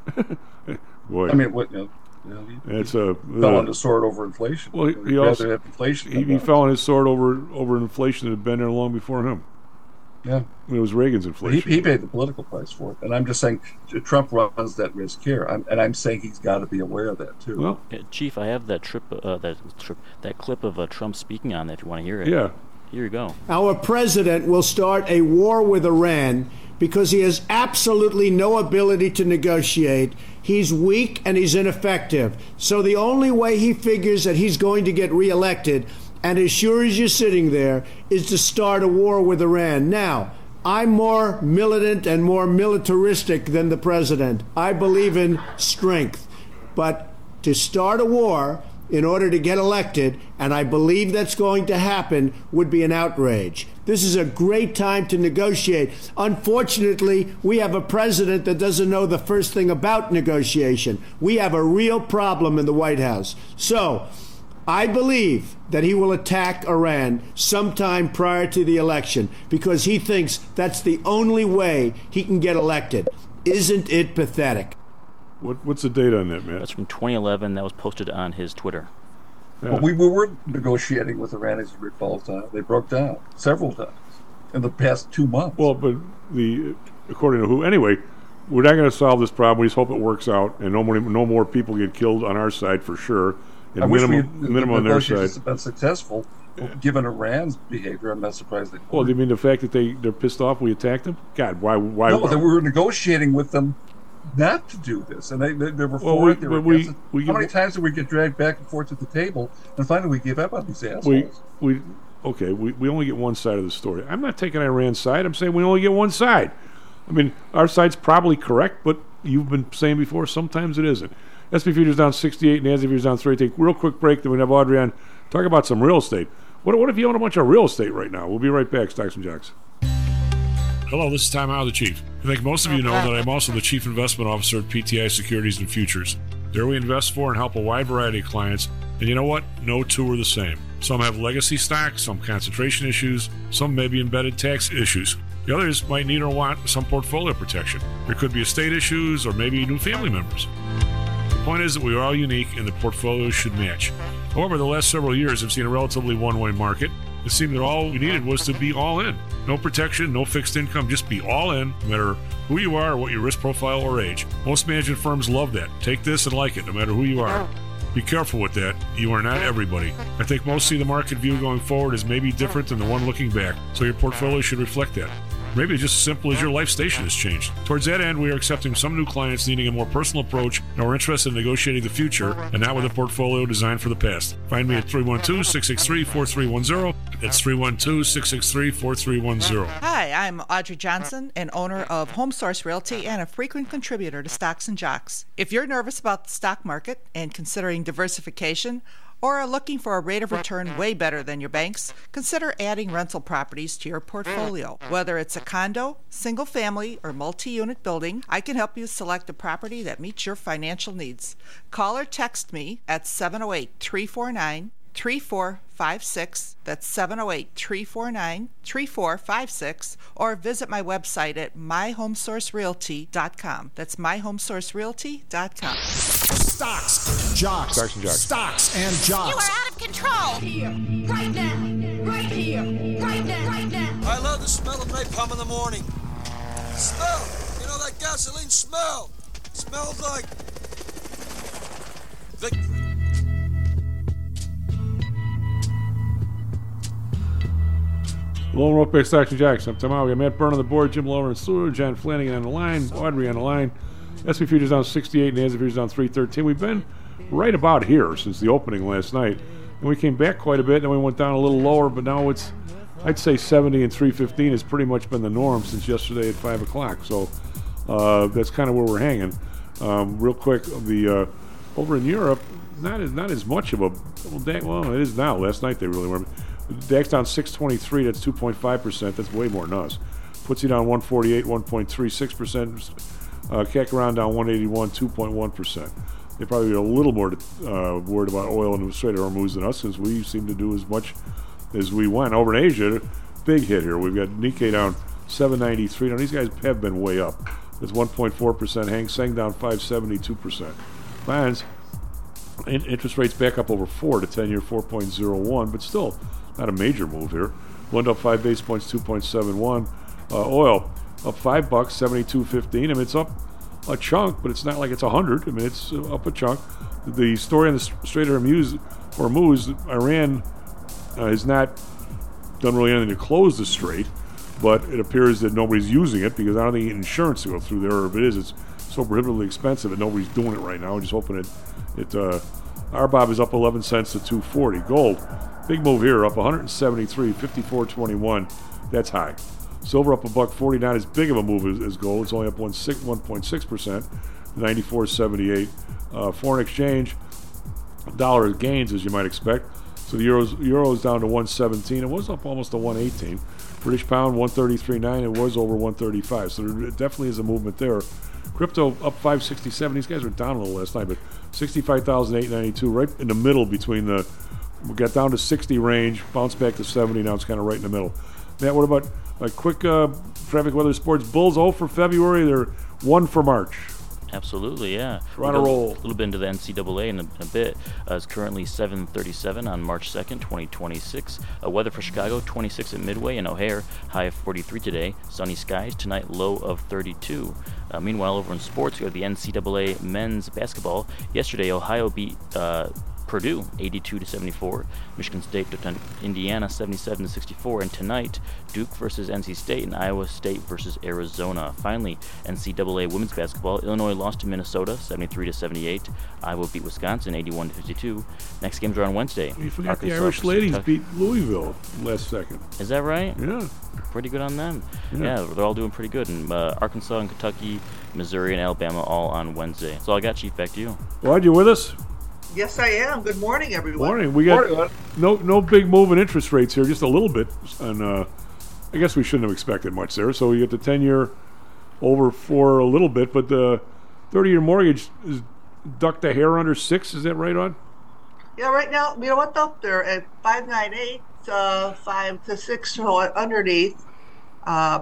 Boy. I mean, what, you know, you know, he, It's a he fell uh, on the sword over inflation. Well, he, You know, he he'd also rather have inflation he, than he that. fell on his sword over over inflation that had been there long before him. Yeah. I mean, it was Reagan's He, inflation. he paid the political price for it, and I'm just saying Trump runs that risk here, I'm, and I'm saying he's got to be aware of that too. Well, Yeah, Chief, I have that trip, uh, that trip, that clip of uh, Trump speaking on that. If you want to hear it, yeah. Here you go. Our president will start a war with Iran because he has absolutely no ability to negotiate. He's weak and he's ineffective. So the only way he figures that he's going to get reelected, and as sure as you're sitting there, is to start a war with Iran. Now, I'm more militant and more militaristic than the president. I believe in strength. But to start a war in order to get elected, and I believe that's going to happen, would be an outrage. This is a great time to negotiate. Unfortunately, we have a president that doesn't know the first thing about negotiation. We have a real problem in the White House. So, I believe that he will attack Iran sometime prior to the election because he thinks that's the only way he can get elected. Isn't it pathetic? What, what's the date on that, Matt? That's from twenty eleven. That was posted on his Twitter. Yeah. Well, we, we were negotiating with Iran, as you recall, Tom. They broke down several times in the past two months. Well, but the according to who? Anyway, we're not going to solve this problem. We just hope it works out, and no more no more people get killed on our side for sure. And I minimum, wish we, minimum the on their negotiations side. have been successful. Given Iran's behavior, I'm not surprised they. Well, do you mean the fact that they they're pissed off we attacked them? God, why why? No, why? that we were negotiating with them not to do this, and they they, they were Well, for we- it. They were but we- against it. we- How many times did we get dragged back and forth to the table, and finally we gave up on these assholes? We we okay. We, we only get one side of the story. I'm not taking Iran's side. I'm saying we only get one side. I mean, our side's probably correct, but you've been saying before sometimes it isn't. S and P futures down sixty-eight, NASDAQ futures down three. Take a real quick break. Then we have Audrey on. Talk about some real estate. What what if you own a bunch of real estate right now? We'll be right back. Stocks and Jocks. Hello, this is Tom Howe, the Chief. I think most of you know that I'm also the Chief Investment Officer at P T I Securities and Futures. There we invest for and help a wide variety of clients. And you know what? No two are the same. Some have legacy stocks, some concentration issues, some may be embedded tax issues. The others might need or want some portfolio protection. There could be estate issues or maybe new family members. The point is that we are all unique and the portfolios should match. However, the last several years have seen a relatively one-way market. It seemed that all we needed was to be all in. No protection, no fixed income, just be all in, no matter who you are or what your risk profile or age. Most management firms love that. Take this and like it, no matter who you are. Be careful with that. You are not everybody. I think most see the market view going forward as maybe different than the one looking back, so your portfolio should reflect that. Maybe it's just as simple as your life station has changed. Towards that end, we are accepting some new clients needing a more personal approach and are interested in negotiating the future and not with a portfolio designed for the past. Find me at three one two, six six three, four three one zero. That's three one two, six six three, four three one zero. Hi, I'm Audrey Johnson, an owner of Home Source Realty and a frequent contributor to Stocks and Jocks. If you're nervous about the stock market and considering diversification, or are looking for a rate of return way better than your banks, consider adding rental properties to your portfolio. Whether it's a condo, single family, or multi-unit building, I can help you select a property that meets your financial needs. Call or text me at seven oh eight, three four nine, three four five six. That's seven oh eight, three four nine, three four five six, or visit my website at my home source realty dot com. That's my home source realty dot com. Stocks, jocks, Stocks and jocks. Stocks and jocks. You are out of control. Here, right now, right here, right now, right now. I love the smell of napalm in the morning. Smell, you know that gasoline smell. Smells like victory. Low and Rope Stocks and Jocks. I'm Tom Howe. We got Matt Byrne on the board, Jim Lower and Stewart, John Flanagan on the line, Audrey on the line. S and P futures down sixty-eight, NASDAQ futures down three thirteen. We've been right about here since the opening last night. And we came back quite a bit, and we went down a little lower, but now it's, I'd say seventy and three fifteen has pretty much been the norm since yesterday at five o'clock. So uh, that's kind of where we're hanging. Um, real quick, the uh, over in Europe, not as, not as much of a, well, dang, well, it is now. Last night they really were. DAX down six twenty-three, that's two point five percent. That's way more than us. Puts you down one forty-eight, one point three six percent. Uh, C A C around down one eighty-one, two point one percent. They probably are a little more uh, worried about oil and Strait of Hormuz than us, since we seem to do as much as we went. Over in Asia, big hit here. We've got Nikkei down seven ninety-three. Now, these guys have been way up. It's one point four percent. Hang Seng down five seventy-two percent. Bonds, in- interest rates back up over four to ten-year four point zero one, but still not a major move here. Blend up five base points, two point seven one. Uh, oil up five bucks, seventy-two fifteen. I mean, it's up a chunk, but it's not like it's a hundred. I mean, it's uh, up a chunk. The story on the Strait of Hormuz, Hormuz Iran uh, has not done really anything to close the strait, but it appears that nobody's using it because I don't think you get insurance to go through there, or if it is, it's so prohibitively expensive that nobody's doing it right now. We're just hoping it. It uh, R B O B is up eleven cents to two forty. Gold, big move here, up one seventy-three, fifty-four twenty-one. That's high. Silver up a buck forty, not as big of a move as, as gold. It's only up one point six percent, ninety-four seventy-eight. Uh, foreign exchange, dollar gains as you might expect. So the euro's euro is down to one seventeen. It was up almost to one eighteen. British pound one thirty-three point nine. It was over one thirty-five. So there definitely is a movement there. Crypto up five sixty-seven. These guys were down a little last night, but sixty-five thousand eight hundred ninety-two, right in the middle between the. We got down to sixty range, bounced back to seventy. Now it's kind of right in the middle. Matt, what about a quick uh, traffic, weather, sports? Bulls oh for February. They're one for March. Absolutely, yeah. We're on a roll. A little bit into the N C double A in a, in a bit. Uh, it's currently seven thirty-seven on March second, twenty twenty-six. Uh, weather for Chicago, twenty-six at Midway and O'Hare. High of forty-three today. Sunny skies. Tonight, low of thirty-two. Uh, meanwhile, over in sports, we have the N C double A men's basketball. Yesterday, Ohio beat uh, Purdue eighty-two to seventy-four. Michigan State took on Indiana seventy-seven to sixty-four. And tonight, Duke versus N C State and Iowa State versus Arizona. Finally, N C double A women's basketball. Illinois lost to Minnesota seventy-three to seventy-eight. Iowa beat Wisconsin eighty-one to fifty-two. Next games are on Wednesday. You forgot Arkansas the Irish versus ladies Kentucky. beat Louisville last second. Is that right? Yeah. Pretty good on them. Yeah. Yeah, they're all doing pretty good. And uh, Arkansas and Kentucky, Missouri and Alabama all on Wednesday. That's all I got, Chief. Back to you. Rod, you with us? Yes, I am. Good morning, everyone. Morning. We got morning. no no big move in interest rates here, just a little bit, and uh, I guess we shouldn't have expected much there. So you get the ten-year over for a little bit, but the thirty-year mortgage is ducked a hair under six. Is that right, on? Yeah, right now, you know what though? They're at five nine eight, uh, five to six, so underneath. Uh,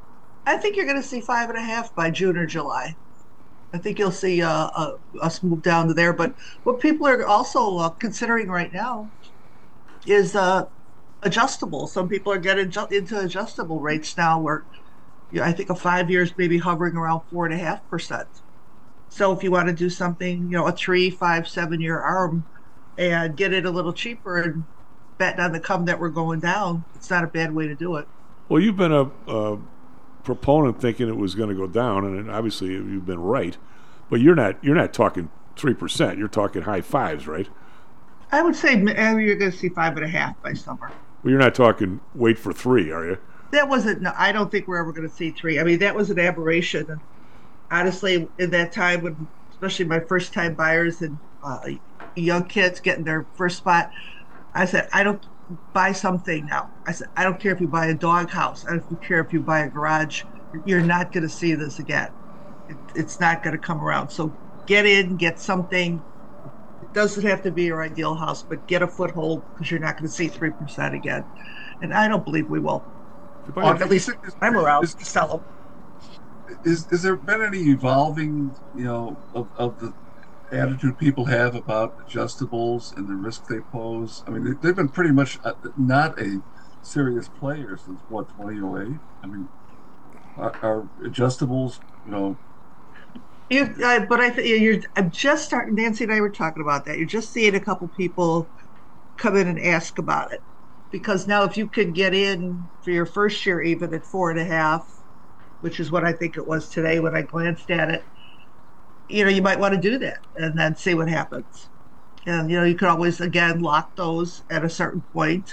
I think you're going to see five and a half by June or July. I think you'll see uh, uh, us move down to there. But what people are also uh, considering right now is uh, adjustable. Some people are getting ju- into adjustable rates now where you know, I think a five years maybe hovering around four and a half percent. So if you want to do something, you know, a three, five, seven year arm and get it a little cheaper and bet on the come that we're going down, it's not a bad way to do it. Well, you've been a, a proponent thinking it was going to go down, and obviously you've been right. But you're not you're not talking three percent. You're talking high fives, right? I would say maybe you're going to see five and a half by summer. Well, you're not talking wait for three, are you? That wasn't. No, I don't think we're ever going to see three. I mean, that was an aberration. And honestly, in that time, when especially my first time buyers and uh, young kids getting their first spot, I said, I don't buy something now. I said, I don't care if you buy a dog house. I don't care if you buy a garage. You're not going to see this again. It, it's not going to come around. So get in, get something. It doesn't have to be your ideal house, but get a foothold because you're not going to see three percent again. And I don't believe we will. Or at least I'm around to sell them. Is, is there been any evolving, you know, of, of the attitude people have about adjustables and the risk they pose? I mean, they, they've been pretty much not a serious player since, what, twenty oh eight? I mean, are, are adjustables, you know... You, uh, but I think you're. I'm just starting. Nancy and I were talking about that. You're just seeing a couple people come in and ask about it, because now if you could get in for your first year even at four and a half, which is what I think it was today when I glanced at it, you know, you might want to do that and then see what happens. And you know, you could always again lock those at a certain point,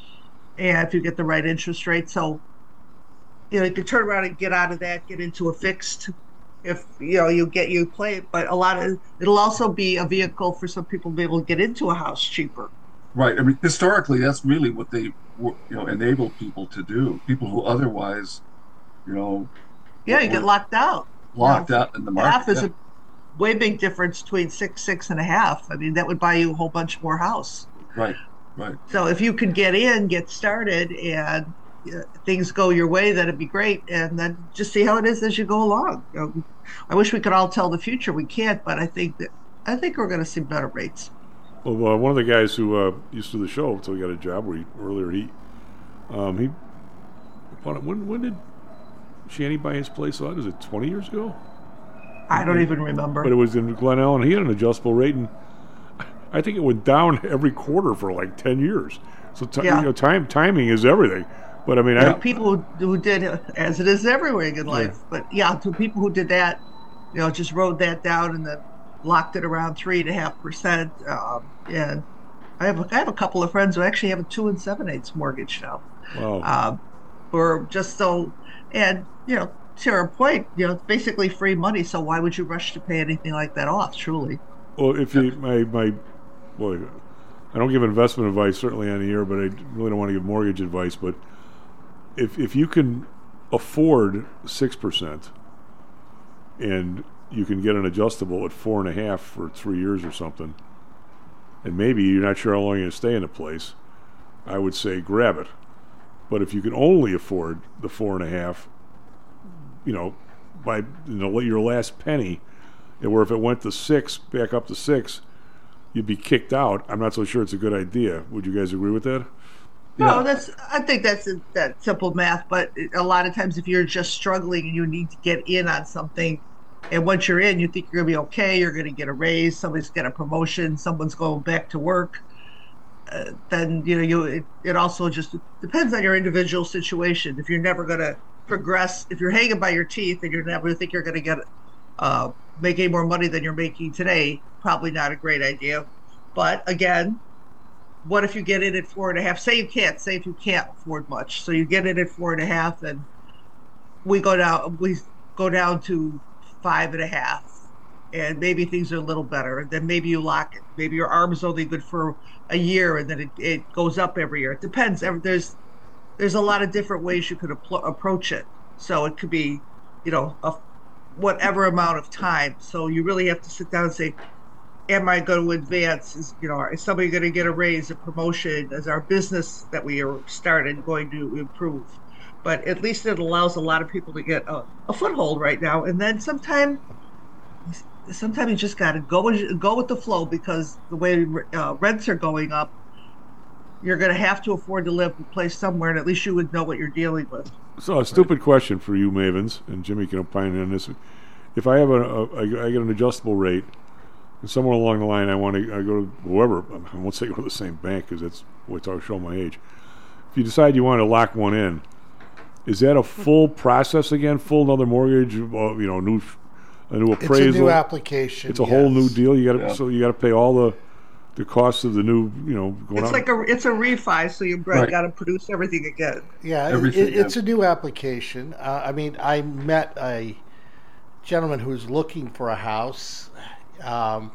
and if you get the right interest rate, so you know you could turn around and get out of that, get into a fixed. If you know you get you play it, but a lot of it'll also be a vehicle for some people to be able to get into a house cheaper. Right. I mean, historically, that's really what they you know enable people to do. People who otherwise, you know, yeah, you get locked out. Locked you know, out in the market. Half is yeah. a way big difference between six, six and a half. I mean, that would buy you a whole bunch more house. Right. Right. So if you could get in, get started, and uh, things go your way, that'd be great, and then just see how it is as you go along. You know, I wish we could all tell the future. We can't, but I think that I think we're going to see better rates. Well, uh, one of the guys who uh, used to do the show until he got a job where he, earlier, he um, he when when did Shanny buy his place out? Is it twenty years ago? I don't even remember. But it was in Glen Ellen. He had an adjustable rate, and I think it went down every quarter for like ten years. So t- Yeah. you know, time timing is everything. But I mean, There I are people who, who did, uh, as it is everywhere in life. But yeah, to people who did that, you know, just rode that down and then locked it around three and a half percent. Um, and I have a, I have a couple of friends who actually have a two and seven eighths mortgage now. Wow. Um, or just so, and you know, to her point, you know, it's basically free money. So why would you rush to pay anything like that off? Truly. Well, if you my my well, I don't give investment advice certainly on the air, but I really don't want to give mortgage advice. But if if you can afford six percent and you can get an adjustable at four and a half for three years or something, and maybe you're not sure how long you're going to stay in a place, I would say grab it. But if you can only afford the four and a half, you know, by you know your last penny, and where if it went to six, back up to six, you'd be kicked out. I'm not so sure it's a good idea. Would you guys agree with that? No, that's. I think that's a, that simple math. But a lot of times, if you're just struggling and you need to get in on something, and once you're in, you think you're going to be okay. You're going to get a raise. Somebody's getting a promotion. Someone's going back to work. Uh, then you know you. It, it also just depends on your individual situation. If you're never going to progress, if you're hanging by your teeth and you're never think you're going to get uh, make any more money than you're making today, probably not a great idea. But again, what if you get in at four and a half? Say you can't. Say if you can't afford much, so you get in at four and a half, and we go down. We go down to five and a half, and maybe things are a little better. Then maybe you lock it. Maybe your arm is only good for a year, and then it, it goes up every year. It depends. There's there's a lot of different ways you could apl- approach it. So it could be, you know, a whatever amount of time. So you really have to sit down and say, am I going to advance? Is, you know, is somebody going to get a raise, a promotion? Is our business that we are started going to improve? But at least it allows a lot of people to get a, a foothold right now. And then sometime, sometimes you just got to go go with the flow, because the way uh, rents are going up, you're going to have to afford to live in a place somewhere, and at least you would know what you're dealing with. So a stupid question for you Mavens, and Jimmy can opine on this. If I have a, a I get an adjustable rate, and somewhere along the line I want to I go to whoever, I won't say go to the same bank because that's what's I'll show my age. If you decide you want to lock one in, is that a full process again? Full another mortgage? Uh, you know, new a new appraisal. It's a new application. It's a yes. whole new deal. You got to Yeah. so you got to pay all the the costs of the new. You know, going It's out. like a it's a refi, so you Right. got to produce everything again. Yeah, it, Everything, it, it's yeah. a new application. Uh, I mean, I met a gentleman who was looking for a house, um,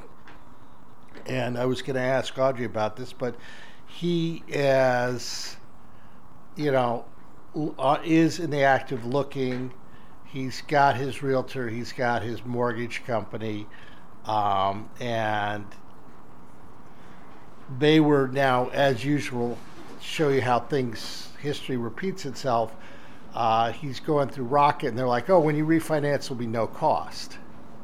and I was going to ask Audrey about this, but he is, you know, uh, is in the act of looking. He's got his realtor. He's got his mortgage company, um, and they were now, as usual, show you how things, history repeats itself. Uh, he's going through Rocket, and they're like, oh, when you refinance, there'll be no cost.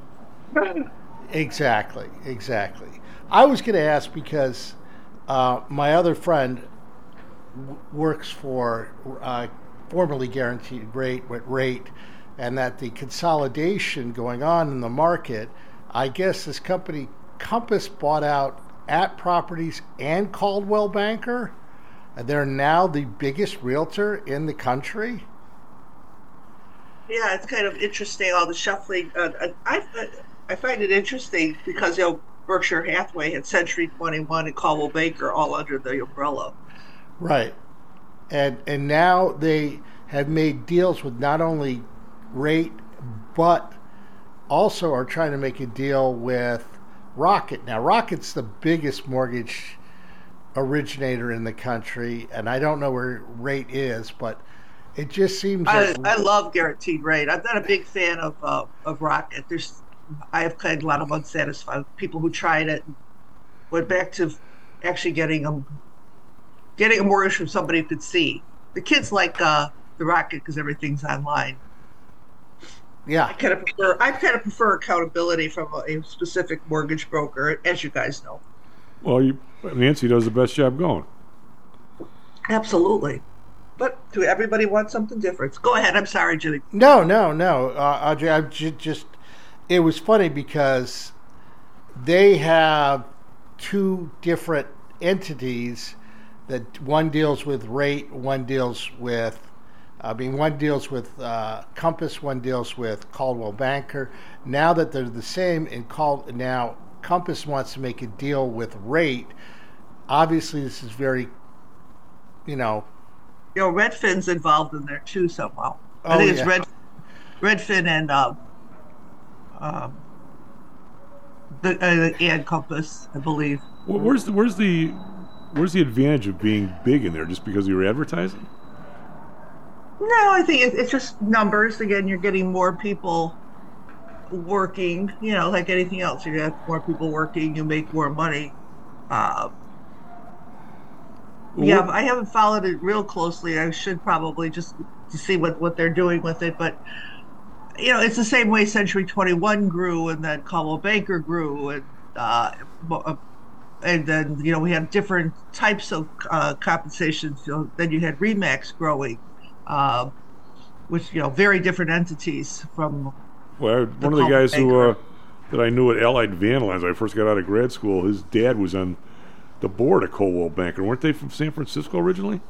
Exactly, exactly. I was going to ask because uh, my other friend w- works for uh, formerly guaranteed rate, rate, and that the consolidation going on in the market, I guess this company Compass bought out At Properties and Coldwell Banker, and they're now the biggest realtor in the country. Yeah, it's kind of interesting, all the shuffling. Uh, I I find it interesting because, you know, Berkshire Hathaway had Century twenty-one and Coldwell Banker all under the umbrella. Right. And and now they have made deals with not only Rate, but also are trying to make a deal with Rocket. Now, Rocket's the biggest mortgage originator in the country, and I don't know where Rate is, but it just seems I, like... I love guaranteed rate. I'm not a big fan of uh, of Rocket. There's, I have kind of a lot of unsatisfied people who tried it, went back to actually getting them, getting a mortgage from somebody who could see. the kids like uh, the Rocket because everything's online. Yeah, I kind of prefer. I kind of prefer accountability from a, a specific mortgage broker, as you guys know. Well, you, Nancy does the best job going. Absolutely, but do everybody want something different? Go ahead. I'm sorry, Jimmy. No, no, no, uh, Audrey. I just, just, it was funny because they have two different entities. That one deals with rate, one deals with. I mean, one deals with uh, Compass, one deals with Coldwell Banker. Now that they're the same, and Call now Compass wants to make a deal with Rate. Obviously, this is very, you know. You know, Redfin's involved in there too somehow. Oh, I think it's yeah. Red, Redfin and uh, uh, the uh, and Compass, I believe. Well, where's the where's the where's the advantage of being big in there? Just because of your advertising? No, I think it's just numbers. Again, you're getting more people working, you know, like anything else. You have more people working, you make more money. Uh, yeah, I haven't followed it real closely. I should probably just to see what, what they're doing with it. But, you know, it's the same way Century twenty-one grew and then Coldwell Banker grew. And, uh, and then, you know, we have different types of uh, compensations. You know, then you had RE/MAX growing. Uh, which, you know, very different entities from. Well, one of the guys who uh, that I knew at Allied Vanlines, when I first got out of grad school, his dad was on the board of Coldwell Banker. Weren't they from San Francisco originally?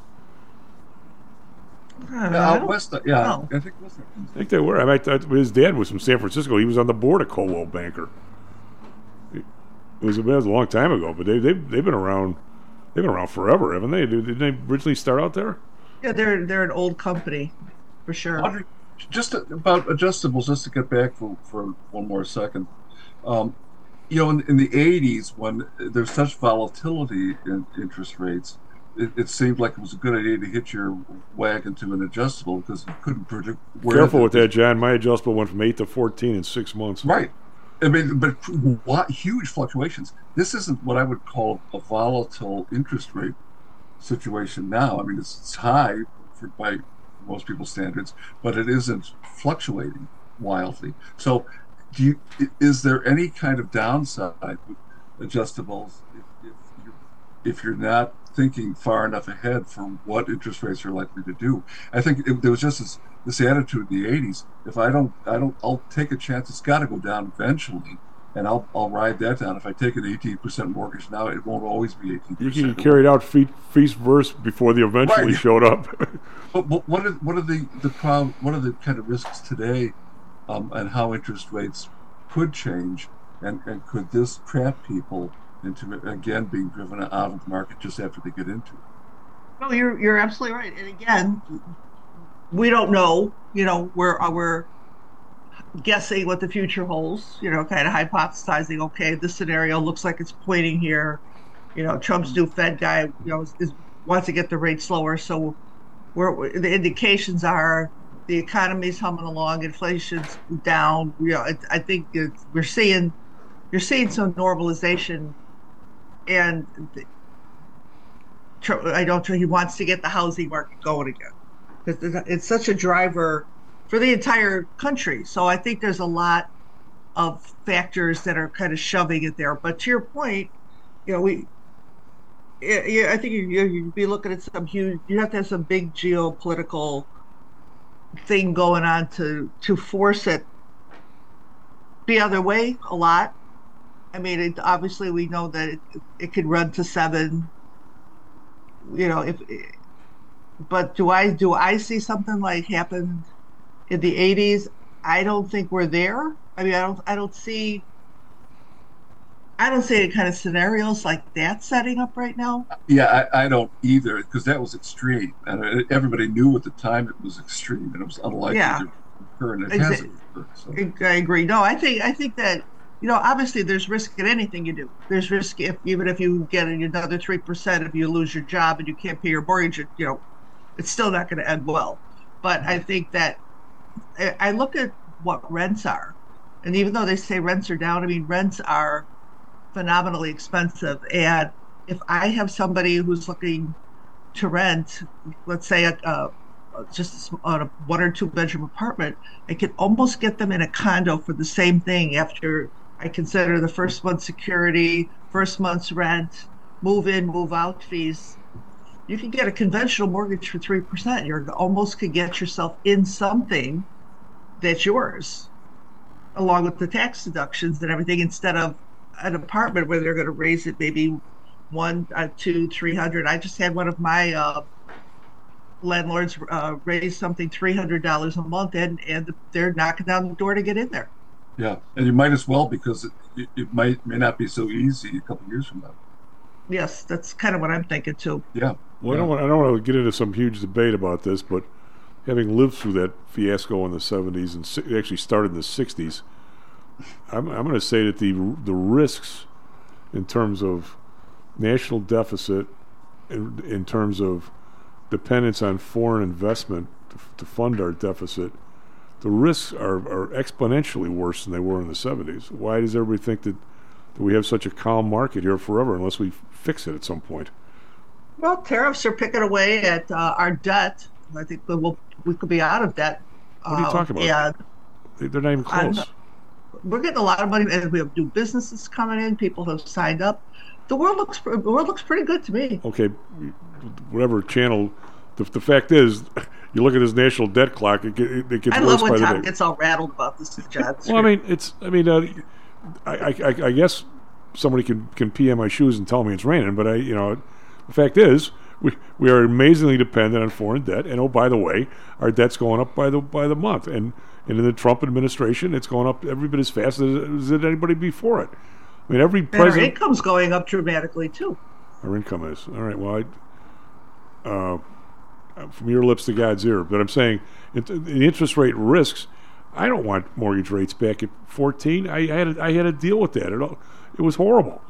I Yeah, out west, yeah, know. I think west. I think they were. I mean, I thought his dad was from San Francisco. He was on the board of Coldwell Banker. It was, it was a long time ago, but they they've they've been around. They've been around forever, haven't they? Did they originally start out there? Yeah, they're they're an old company, for sure. Audrey, just about adjustables, just to get back for, for one more second. Um, you know, in, in the eighties, when there's such volatility in interest rates, it, it seemed like it was a good idea to hitch your wagon to an adjustable because you couldn't predict where. Careful with that, John. My adjustable went from eight to fourteen in six months. Right. I mean, but what, huge fluctuations. This isn't what I would call a volatile interest rate situation now. I mean, it's, it's high for, by most people's standards, but it isn't fluctuating wildly. So, do you, is there any kind of downside with adjustables if, if, you're, if you're not thinking far enough ahead for what interest rates are likely to do? I think it, there was just this, this attitude in the eighties. If I don't, I don't, I'll take a chance. It's got to go down eventually. And I'll I'll ride that down. If I take an eighteen percent mortgage now, it won't always be eighteen percent. You, you carried out feet, feast verse before they eventually Right. showed up. But, but what are what are the the problem? What are the kind of risks today, um, and how interest rates could change, and, and could this trap people into again being driven out of the market just after they get into it? No, you're you're absolutely right. And again, we don't know. You know, we're uh, we're guessing what the future holds. You know, kind of hypothesizing. Okay, this scenario looks like it's pointing here. You know, Trump's new Fed guy, you know, is, is wants to get the rate slower. So, we're the indications are the economy's humming along, inflation's down. You know, I, I think it's, we're seeing you're seeing some normalization, and the, I don't think he wants to get the housing market going again because it's such a driver for the entire country. So I think there's a lot of factors that are kind of shoving it there. But to your point, you know, we, yeah, I think you, you'd be looking at some huge, you have to have some big geopolitical thing going on to, to force it the other way a lot. I mean, it, obviously we know that it, it could run to seven, you know, if, but do I, do I see something like happen in the eighties? I don't think we're there. I mean, I don't, I don't see, I don't see any kind of scenarios like that setting up right now. Yeah, I, I don't either, because that was extreme, and everybody knew at the time it was extreme, and it was unlikely Yeah. to occur, and it Exa- hasn't occurred. So. I agree. No, I think, I think that, you know, obviously there's risk in anything you do. There's risk if, even if you get another three percent, if you lose your job and you can't pay your mortgage, you know, it's still not going to end well. But I think that I look at what rents are, and even though they say rents are down, I mean, rents are phenomenally expensive. And if I have somebody who's looking to rent, let's say a, a just on a one or two bedroom apartment, I could almost get them in a condo for the same thing after I consider the first month's security, first month's rent, move in, move out fees. You can get a conventional mortgage for three percent. You almost could get yourself in something that's yours, along with the tax deductions and everything, instead of an apartment where they're going to raise it maybe one, uh, two, three hundred. I just had one of my uh, landlords uh, raise something three hundred dollars a month, and and they're knocking down the door to get in there. Yeah, and you might as well, because it, it, it might may not be so easy a couple of years from now. Yes, that's kind of what I'm thinking too. Yeah. Well, I don't want, I don't want to get into some huge debate about this, but having lived through that fiasco in the seventies and si- it actually started in the sixties, I'm, I'm going to say that the the risks in terms of national deficit, in, in terms of dependence on foreign investment to, to fund our deficit, the risks are, are exponentially worse than they were in the seventies. Why does everybody think that, that we have such a calm market here forever unless we fix it at some point? Well, tariffs are picking away at uh, our debt. I think we will we could be out of debt. What are you talking about? And They're not even close. I'm, we're getting a lot of money, and we have new businesses coming in. People have signed up. The world looks the world looks pretty good to me. Okay, whatever channel. The, the fact is, you look at this national debt clock. It, it, it gets I worse love when by the Tom day. gets all rattled about this, John. Well, I mean, it's. I mean, uh, I, I, I guess somebody can can pee on my shoes and tell me it's raining, but I, you know, the fact is, we we are amazingly dependent on foreign debt, and oh, by the way, our debt's going up by the by the month, and, and in the Trump administration, it's going up every bit as fast as, as did anybody before it. I mean, every And president. our income's going up dramatically too. Our income is all right. Well, I, uh, from your lips to God's ear, but I'm saying it, the interest rate risks. I don't want mortgage rates back at fourteen. I, I had to, I had to deal with that. It, it was horrible.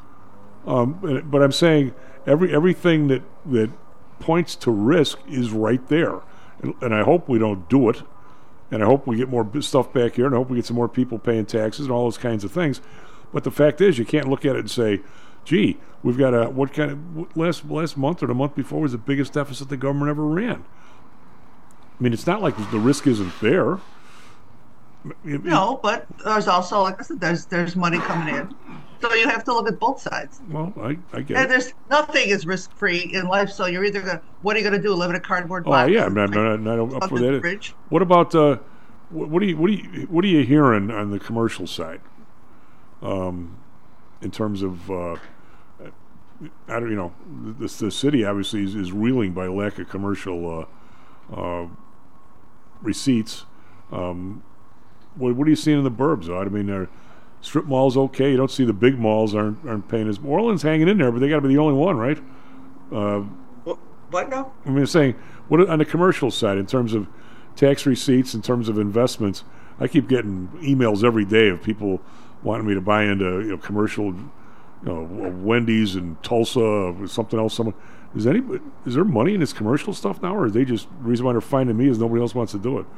Um, but I'm saying every everything that that points to risk is right there, and, and I hope we don't do it, and I hope we get more stuff back here, and I hope we get some more people paying taxes and all those kinds of things. But the fact is, you can't look at it and say, "Gee, we've got a what kind of last last month or the month before was the biggest deficit the government ever ran." I mean, it's not like the risk isn't there. It, No, but there's also, like I said, there's there's money coming in, so you have to look at both sides. Well, I, I get And it. there's nothing is risk free in life, so you're either gonna what are you gonna do? Live in a cardboard Oh box? yeah, I'm not, not, not up Up for the that. bridge? What about uh, what, what do you what do you what are you hearing on the commercial side? Um, in terms of uh, I don't you know the the city obviously is, is reeling by lack of commercial uh, uh, receipts. Um, what what are you seeing in the burbs? I mean, are strip malls okay? You don't see the big malls aren't aren't paying as. Orland's hanging in there, but they got to be the only one, right? Uh, What now? I mean, saying what on the commercial side in terms of tax receipts, in terms of investments. I keep getting emails every day of people wanting me to buy into you know commercial, you know, Wendy's and Tulsa or something else. Someone is any is there money in this commercial stuff now, or is they just the reason why they're finding me is nobody else wants to do it?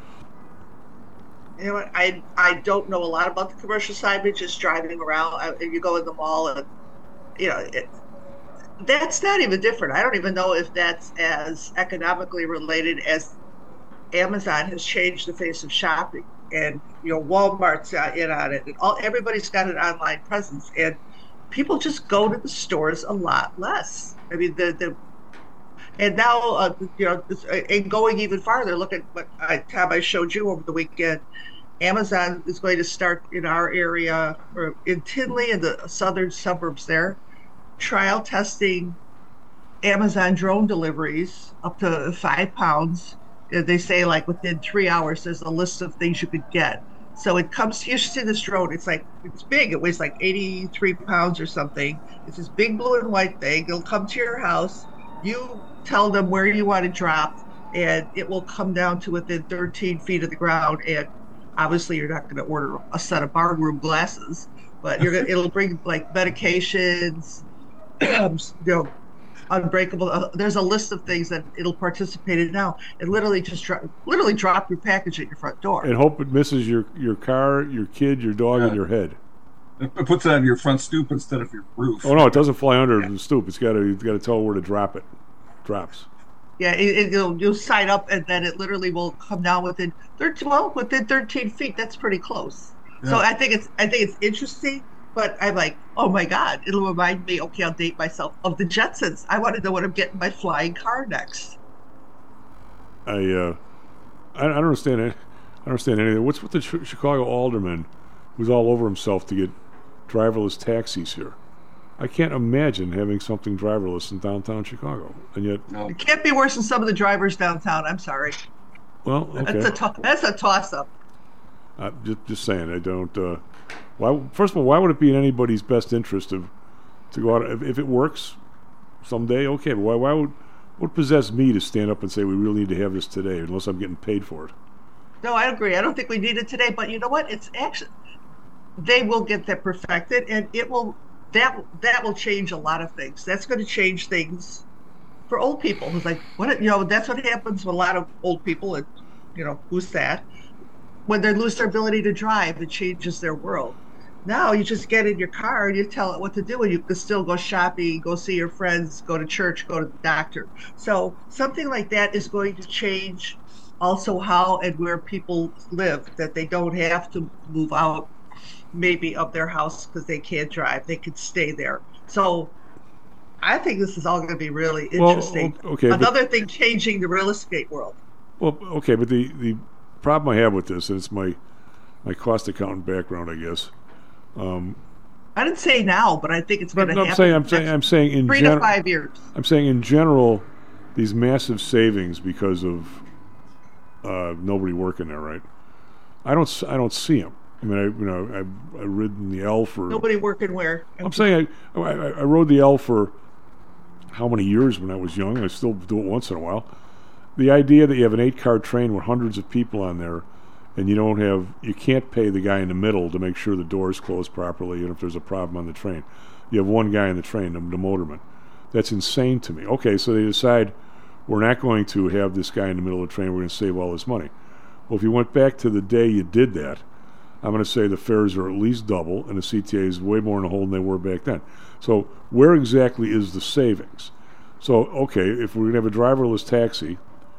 You know what? I I don't know a lot about the commercial side, but just driving around, I, you go in the mall, and you know, it, that's not even different. I don't even know if that's as economically related as Amazon has changed the face of shopping, and you know, Walmart's uh, in on it, and all everybody's got an online presence, and people just go to the stores a lot less. I mean, the the and now uh, you know, and going even farther, look at what I, Tom I showed you over the weekend. Amazon is going to start in our area, or in Tinley, in the southern suburbs there, trial testing Amazon drone deliveries up to five pounds. They say like within three hours, there's a list of things you could get. So it comes, you should see this drone. It's like, it's big. It weighs like eighty-three pounds or something. It's this big blue and white thing. It'll come to your house. You tell them where you want it dropped, and it will come down to within thirteen feet of the ground. And obviously, you're not going to order a set of barroom glasses, but you're gonna, it'll bring like medications, um, you know, unbreakable. Uh, there's a list of things that it'll participate in now, and literally just dro- literally drop your package at your front door. And hope it misses your, your car, your kid, your dog, Yeah. and your head. It puts it on your front stoop instead of your roof. Oh no, it doesn't fly under yeah. the stoop. It's got to it's got to tell where to drop it. Drops. Yeah, it, it, you'll, you'll sign up, and then it literally will come down within thirteen, well, within thirteen feet. That's pretty close. Yeah. So I think it's I think it's interesting, but I'm like, oh my God, it'll remind me. Okay, I'll date myself of the Jetsons. I want to know what I'm getting my flying car next. I uh, I, I don't understand it. I don't understand anything. What's with the Ch- Chicago alderman who's all over himself to get driverless taxis here? I can't imagine having something driverless in downtown Chicago, and yet no. It can't be worse than some of the drivers downtown. I'm sorry. Well, okay. That's a to- that's a toss-up. Uh, just, just saying, I don't. Uh, why? First of all, why would it be in anybody's best interest of to go out if, if it works someday? Okay, but why? Why would what possess me to stand up and say we really need to have this today, unless I'm getting paid for it? No, I agree. I don't think we need it today, but you know what? It's actually they will get that perfected, and it will. That that will change a lot of things. That's going to change things for old people. It's like, what, you know, that's what happens with a lot of old people, and, you know, who's that? When they lose their ability to drive, it changes their world. Now you just get in your car and you tell it what to do, and you can still go shopping, go see your friends, go to church, go to the doctor. So something like that is going to change also how and where people live, that they don't have to move out maybe of their house because they can't drive. They could stay there. So I think this is all going to be really interesting. Well, okay, Another but, thing changing the real estate world. Well, okay, but the, the problem I have with this, and it's my my cost accountant background, I guess. Um, I didn't say now, but I think it's going to no, happen. I'm saying, I'm saying, I'm saying in three gen- to five years. I'm saying in general, these massive savings because of uh, nobody working there, right? I don't, I don't see them. I mean, I, you know, I've, I've ridden the L for... Nobody working where? I'm saying I, I, I rode the L for how many years when I was young. I still do it once in a while. The idea that you have an eight-car train with hundreds of people on there and you don't have... You can't pay the guy in the middle to make sure the doors close properly and if there's a problem on the train. You have one guy in the train, the, the motorman. That's insane to me. Okay, so they decide we're not going to have this guy in the middle of the train. We're going to save all this money. Well, if you went back to the day you did that, I'm going to say the fares are at least double, and the C T A is way more in the hole than they were back then. So where exactly is the savings? So, okay, if we're going to have a driverless taxi,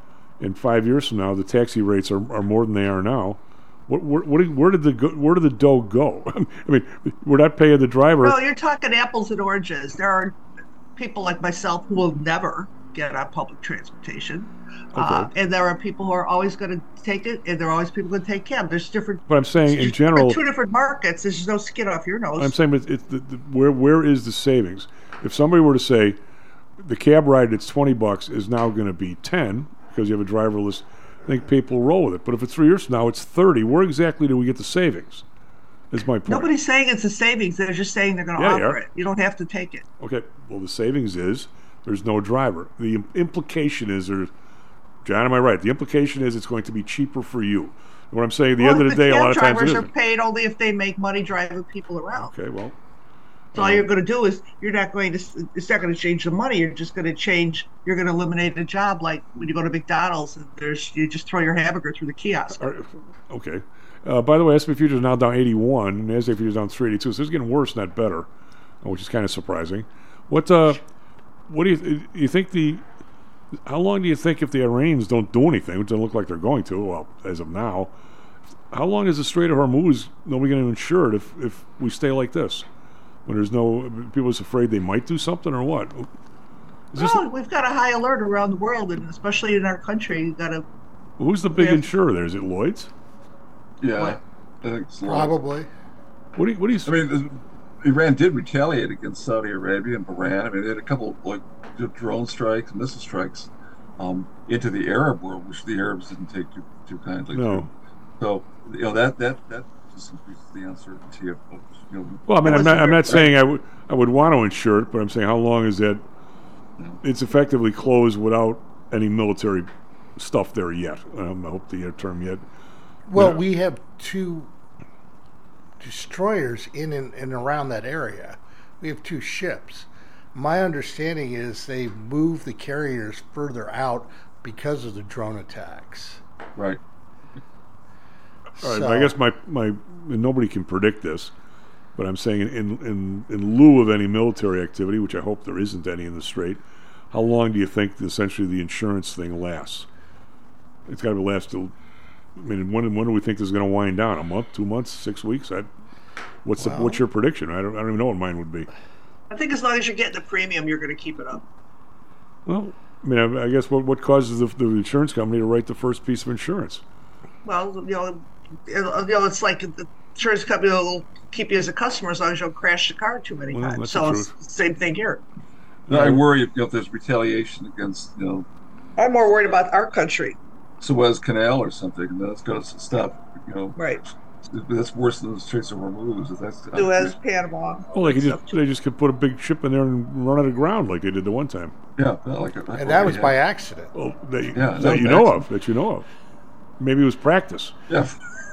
in five years from now, the taxi rates are, are more than they are now. What, where, where, did, where did the go, where did the dough go? I mean, we're not paying the driver. Well, you're talking apples and oranges. There are people like myself who will never get on public transportation. Okay. Uh, and there are people who are always going to take it, and there are always people going to take cab. There's different. But I'm saying in general, two different markets. There's no skin off your nose. I'm saying it's, it's the, the, where where is the savings? If somebody were to say the cab ride that's twenty bucks is now going to be ten because you have a driverless, I think people roll with it. But if it's three years from now, it's thirty. Where exactly do we get the savings? Is my point. Nobody's saying it's a savings. They're just saying they're going to yeah, offer yeah. it. You don't have to take it. Okay. Well, the savings is there's no driver. The implication is there's. John, am I right? The implication is it's going to be cheaper for you. What I'm saying, at the well, end of the day, a lot of times it drivers isn't. are paid only if they make money driving people around. Okay, well. So um, all you're going to do is you're not going to. It's not going to change the money. You're just going to change. You're going to eliminate a job like when you go to McDonald's and there's you just throw your hamburger through the kiosk. Okay. Uh, by the way, S and P futures now down eighty-one, and Nasdaq futures down three eighty-two. So it's getting worse, not better, which is kind of surprising. What? Uh, what do you you think the? How long do you think if the Iranians don't do anything, which doesn't look like they're going to, well, as of now, how long is the Strait of Hormuz nobody going to insure it if, if we stay like this? When there's no, people are afraid they might do something or what? Is well, this, we've got a high alert around the world, and especially in our country, you've got to... Who's the big have, insurer there? Is it Lloyd's? Yeah, what? I think it's Probably. What do you, what do you... I mean, Iran did retaliate against Saudi Arabia and Bahrain. I mean, they had a couple of, like, drone strikes and missile strikes um, into the Arab world, which the Arabs didn't take too too kindly no. to. So you know that that that just increases the uncertainty of, of you know. Well, I mean, I'm not I'm not saying I would I would want to insure it, but I'm saying how long is that? No. It's effectively closed without any military stuff there yet. Um, I hope the term yet. Well, yeah. we have two destroyers in and, and around that area. We have two ships. My understanding is they moved the carriers further out because of the drone attacks. Right. All right. So, I guess my, my nobody can predict this, but I'm saying in, in in lieu of any military activity, which I hope there isn't any in the Strait, how long do you think essentially the insurance thing lasts? It's got to last till. I mean, when when do we think this is going to wind down? A month, two months, six weeks? I, what's Well- the, what's your prediction? I don't I don't even know what mine would be. I think as long as you're getting the premium, you're going to keep it up. Well, I mean, I, I guess what what causes the, the insurance company to write the first piece of insurance? Well, you know, you know, it's like the insurance company will keep you as a customer as long as you don't crash the car too many Well, times. that's So the it's truth. the same thing here. And I worry if, you know, if there's retaliation against, you know, I'm more worried about our country. Suez Canal or something, and that's going to stop. You know, right? That's worse than the Straits of Hormuz. That's Suez, Panama. Well, they could just they just could put a big ship in there and run it aground like they did the one time. Yeah, like a, And that was by accident. Well, that, you- Yeah, that that you was know accident. of, that you know of. Maybe it was practice. Yeah.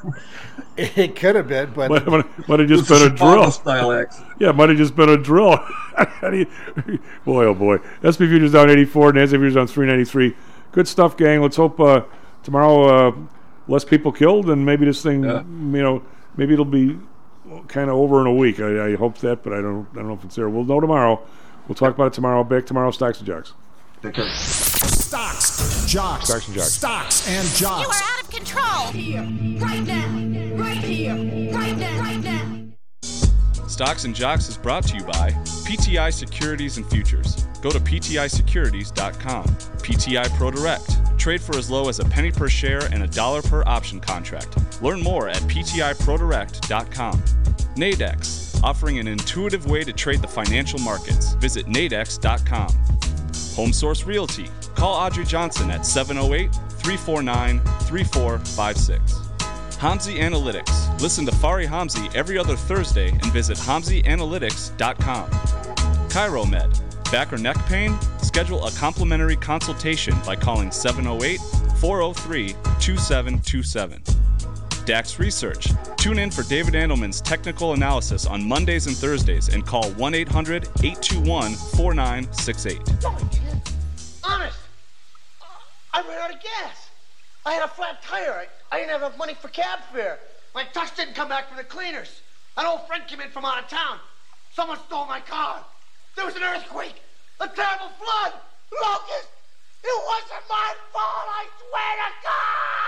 It could have been, but Might, might, might have just It was been a a drill. Chicago-style accident. Yeah, it might have just been a drill. How do you- boy, oh boy. S P Futures down eighty-four, NASDAQ Futures down three ninety-three. Good stuff, gang. Let's hope uh, tomorrow uh, less people killed, and maybe this thing, Yeah. you know, maybe it'll be kind of over in a week. I, I hope that, but I don't, I don't know if it's there. We'll know tomorrow. We'll talk about it tomorrow. Back tomorrow, Stocks and Jocks. Take care. Stocks, jocks, Stocks and jocks. Stocks and jocks. You are out of control. Here, right now, right here, right now, right now. Stocks and Jocks is brought to you by P T I Securities and Futures. Go to P T I securities dot com. P T I ProDirect. Trade for as low as a penny per share and a dollar per option contract. Learn more at P T I Pro Direct dot com. Nadex, offering an intuitive way to trade the financial markets. Visit nadex dot com. Home Source Realty. Call Audrey Johnson at seven oh eight, three four nine, three four five six. Hamzy Analytics. Listen to Fari Hamzy every other Thursday and visit hamzy analytics dot com. ChiroMed. Back or neck pain? Schedule a complimentary consultation by calling seven oh eight, four oh three, two seven two seven. Dax Research. Tune in for David Andelman's technical analysis on Mondays and Thursdays and call one eight hundred, eight two one, four nine six eight. Honest, I ran out of gas. I had a flat tire. I, I didn't have enough money for cab fare. My tux didn't come back from the cleaners. An old friend came in from out of town. Someone stole my car. There was an earthquake, a terrible flood, locust. It wasn't my fault, I swear to God!